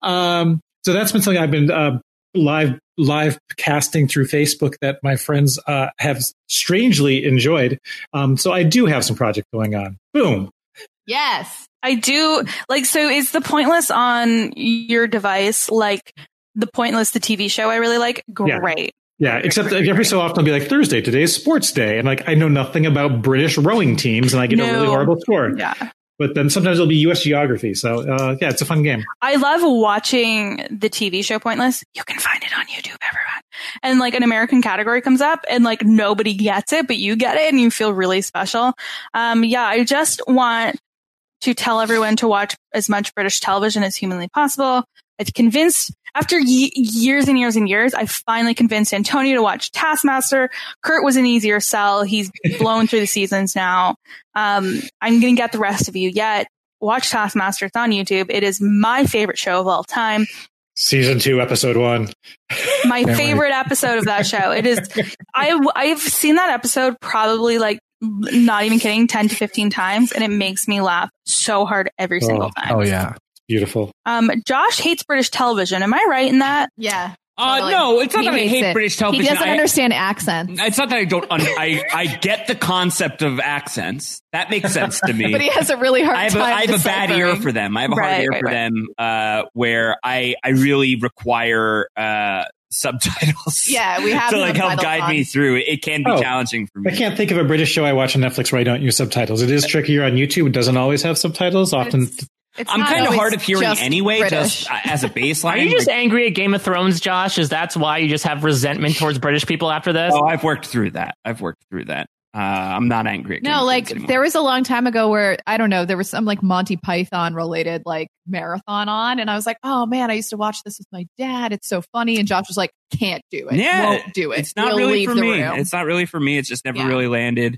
Um, so that's been something I've been uh, live live casting through Facebook that my friends uh, have strangely enjoyed. Um, so I do have some project going on. Boom. Yes. I do like. So is the Pointless on your device like the Pointless, the T V show? I really like. Yeah. Great. Yeah, except that every so often I'll be like, Thursday, today's sports day. And like, I know nothing about British rowing teams and I get a really No. horrible score. Yeah. But then sometimes it'll be U S geography. So uh, yeah, it's a fun game. I love watching the T V show Pointless. You can find it on YouTube, everyone. And like an American category comes up and like nobody gets it, but you get it and you feel really special. Um, yeah, I just want to tell everyone to watch as much British television as humanly possible. I've convinced, after ye- years and years and years, I finally convinced Antonio to watch Taskmaster. Kurt was an easier sell. He's blown through the seasons now. Um, I'm going to get the rest of you yet. Watch Taskmaster. It's on YouTube. It is my favorite show of all time. Season two, episode one. My favorite episode of that show. It is. I I've seen that episode probably like not even kidding, ten to fifteen times, and it makes me laugh so hard every Oh. single time. Oh yeah. Beautiful. Um, Josh hates British television. Am I right in that? Yeah. Uh, Totally. no, it's not He that I hates hate it. British television. He doesn't I- understand accents. It's not that I don't. Un- I I get the concept of accents. That makes sense to me. But he has a really hard I have a, time. I have a bad ear deciphering. for them. I have a hard Right, ear right, for right. them, uh, where I I really require uh, subtitles. Yeah, we have to like help subtitles guide on. me through it. It can be Oh. challenging for me. I can't think of a British show I watch on Netflix where I don't use subtitles. It is trickier on YouTube. It doesn't always have subtitles. Often, It's- it's I'm not kind of always hard of hearing just anyway, British. just uh, as a baseline. Are you just Like, angry at Game of Thrones, Josh? Is that's why you just have resentment towards British people after this? oh, I've worked through that. I've worked through that. Uh, I'm not angry at Game No, of like Thrones anymore. there was a long time ago where I don't know, there was some like Monty Python related like marathon on, and I was like, oh man, I used to watch this with my dad. It's so funny, and Josh was like, can't do it. Yeah, won't do it. It's not We'll really leave for the me. room. It's not really for me. It's just never Yeah. really landed.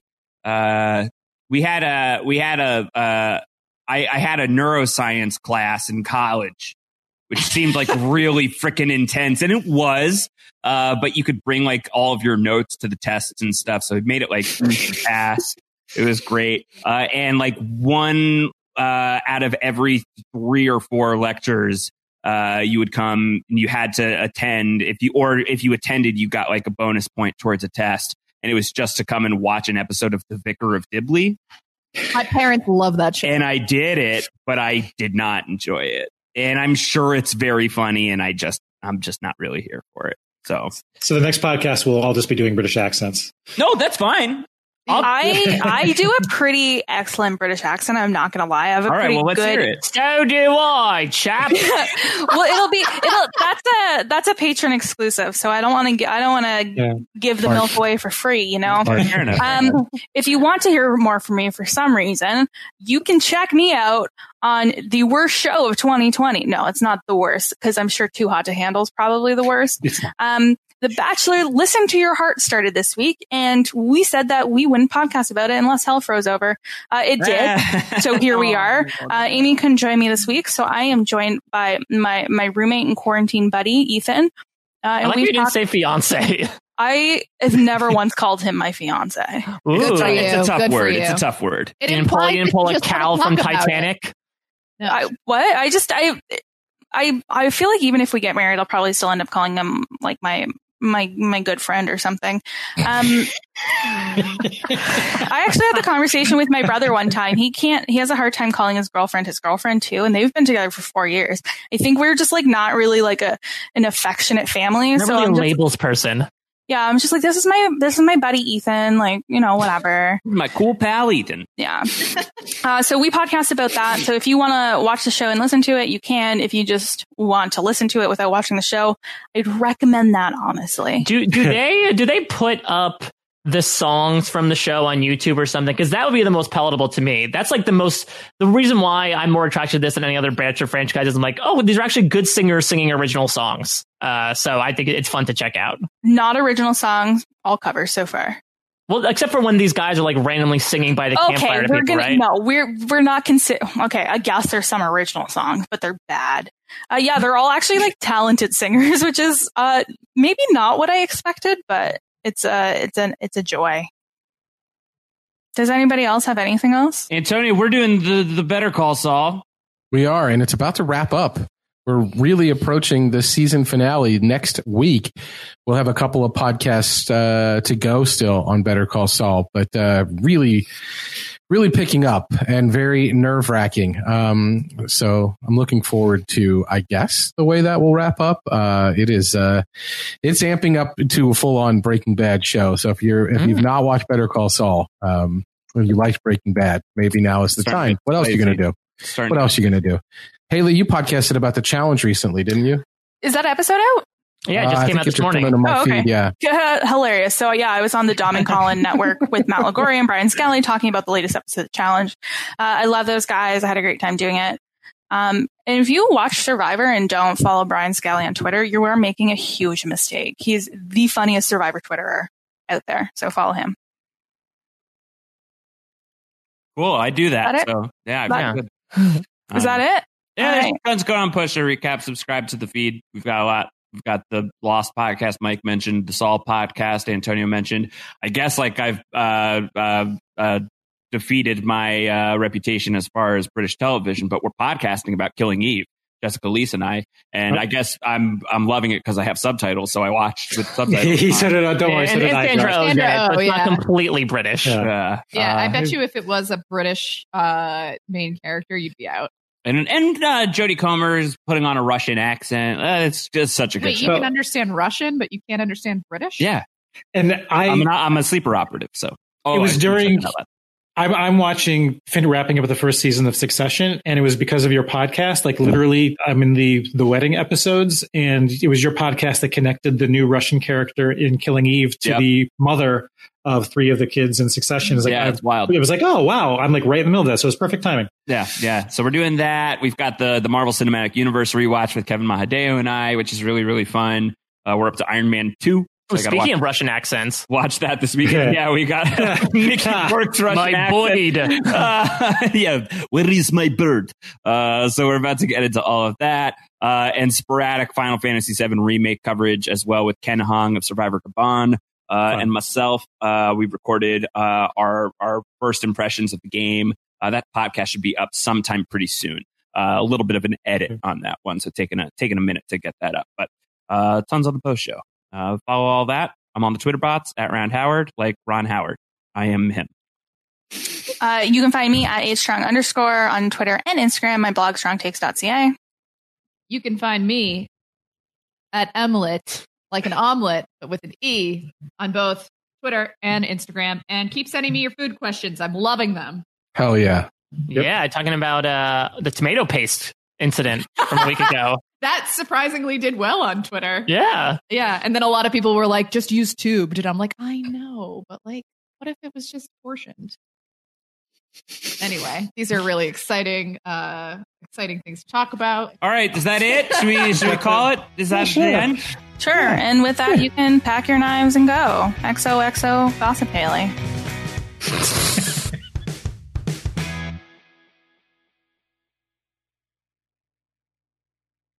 Uh, we had a we had a uh, I, I had a neuroscience class in college, which seemed like really freaking intense, and it was. Uh, but you could bring like all of your notes to the tests and stuff, so it made it like easy to pass. It was great, uh, and like one uh, out of every three or four lectures. Uh, you would come and you had to attend if you, or if you attended, you got like a bonus point towards a test. And it was just to come and watch an episode of The Vicar of Dibley. My parents love that show. And I did it, but I did not enjoy it. And I'm sure it's very funny. And I just, I'm just not really here for it. So, so the next podcast will all just be doing British accents. no, that's fine. I'll- I I do a pretty excellent British accent. I'm not gonna lie. I have a All right, pretty well, let's good. hear it. So do I, chap. Well, it'll be it'll that's a that's a patron exclusive. So I don't want to I don't want to Yeah. give the Mark. milk away for free. You know. Fair enough. Um, if you want to hear more from me for some reason, you can check me out on the worst show of twenty twenty. No, it's not the worst because I'm sure Too Hot to Handle is probably the worst. It's not. Um, The Bachelor Listen to Your Heart started this week, and we said that we wouldn't podcast about it unless hell froze over. Uh, it did. So here we are. Uh, Amy couldn't join me this week, so I am joined by my, my roommate and quarantine buddy, Ethan. Uh, I and like we've you didn't talked- say fiance. I have never once called him my fiance. Ooh. Good for you. It's a tough Good for word. It's you. a tough word. It You didn't pull, implies you didn't that pull you a just wanna cow from talk about it. Titanic. No. I, what? I just, I, I, I feel like even if we get married, I'll probably still end up calling him like my, my, my good friend or something. Um, I actually had the conversation with my brother one time. He can't, he has a hard time calling his girlfriend his girlfriend too. And they've been together for four years. I think we're just like not really like a, an affectionate family. You're so really a I'm just, labels person. yeah, I'm just like, this is my, this is my buddy Ethan. Like, you know, whatever. My cool pal, Ethan. Yeah. Uh, so we podcast about that. So if you want to watch the show and listen to it, you can. If you just want to listen to it without watching the show, I'd recommend that, honestly. Do do they do they put up the songs from the show on YouTube or something? Because that would be the most palatable to me. That's like the most the reason why I'm more attracted to this than any other Bachelor franchise is I'm like, oh, these are actually good singers singing original songs. Uh, so I think it's fun to check out. Not original songs, all covers so far. Well, except for when these guys are like randomly singing by the Okay, campfire to we're people, gonna right? no, we're we're not consider. Okay, I guess there's some original songs, but they're bad. Uh, yeah, they're all actually like talented singers, which is uh maybe not what I expected, but it's a it's an it's a joy. Does anybody else have anything else? Antonio, we're doing the, the Better Call Saul. We are, and it's about to wrap up. We're really approaching the season finale next week. We'll have a couple of podcasts uh, to go still on Better Call Saul, but uh, really, really picking up and very nerve wracking. Um, so I'm looking forward to, I guess, the way that will wrap up. Uh, it is, uh, it's amping up to a full on Breaking Bad show. So if you're, if Mm. you've not watched Better Call Saul, um, or you liked Breaking Bad, maybe now is the Starting time. What else are you going to do? Starting What else are you going to do? Haley, you podcasted about the challenge recently, didn't you? Is that episode out? Yeah, it just Uh, I came think out it this just morning. came out on my Oh, okay. feed, yeah. Yeah, hilarious. So yeah, I was on the Dom and Colin network with Matt Lagori and Brian Skelly talking about the latest episode of the challenge. Uh, I love those guys. I had a great time doing it. Um, and if you watch Survivor and don't follow Brian Scally on Twitter, you are making a huge mistake. He's the funniest Survivor Twitterer out there, so follow him. Cool, I do that. Is that so yeah, that, good. Is that it? Yeah, right. Tons going on. Push a recap. Subscribe to the feed. We've got a lot. We've got the Lost podcast Mike mentioned, the Saul podcast Antonio mentioned. I guess like I've uh, uh, uh, defeated my uh, reputation as far as British television, but we're podcasting about Killing Eve, Jessica Lees and I, and I guess I'm I'm loving it because I have subtitles, so I watched with subtitles. He said it. Don't worry, and, so did and I. Sandra Josh. Oh's in it, Sandra so Oh, it's yeah. not completely British. Yeah. Uh, Yeah, I uh, bet you if it was a British uh, main character, you'd be out. And and uh, Jodie Comer is putting on a Russian accent. Uh, it's just such a good Wait, you show. can understand Russian, but you can't understand British? Yeah, And I, I'm, an, I'm a sleeper operative, so oh, It was I should during- check that out. I'm, I'm watching, fin- wrapping up the first season of Succession, and it was because of your podcast. Like literally, I'm in the the wedding episodes, and it was your podcast that connected the new Russian character in Killing Eve to Yep. the mother of three of the kids in Succession. It's like, Yeah, I- it's wild. It was like, oh wow, I'm like right in the middle of that, so it was perfect timing. Yeah, yeah. So we're doing that. We've got the the Marvel Cinematic Universe rewatch with Kevin Mahadeo and I, which is really really fun. Uh, we're up to Iron Man two. Oh, So I gotta speaking watch, of Russian accents, watch that this weekend. Yeah, we got Mickey Rourke's Russian my accent. boy. Uh, yeah, where is my bird? Uh, so we're about to get into all of that uh, and sporadic Final Fantasy seven remake coverage as well with Ken Hong of Survivor Gabon. Uh, and myself, uh, we recorded uh, our our first impressions of the game. Uh, that podcast should be up sometime pretty soon. Uh, a little bit of an edit on that one, so taking a taking a minute to get that up. But uh, tons on the post show. Uh, follow all that. I'm on the Twitter bots at Round Howard, like Ron Howard. I am him. Uh, you can find me at astrong underscore on Twitter and Instagram. My blog strongtakes dot c a. You can find me at Emlet, like an omelet, but with an E, on both Twitter and Instagram. And keep sending me your food questions. I'm loving them. Hell yeah. yeah, talking about uh, the tomato paste incident from a week ago. That surprisingly did well on Twitter. Yeah. Yeah. And then a lot of people were like, just use tubed. And I'm like, I know, but like, what if it was just portioned? Anyway, these are really exciting, uh, exciting things to talk about. All right, is that it? Should we should we call it? Is that sure. the end? Sure. And with that, you can pack your knives and go. X O X O Gossip Haley.